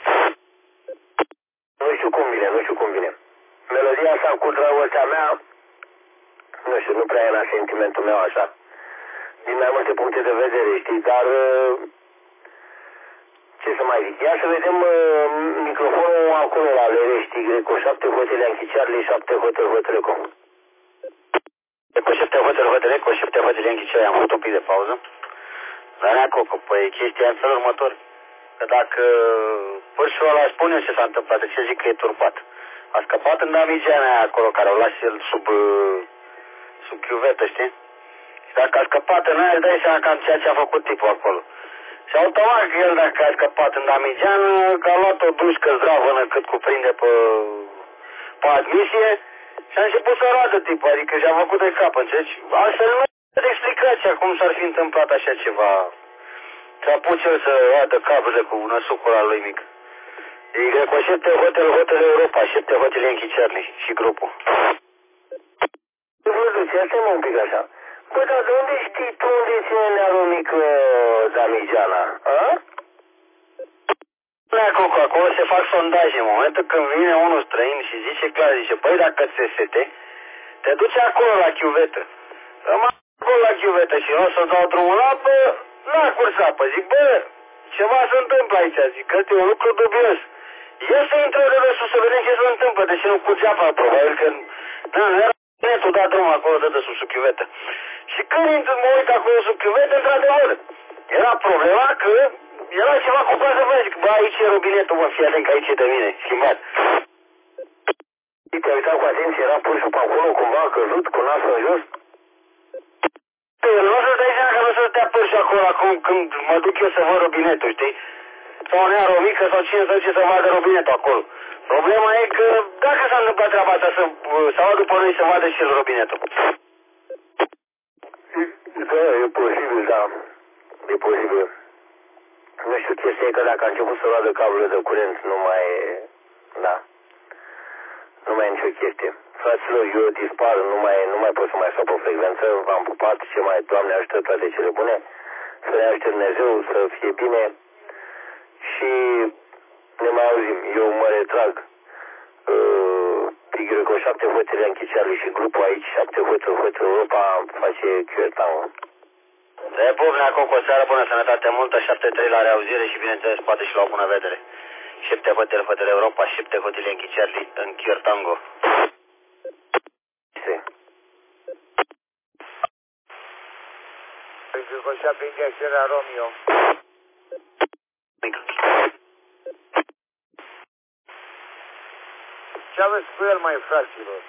Nu știu cum vine. Melodia asta cu dragostea mea, nu știu, nu prea e la sentimentul meu așa. Din mai multe puncte de vedere, știi, dar ce să mai zic? Ia să vedem microfonul acolo la Lerești, Greco, 7 Hotel Yankee Charlie, 7 Hotel Hotel Com. Cu 7 Hotel cu 7 Hotel Yankee Charlie am făcut un pic de pauză. Dar Neacoco, păi chestia în felul următor. Că dacă părșul ăla spune ce s-a întâmplat, de ce zic că e turbat? A scăpat în Damigeana aia acolo, care o las el sub chiuvetă, știi? Și dacă a scăpat în aia, îți dai seama cam ceea ce a făcut tipul acolo. Și automat că el, dacă a scăpat în Damigeană, că a luat o dușcă zdravănă cât cuprinde pe admisie și a început să roadă tipul, adică și-a făcut de cap, înțelegi? Altfel nu de explicația cum s-ar fi întâmplat așa ceva. S-a pus el să roadă caburile cu năsucul al lui mic. E cu 7 Hotel Europa, 7 Hotel Yankee Charlie și grupul. Văduți, asta e un pic așa. Bă, dar de unde știi tu unde ține Nearu Mică Damigeana, a? Acolo, acolo se fac sondaje. În momentul când vine unul străin și zice clar, zice, băi, dacă ți-e sete, te duci acolo la chiuvetă. Rămâi acolo la chiuvetă și nu o să dau drumul la apă, n-a curs apă. Zic, bă, ceva se întâmplă aici, zic, că e un lucru dubios. El să intre de sus să vedem ce se întâmplă, deși nu curge apa, probabil că nu era netul dat drumul acolo de sus sub chiuvetă. Și când mă uit acolo sub chiuvetă, într-adevăr, era problema că era ceva cu plasă, bă, zic, bă, aici e robinetul, mă, fii atent că aici e de mine, schimbat. Te-ai uitat cu atenție, era pursul pe acolo, cumva a căzut, cu nasul în jos? Nu o să-ți dai seama că nu să stea pursul acolo, acum când mă duc eu să văd robinetul, știi? Sau Nearu Mică sau cine să duce să vadă robinetul acolo. Problema e că dacă s-a întâmplat treaba asta, să vadă după noi să vadă și el robinetul. Da, e posibil, da. E posibil. Nu știu, chestia e că dacă a început să roadă cablurile de curent, nu mai e... Da. Nu mai e nicio chestie. Fraților, eu dispar, nu mai pot să mai stau pe frecvență. V-am pupat, ce mai, Doamne ajută, toate cele bune. Să ne ajute Dumnezeu, să fie bine. Și ne mai auzim. Eu mă retrag. Tigre 7 Hotel Yankee Charlie și grupul aici, 7 Hotel Europa, face Chiuetango. Te pup, Neacoco, o seară bună, sănătate multă, 7-3 la reauzire și bineînțeles poate și la o bună vedere. 7 Hotel Europa, 7 Hotel Yankee Charlie în Chiuetango. Cu 7 India Romeo. Ce aveți cu el, mai fraților?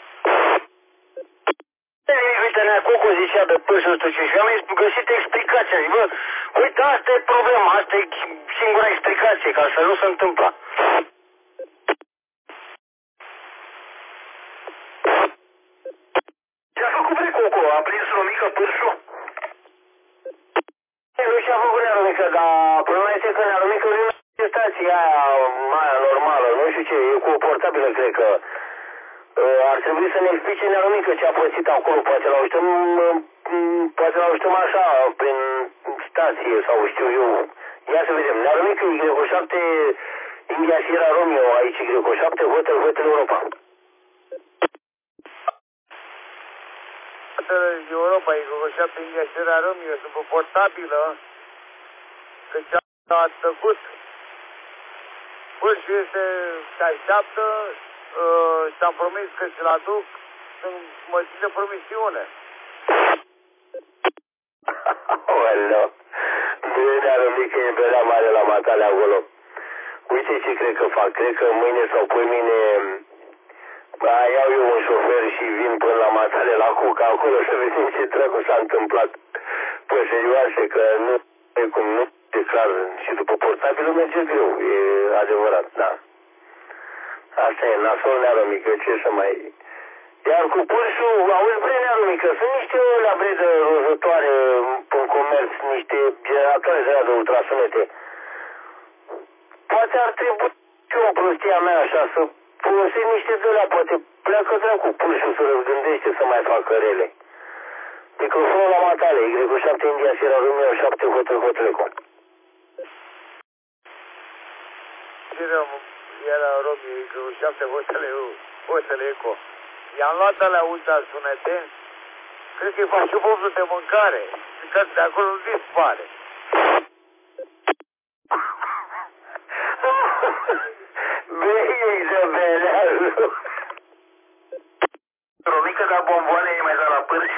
Uite, Neacoco zicea de pârși, nu știu ce, și am găsit explicația. Zic, bă, uite, asta e problema, asta e singura explicație, ca să nu se întâmplă. Ce-a făcut Precoco? A prins Romică pârșul? Nu și-a făcut Nearu Mică, dar problema este că Nearu Mică nu e stația aia normală, nu știu ce, e cu o portabilă, cred că. Ar trebui să ne explice Nearu Mică ce a pățit acolo, poate l-aujutăm așa, prin stație sau știu eu. Ia să vedem, Nearu Mică, Y7, India Sierra Romeo, aici Y7, Hotel Europa. Europa, Y7 India Sierra Romeo, sunt pe portabilă, că ce-a tăcut. Pârșul este, se așteaptă, și-am promis că ți-l aduc, sunt măsii de promisiune. Oleo, Nearu Mică e belea mare la matale acolo. Uite ce cred că fac, cred că mâine sau poimâine Iau eu un șofer și vin până la Matale, la Cuca, acolo să vedem ce dracu s-a întâmplat. Păi serioase, că nu e cum nu e clar. Și după portabilul merge greu, e adevărat, da. Asta e, nasol, Neară Mică, ce să mai... Iar cu pârșul, auzi, bre, Neară Mică, sunt niște olea, bre, de rozătoare în comerț, niște generatoare de de ultrasunete. Poate ar trebui și o prostia mea așa, să folosesc niște de alea, poate pleacă dracu pârșul să răzgândește să mai facă rele. Microfonul la Matale, Y7 India Sierra Romeo 7 Hotel Hoteleco. Era Romeo Y7 Hoteleco. I-am luat alea ultrasunete, cred că îi face boftul de mâncare, că de acolo nu dispare. Băi, Izabelează! Romică, dar bomboane e mai dat la pârși?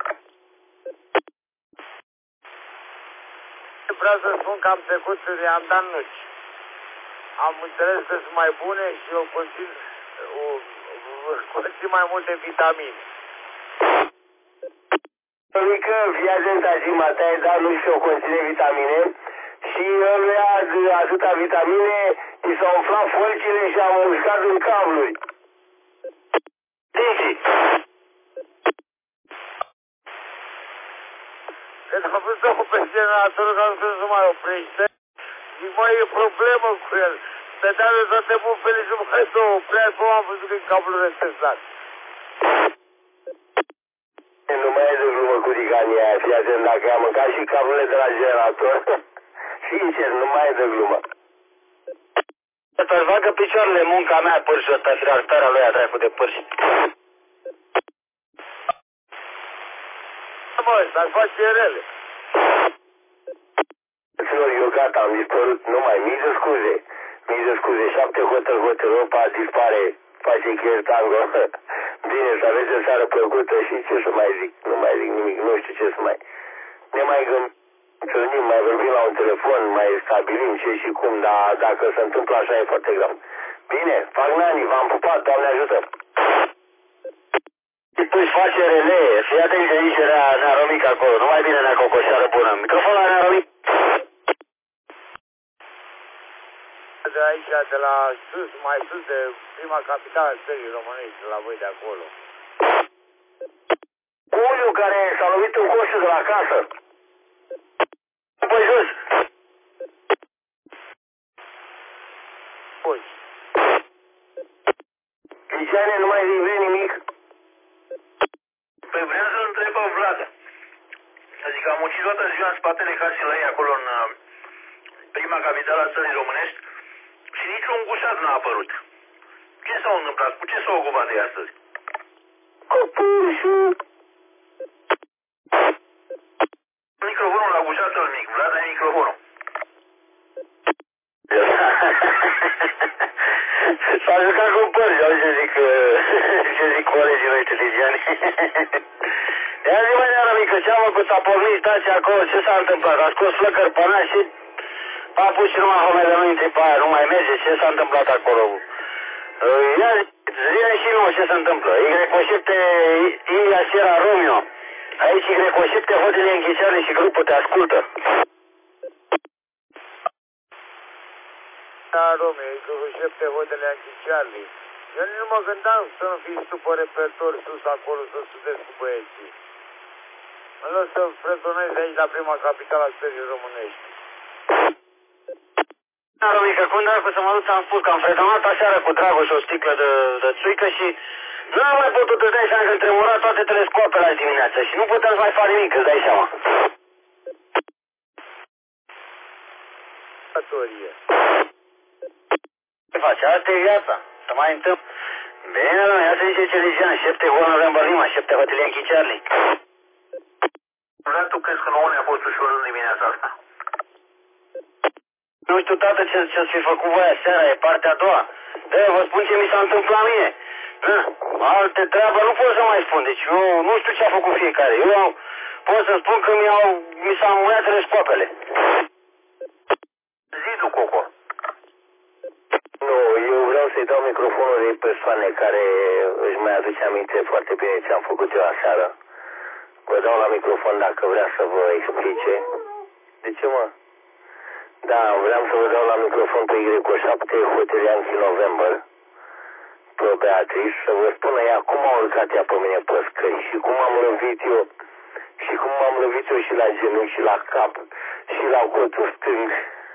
Vreau să spun că am trecut, am dat nuci. Am înțeles că sunt mai bune și eu conțin mai multe vitamine. Romică, fii atent, Azima, te-ai dat nuci și o conține vitamine și ăluia atâta vitamine, i s-au umflat folcile și am uscat în cabluri. Digi! Când am văzut-o pe generatorul că nu se mai oprește, zic, mai e problemă cu el. Stătea de toate bufele și nu mai se oprea, cum am văzut în cablul retestat. Nu mai e de glumă cu rigania aia, fii atent, dacă am mâncat și cablurile de la generator, sincer, nu mai e de glumă. Să-ți facă picioarele munca mea, pârșul ăsta, firartarea lui a dracu de pârși. Mă, dar face rele. Fraților, eu gata, am dispărut, nu mai, mii de scuze, 7 Hotel Opa dispare, face chiar tango. Bine, să aveți o seară plăcută și ce să mai zic, nu mai zic nimic, nu știu ce să mai... Ne mai întâlnim, mai vorbim la un telefon, mai stabilim ce și cum, dar dacă se întâmplă așa e foarte grav. Bine, fac nani, v-am pupat, Doamne ajută! Tu își face relee, fii atent că zice Nearomic acolo, nu mai bine Nea Cocoșoară bună. Microfonul la Nearomic. De aici, de la sus, mai sus de prima capitală a țării românești, de la voi de acolo. Uliu care s-a lovit în coșul de la casă. Pe jos. Păi. Liceane, nu mai zic nimic? Păi vreau să-l întreb pe Vlad. Adică am ucis toată ziua în spatele casei la ei, acolo în prima capitală a țării românești, și niciun gușat n-a apărut. Ce s-a întâmplat? Cu ce s-a ocupat de astăzi? Cu pârșul. Microfonul la gușatul mic. Vlad, ai microfonul. S-a jucat cu părți, auzi ce zic colegii noștri ligiani. Ia zi, mai Neară Mică, ce-am făcut? S-a pornit stația acolo, ce s-a întâmplat? A scos flăcări pe nas și a pus și numai homele nu intri pe aia, nu mai merge, ce s-a întâmplat acolo? Ia zi-ne și nouă ce se întâmplă. Y7 India Sierra Romeo. Aici Y7 Hotel Închisearle și grupul te ascultă. Da, Romeo, Y7 Hotel Închisearle. Eu nu mă gândeam să nu fii supă repertor sus acolo, să studiez cu băieții. Mă las să fretonez aici la prima capitală a țării românești. Da, Romică, cum dracu să mă duc, ți-am spus că am fretonat aseară cu Dragoș o sticlă de țuică și nu am mai putut, îți dai seama că tremura toate telescoapele azi dimineață și nu puteam să mai fac nimic, îți dai seama. Ce faci? Asta e viața. Să mai întâmplă. Bine, domnule, ia să zice ce ligian, 7 Juan November Lima, 7 Hotel Yankee Charlie. Vreau tu crezi că nouă ne-a fost ușor în dimineața asta? Nu știu, tată, ce-ți fi făcut voi aseară, e partea a doua. Vă spun ce mi s-a întâmplat mie. Alte treabă nu pot să mai spun, deci eu nu știu ce a făcut fiecare. Eu pot să spun că mi s-au muiat telescoapele. Zi tu, Coco. Nu, eu vreau vreau să-i dau microfonul unei persoane care își mai aduce aminte foarte bine ce am făcut eu aseară. Vă dau la microfon dacă vrea să vă explice. De ce, mă? Da, vreau să vă dau la microfon pe Y7 Hotel Yankee November, pe Beatrice, să vă spună ea cum a urcat ea pe mine pe scări și cum am lovit eu. Și cum m-am lovit eu și la genunchi și la cap și la cotul stâng.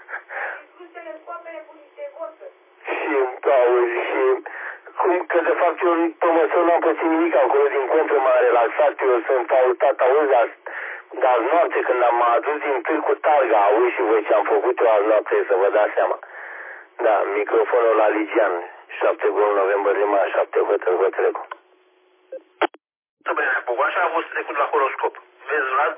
Și îmi auzi și cum că de fapt eu pe măsură n-am pățit nimic acolo, din contră m-am relaxat, eu sunt faultat, auzi, dar noapte când am adus din târg cu targa, auzi și voi ce am făcut eu azi noapte, să vă dați seama. Da, microfonul la Ligian, 7 Gol November Lima, 7 Hotel Hotelego. Bine, așa a fost trecut la horoscop. Vezi, Vlad?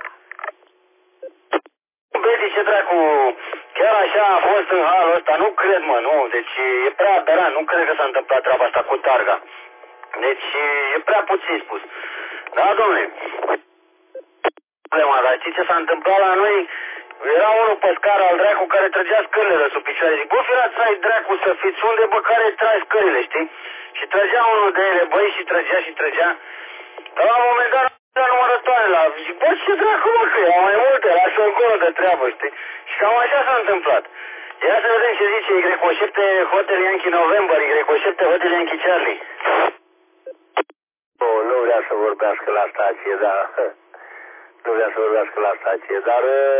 Vezi ce dracu, chiar așa a fost în halul ăsta, nu cred, mă, nu, deci e prea aberant, nu cred că s-a întâmplat treaba asta cu targa. Deci e prea puțin spus. Da, domnule, problema, dar știi ce s-a întâmplat la noi? Era unul pe scară al dracu care trăgea scările de sub picioare. Zic, bă, firați, ai dracu să fiți unde, bă, care tragi scările, știi? Și trăgea unul de ele, băi, și trăgea. Dar la un moment dat numărătoare la... Zic, bă, ce dracu, mă, că erau mai multe, lasă încolo de treabă, știi? Și cam așa s-a întâmplat. Ia să vedem ce zice Y7 Hotel Yankee November, Y7 Hotel Yankee Charlie. Nu vrea să vorbească la stație, dar... Nu vrea să vorbească la stație, dar...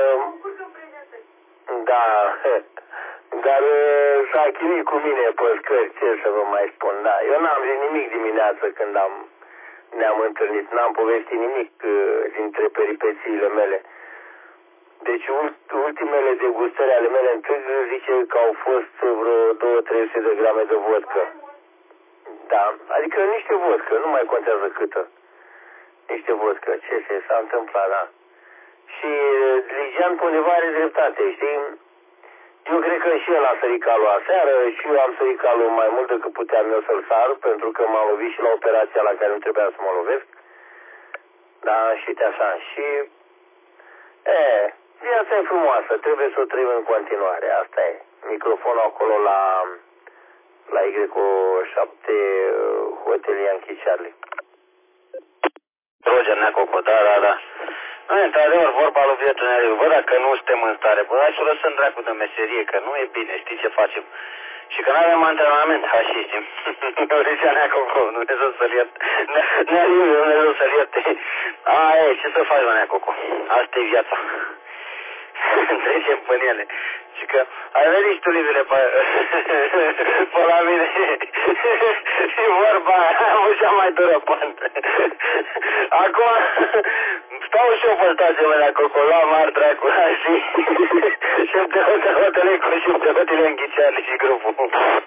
Da, dar s-a chinuit cu mine pe scări, ce să vă mai spun, da. Eu n-am zis nimic dimineață când ne-am întâlnit, n-am povestit nimic dintre peripețiile mele. Deci ultimele degustări ale mele întâi zice că au fost vreo 200-300 de grame de vodcă. Da, adică niște vodcă, nu mai contează câtă. Niște vodcă, ce s-a întâmplat, da. Și Ligian pe undeva are dreptate, știi? Eu cred că și el a sărit calul aseară și eu am sărit calul mai mult decât puteam eu să-l sar, pentru că m-am lovit și la operația la care nu trebuia să mă lovesc. Da, și uite așa. Și... viața e frumoasă, trebuie să o trăim în continuare, asta e. Microfonul acolo la Y7 Hotel Yankee Charlie. Roger Neacoco, da. Nu, într-adevăr, vorba lui Vietuneriu, bă, dacă nu suntem în stare, bă, hai să o lăsăm dracu de meserie, că nu e bine, știi ce facem. Și că n-avem antrenament, așa știm. Zicea Neacoco, Dumnezeu să-l ierte. Dumnezeu să-l ierte. Ce să faci, mă, Neacoco? Asta e viața. Trecem pe ele. Și că ai venit tu, Livile, pe la mine. Și vorba aia, cea mai dură pantă. Acum, stau și eu pe stație, mă, Neacoco, la mari dracu, și șef de Hoteleco și de Hotele Înghiceale și grupul.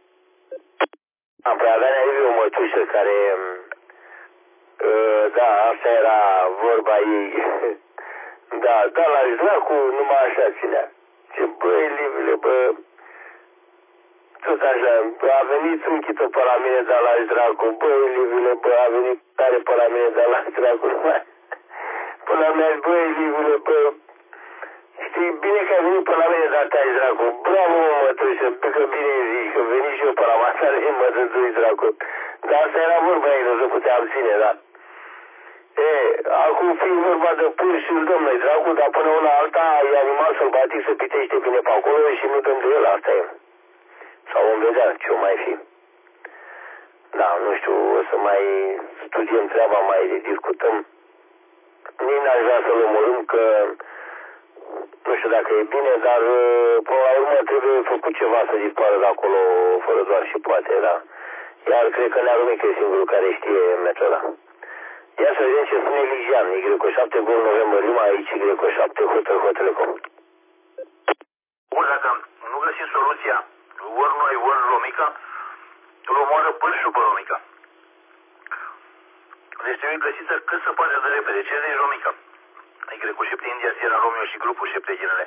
Păi avea o mătușă care, da, asta era vorba ei. Da, la dracu numai așa ținea. Ce băi, Livile, bă, tot așa, a venit Țunchită pe la mine, dar la dracu, băi, Livile, bă, a venit tare pe la mine, dar la dracu, numai, până la mine, băi, Livile, bă, știi, bine că ai venit pe la mine, dar te-ai dracu, bravo, mă, mătușă, că bine zici, că veni și eu pe la masare și mă dădui, dracu, dar asta era vorba ei, nu se putea abține, da. Acum fiind vorba de pur și domnule, dracu, dar până una alta e animal sălbatic, se pitește bine pe acolo și nu dăm de el, asta e. Sau vom vedea ce o mai fi. Da, nu știu, o să mai studiem treaba, mai discutăm. Nici n-aș vrea să-l omorâm, că nu știu dacă e bine, dar până la urmă trebuie făcut ceva să dispară de acolo, fără doar și poate, da. Iar cred că Nearumic e singurul care știe metoda. Ia să vedem ce spune Ligian, Y7 Gol November Lima, aici Y7 Hotel Hoteleco. Bun, dacă nu găsim soluția, ori noi, ori Romica, îl omoară pârșul pe Romica. Deci trebuie găsită cât se poate de repede. Ce zici, Romica? Y7 India, Sierra Romeo și grupul 7 ginele.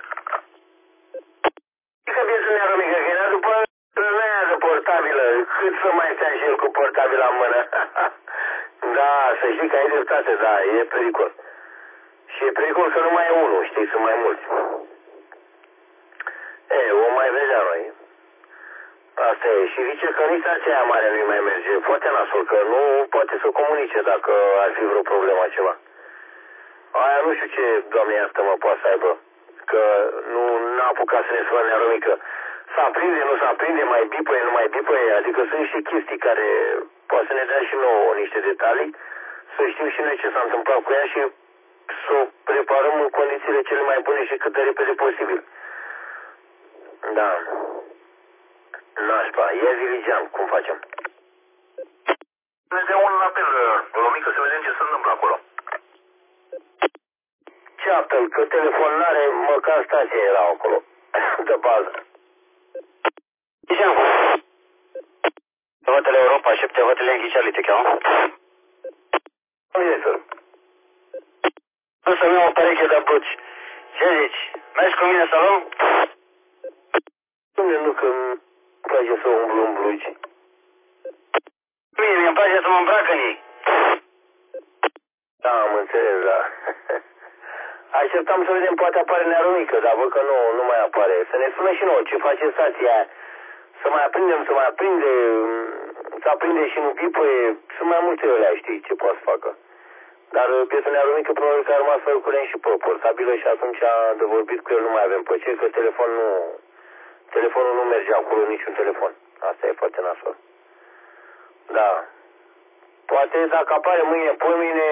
E că bine să ne Romica, că era după aia de portabilă, cât să mai stea și el cu portabila în mână. Da, să știi că ai dreptate, da, e pericol. Și e pericol că nu mai e unul, știi, sunt mai mulți. O mai vedea noi. Asta e. Și zice că nici stația aia mare nu-i mai merge. Foarte nasol, că nu poate să comunice dacă ar fi vreo problemă ceva. Aia nu știu ce, Doamne iartă-mă, poate să aibă. Că nu n-a apucat să ne spună Nearomică. Se aprinde, nu se aprinde, mai bipăie, nu mai bipăie. Adică sunt niște chestii care poate să ne dea și nouă niște detalii. Să știm și noi ce s-a întâmplat cu ea și să o preparăm în condițiile cele mai bune și cât de repede posibil. Da. Nașpa. Ia Viligean, cum facem? Ne dea un apel, Romică, să vedem ce se întâmplă acolo. Ce apel? Că telefon n-are, măcar stația era acolo. De bază. Viligean. Hotele Europa, 7 hotele Yankee Charlie, te cheamă? Unde să? Nu să-mi iau o pereche de buci. Ce zici? Mergi cu mine să luăm? Nu că îmi place să umblu în blugi. Mie mi-mi place să mă îmbrac în ei. Da, am înțeles, da. Așteptam să vedem, poate apare Nearomică, dar văd că nu mai apare. Să ne spună și nouă ce face stația aia. Să mai aprindem, să mai aprinde, să aprinde și nu bipăie. Sunt mai multe alea, știi, ce poate să facă. Dar bietul Nearomică probabil că a rămas fără curent și portabilă și atunci de vorbit cu el nu mai avem pe ce, că telefonul nu merge acolo, niciun telefon. Asta e foarte nasol. Da. Poate dacă apare mâine, poimâine,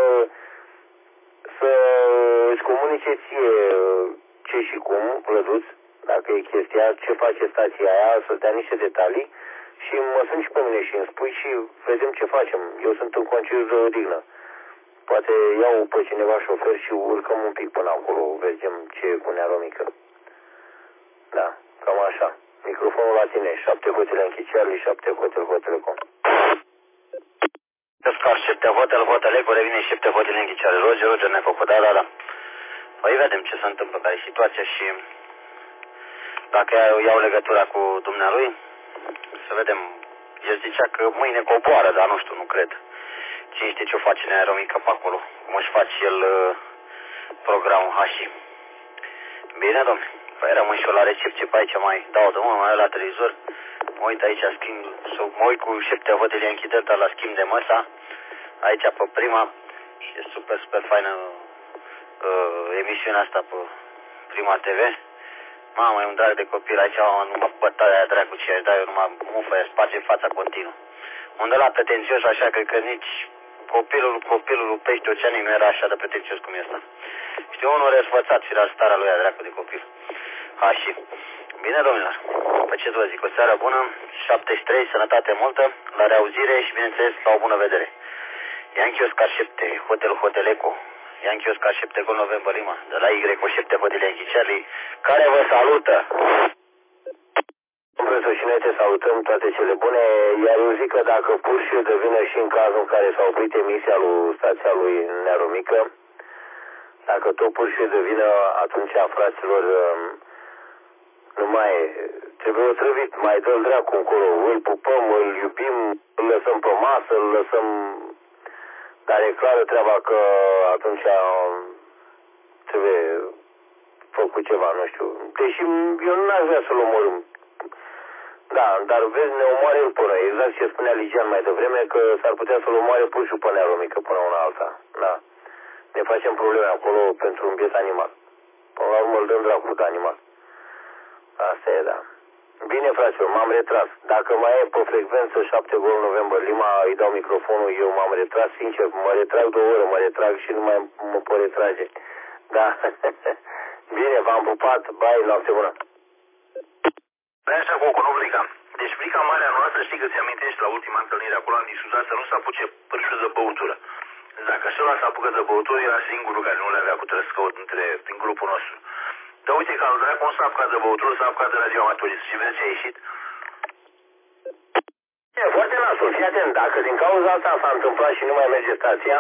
să îți comunice ție ce și cum, Plăduț, dacă e chestia, ce face stația aia, să-ți dea niște detalii și mă sunt și pe mine și îmi spui și vedem ce facem. Eu sunt în concediu de odihnă. Poate iau pe cineva șofer și urcăm un pic până acolo, vedem ce e cu Nearomică. Da, cam așa. Microfonul la tine, 7 hotele Yankee Charlie, 7 hotel com. Oscar, 7 hotel Eco, revine 7 hotele Yankee Charlie. Roger, ne făcut, da. Păi vedem ce se întâmplă, care e situația și dacă iau legătura cu dumnealui, să vedem. El zicea că mâine coboară, dar nu știu, nu cred. Cine știe ce o face Nearomică pe acolo, cum își face el programul Hashi. Bine, domne, păi rămân și eu la recepție pe aici, mai dau de mână, mai la televizor, mă uit aici, mă uit cu 7 hotele Yankee Delta la schimb de măsa, aici pe prima, și e super faină emisiunea asta pe Prima TV. Mamă, e un drag de copil aici, numai bătaia aia dracu ce aș da, eu numai mufă, sparge fața continuu. Unde la pretențios așa, cred că nici copilul pește oceanii nu era așa de pretențios cum e ăsta. Știu, unul răsfățat și la starea lui a dracu de copil. Și bine, domnilor, pe ce vă zic, o seară bună, 73, sănătate multă, la reauzire și, bineînțeles, la o bună vedere. Yankee Oscar 7, Hotel Eco, Yankee Oscar 7, Gol November Lima, de la Y 7, Hotel Yankee Charlie, care vă salută! Vreau și noi te salutăm, toate cele bune, iar eu zic că dacă pur și de vină și în cazul în care s-a oprit emisia lui stația lui Nearomică, dacă tot pur și de vină, atunci, fraților, nu mai trebuie otrăvit, mai dă-l dracu încolo, îl pupăm, îl iubim, îl lăsăm pe masă, îl lăsăm, dar e clară treaba că atunci trebuie făcut ceva, nu știu, deși eu nu aș vrea să-l omorâm. Da, dar vezi, ne omoare el până, exact ce spunea Ligian mai devreme, că s-ar putea să-l omoare pur și pe Nearomică până una alta, da. Ne facem probleme acolo pentru un biet animal. Până la urmă îl dăm dracu de animal. Asta e, da. Bine, fraților, m-am retras. Dacă mai e pe frecvență 7 Gol November Lima, îi dau microfonul, eu m-am retras, sincer, mă retrag 2 ore, mă retrag și nu mai mă pot retrage. Da. Bine, v-am pupat, bye, noapte bună. Vreau așa cu Conoblica. Deci frica marea noastră, știi că ți-amintești la ultima întâlnire acolo, am discutat să nu se apuce pârșul de băutură. Dacă ăla s-a apucat de băutură, era singurul care nu le avea cu trăscăut din grupul nostru. Dar uite că al dracu nu s-a apucat de băutură, s-a apucat de radioamatorist. Și vezi ce a ieșit? E foarte nasul, fii atent, dacă din cauza asta s-a întâmplat și nu mai merge stația,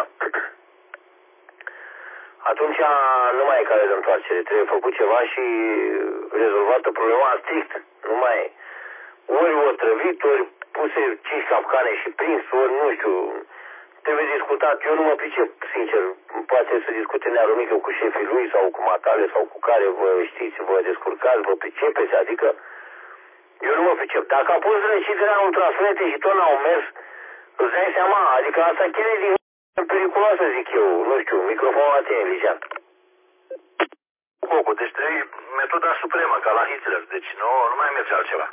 atunci nu mai e cale de întoarcere, trebuie făcut ceva și rezolvată problema strict. Nu mai e. Ori otrăvit, ori puse 5 capcane și prins, ori nu știu, trebuie discutat. Eu nu mă pricep, sincer, poate să discute Nearomică cu șefii lui sau cu matale sau cu care vă știți, vă descurcați, vă pricepeți, adică Eu nu mă pricep. Dacă a pus răciderea în ultrasunete și tot n-au mers, îți dai seama, adică asta chiar e din periculoasă, zic eu. Nu știu, microfonul la tine, Ligian. Cocu, deci trebuie metoda supremă, ca la Hitler, deci nu mai merge altceva.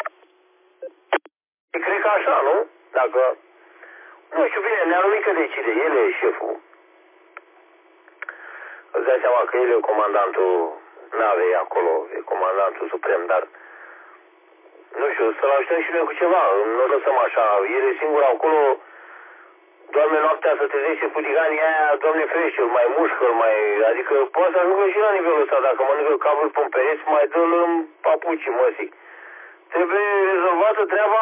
Cred că așa, nu? Dacă... Nu știu, bine, Nearumică decide, el e șeful. Îți dai seama că el e comandantul navei acolo, e comandantul suprem, dar nu știu, să-l ajutăm și noi cu ceva, nu o lăsăm așa, el e singur acolo, doamne, noaptea să te trezește cu tiganii aia, doamne ferește, îl mai mușcă, adică poate să ajungă și la nivelul ăsta, dacă mănâncă capul pe pereți, mai dă-l în papuci, măsii. Trebuie rezolvată treaba,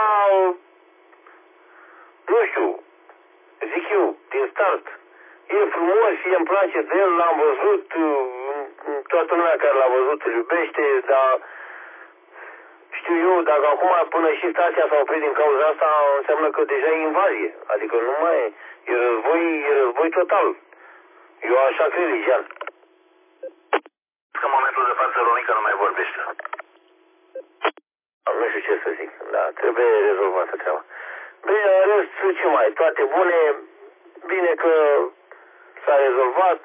nu știu, zic eu, din start. E frumos, și îmi place de el, l-am văzut, toată lumea care l-a văzut îl iubește, dar știu eu, dacă acum până și stația s-a oprit din cauza asta, înseamnă că deja e invazie. Adică nu mai e război total. Eu așa cred, Ligian. Că în momentul de față Romica nu mai vorbește. Nu știu ce să zic, da, trebuie rezolvată treaba. Bine, în rest, ce mai, toate bune, bine că s-a rezolvat.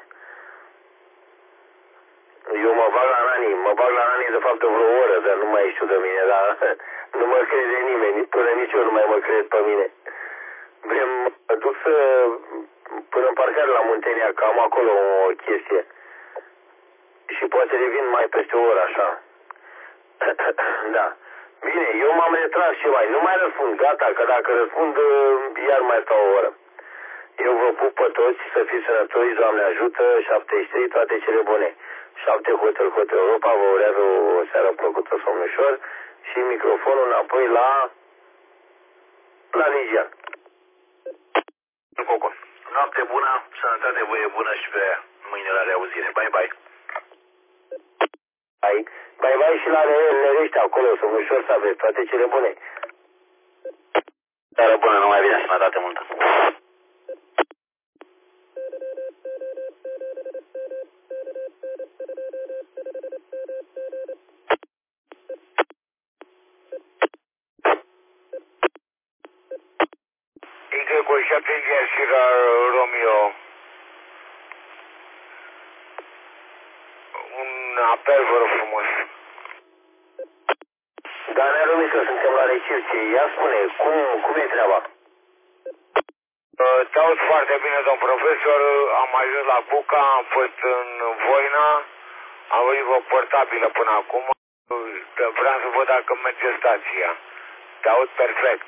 Eu mă bag la nani de fapt de vreo oră, dar nu mai știu de mine, dar nu mă crede nimeni, până nici eu nu mai mă cred pe mine. Mă duc până în parcare la Muntenia, că am acolo o chestie. Și poate revin mai peste o oră, așa. Da. Bine, eu m-am retras și nu mai răspund, gata, că dacă răspund, iar mai stau o oră. Eu vă pup pe toți, să fiți sănătoși, Doamne ajută, 73, toate cele bune. 7 Hotel Europa, vă urează o seară plăcută, somn ușor și microfonul înapoi la Ligian. Coco, noapte bună, sănătate, voie bună și pe mâine la reauzire. Bye, bye. Bye, bye și la Nerește acolo, somn ușor, să aveți toate cele bune. Seară bună, numai bine, sănătate multă. Cu 7 și la Romeo. Un apel, vă rog frumos. Dar ne Romică, suntem la recepție. Ia spune, cum e treaba? Te aud foarte bine, domn profesor. Am ajuns la Buca, am fost în Voina, am venit pe portabilă până acum. Vreau să văd dacă merge stația. Te aud perfect.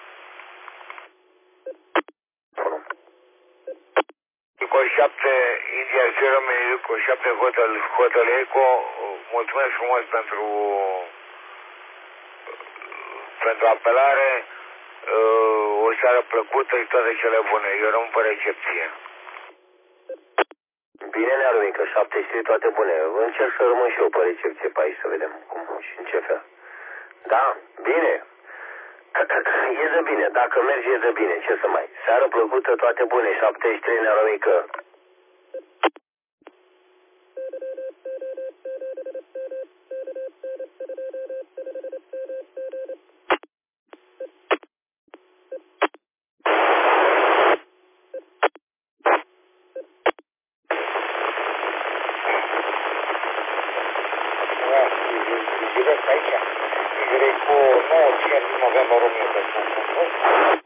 Cu 7 India Serum, cu 7 Hotel Eco, mulțumesc frumos pentru apelare, o seară plăcută și toate cele bune. Eu rămân pe recepție. Bine, Nearumică, 73, toate bune. Încerc să rămân și eu pe recepție pe aici, să vedem cum și în ce fel. Da, bine. E de bine, dacă merge e de bine, ce să mai. Seară plăcută, toate bune, 73, Nearumică. Direct aici, direct cu 9 novembrie 1900.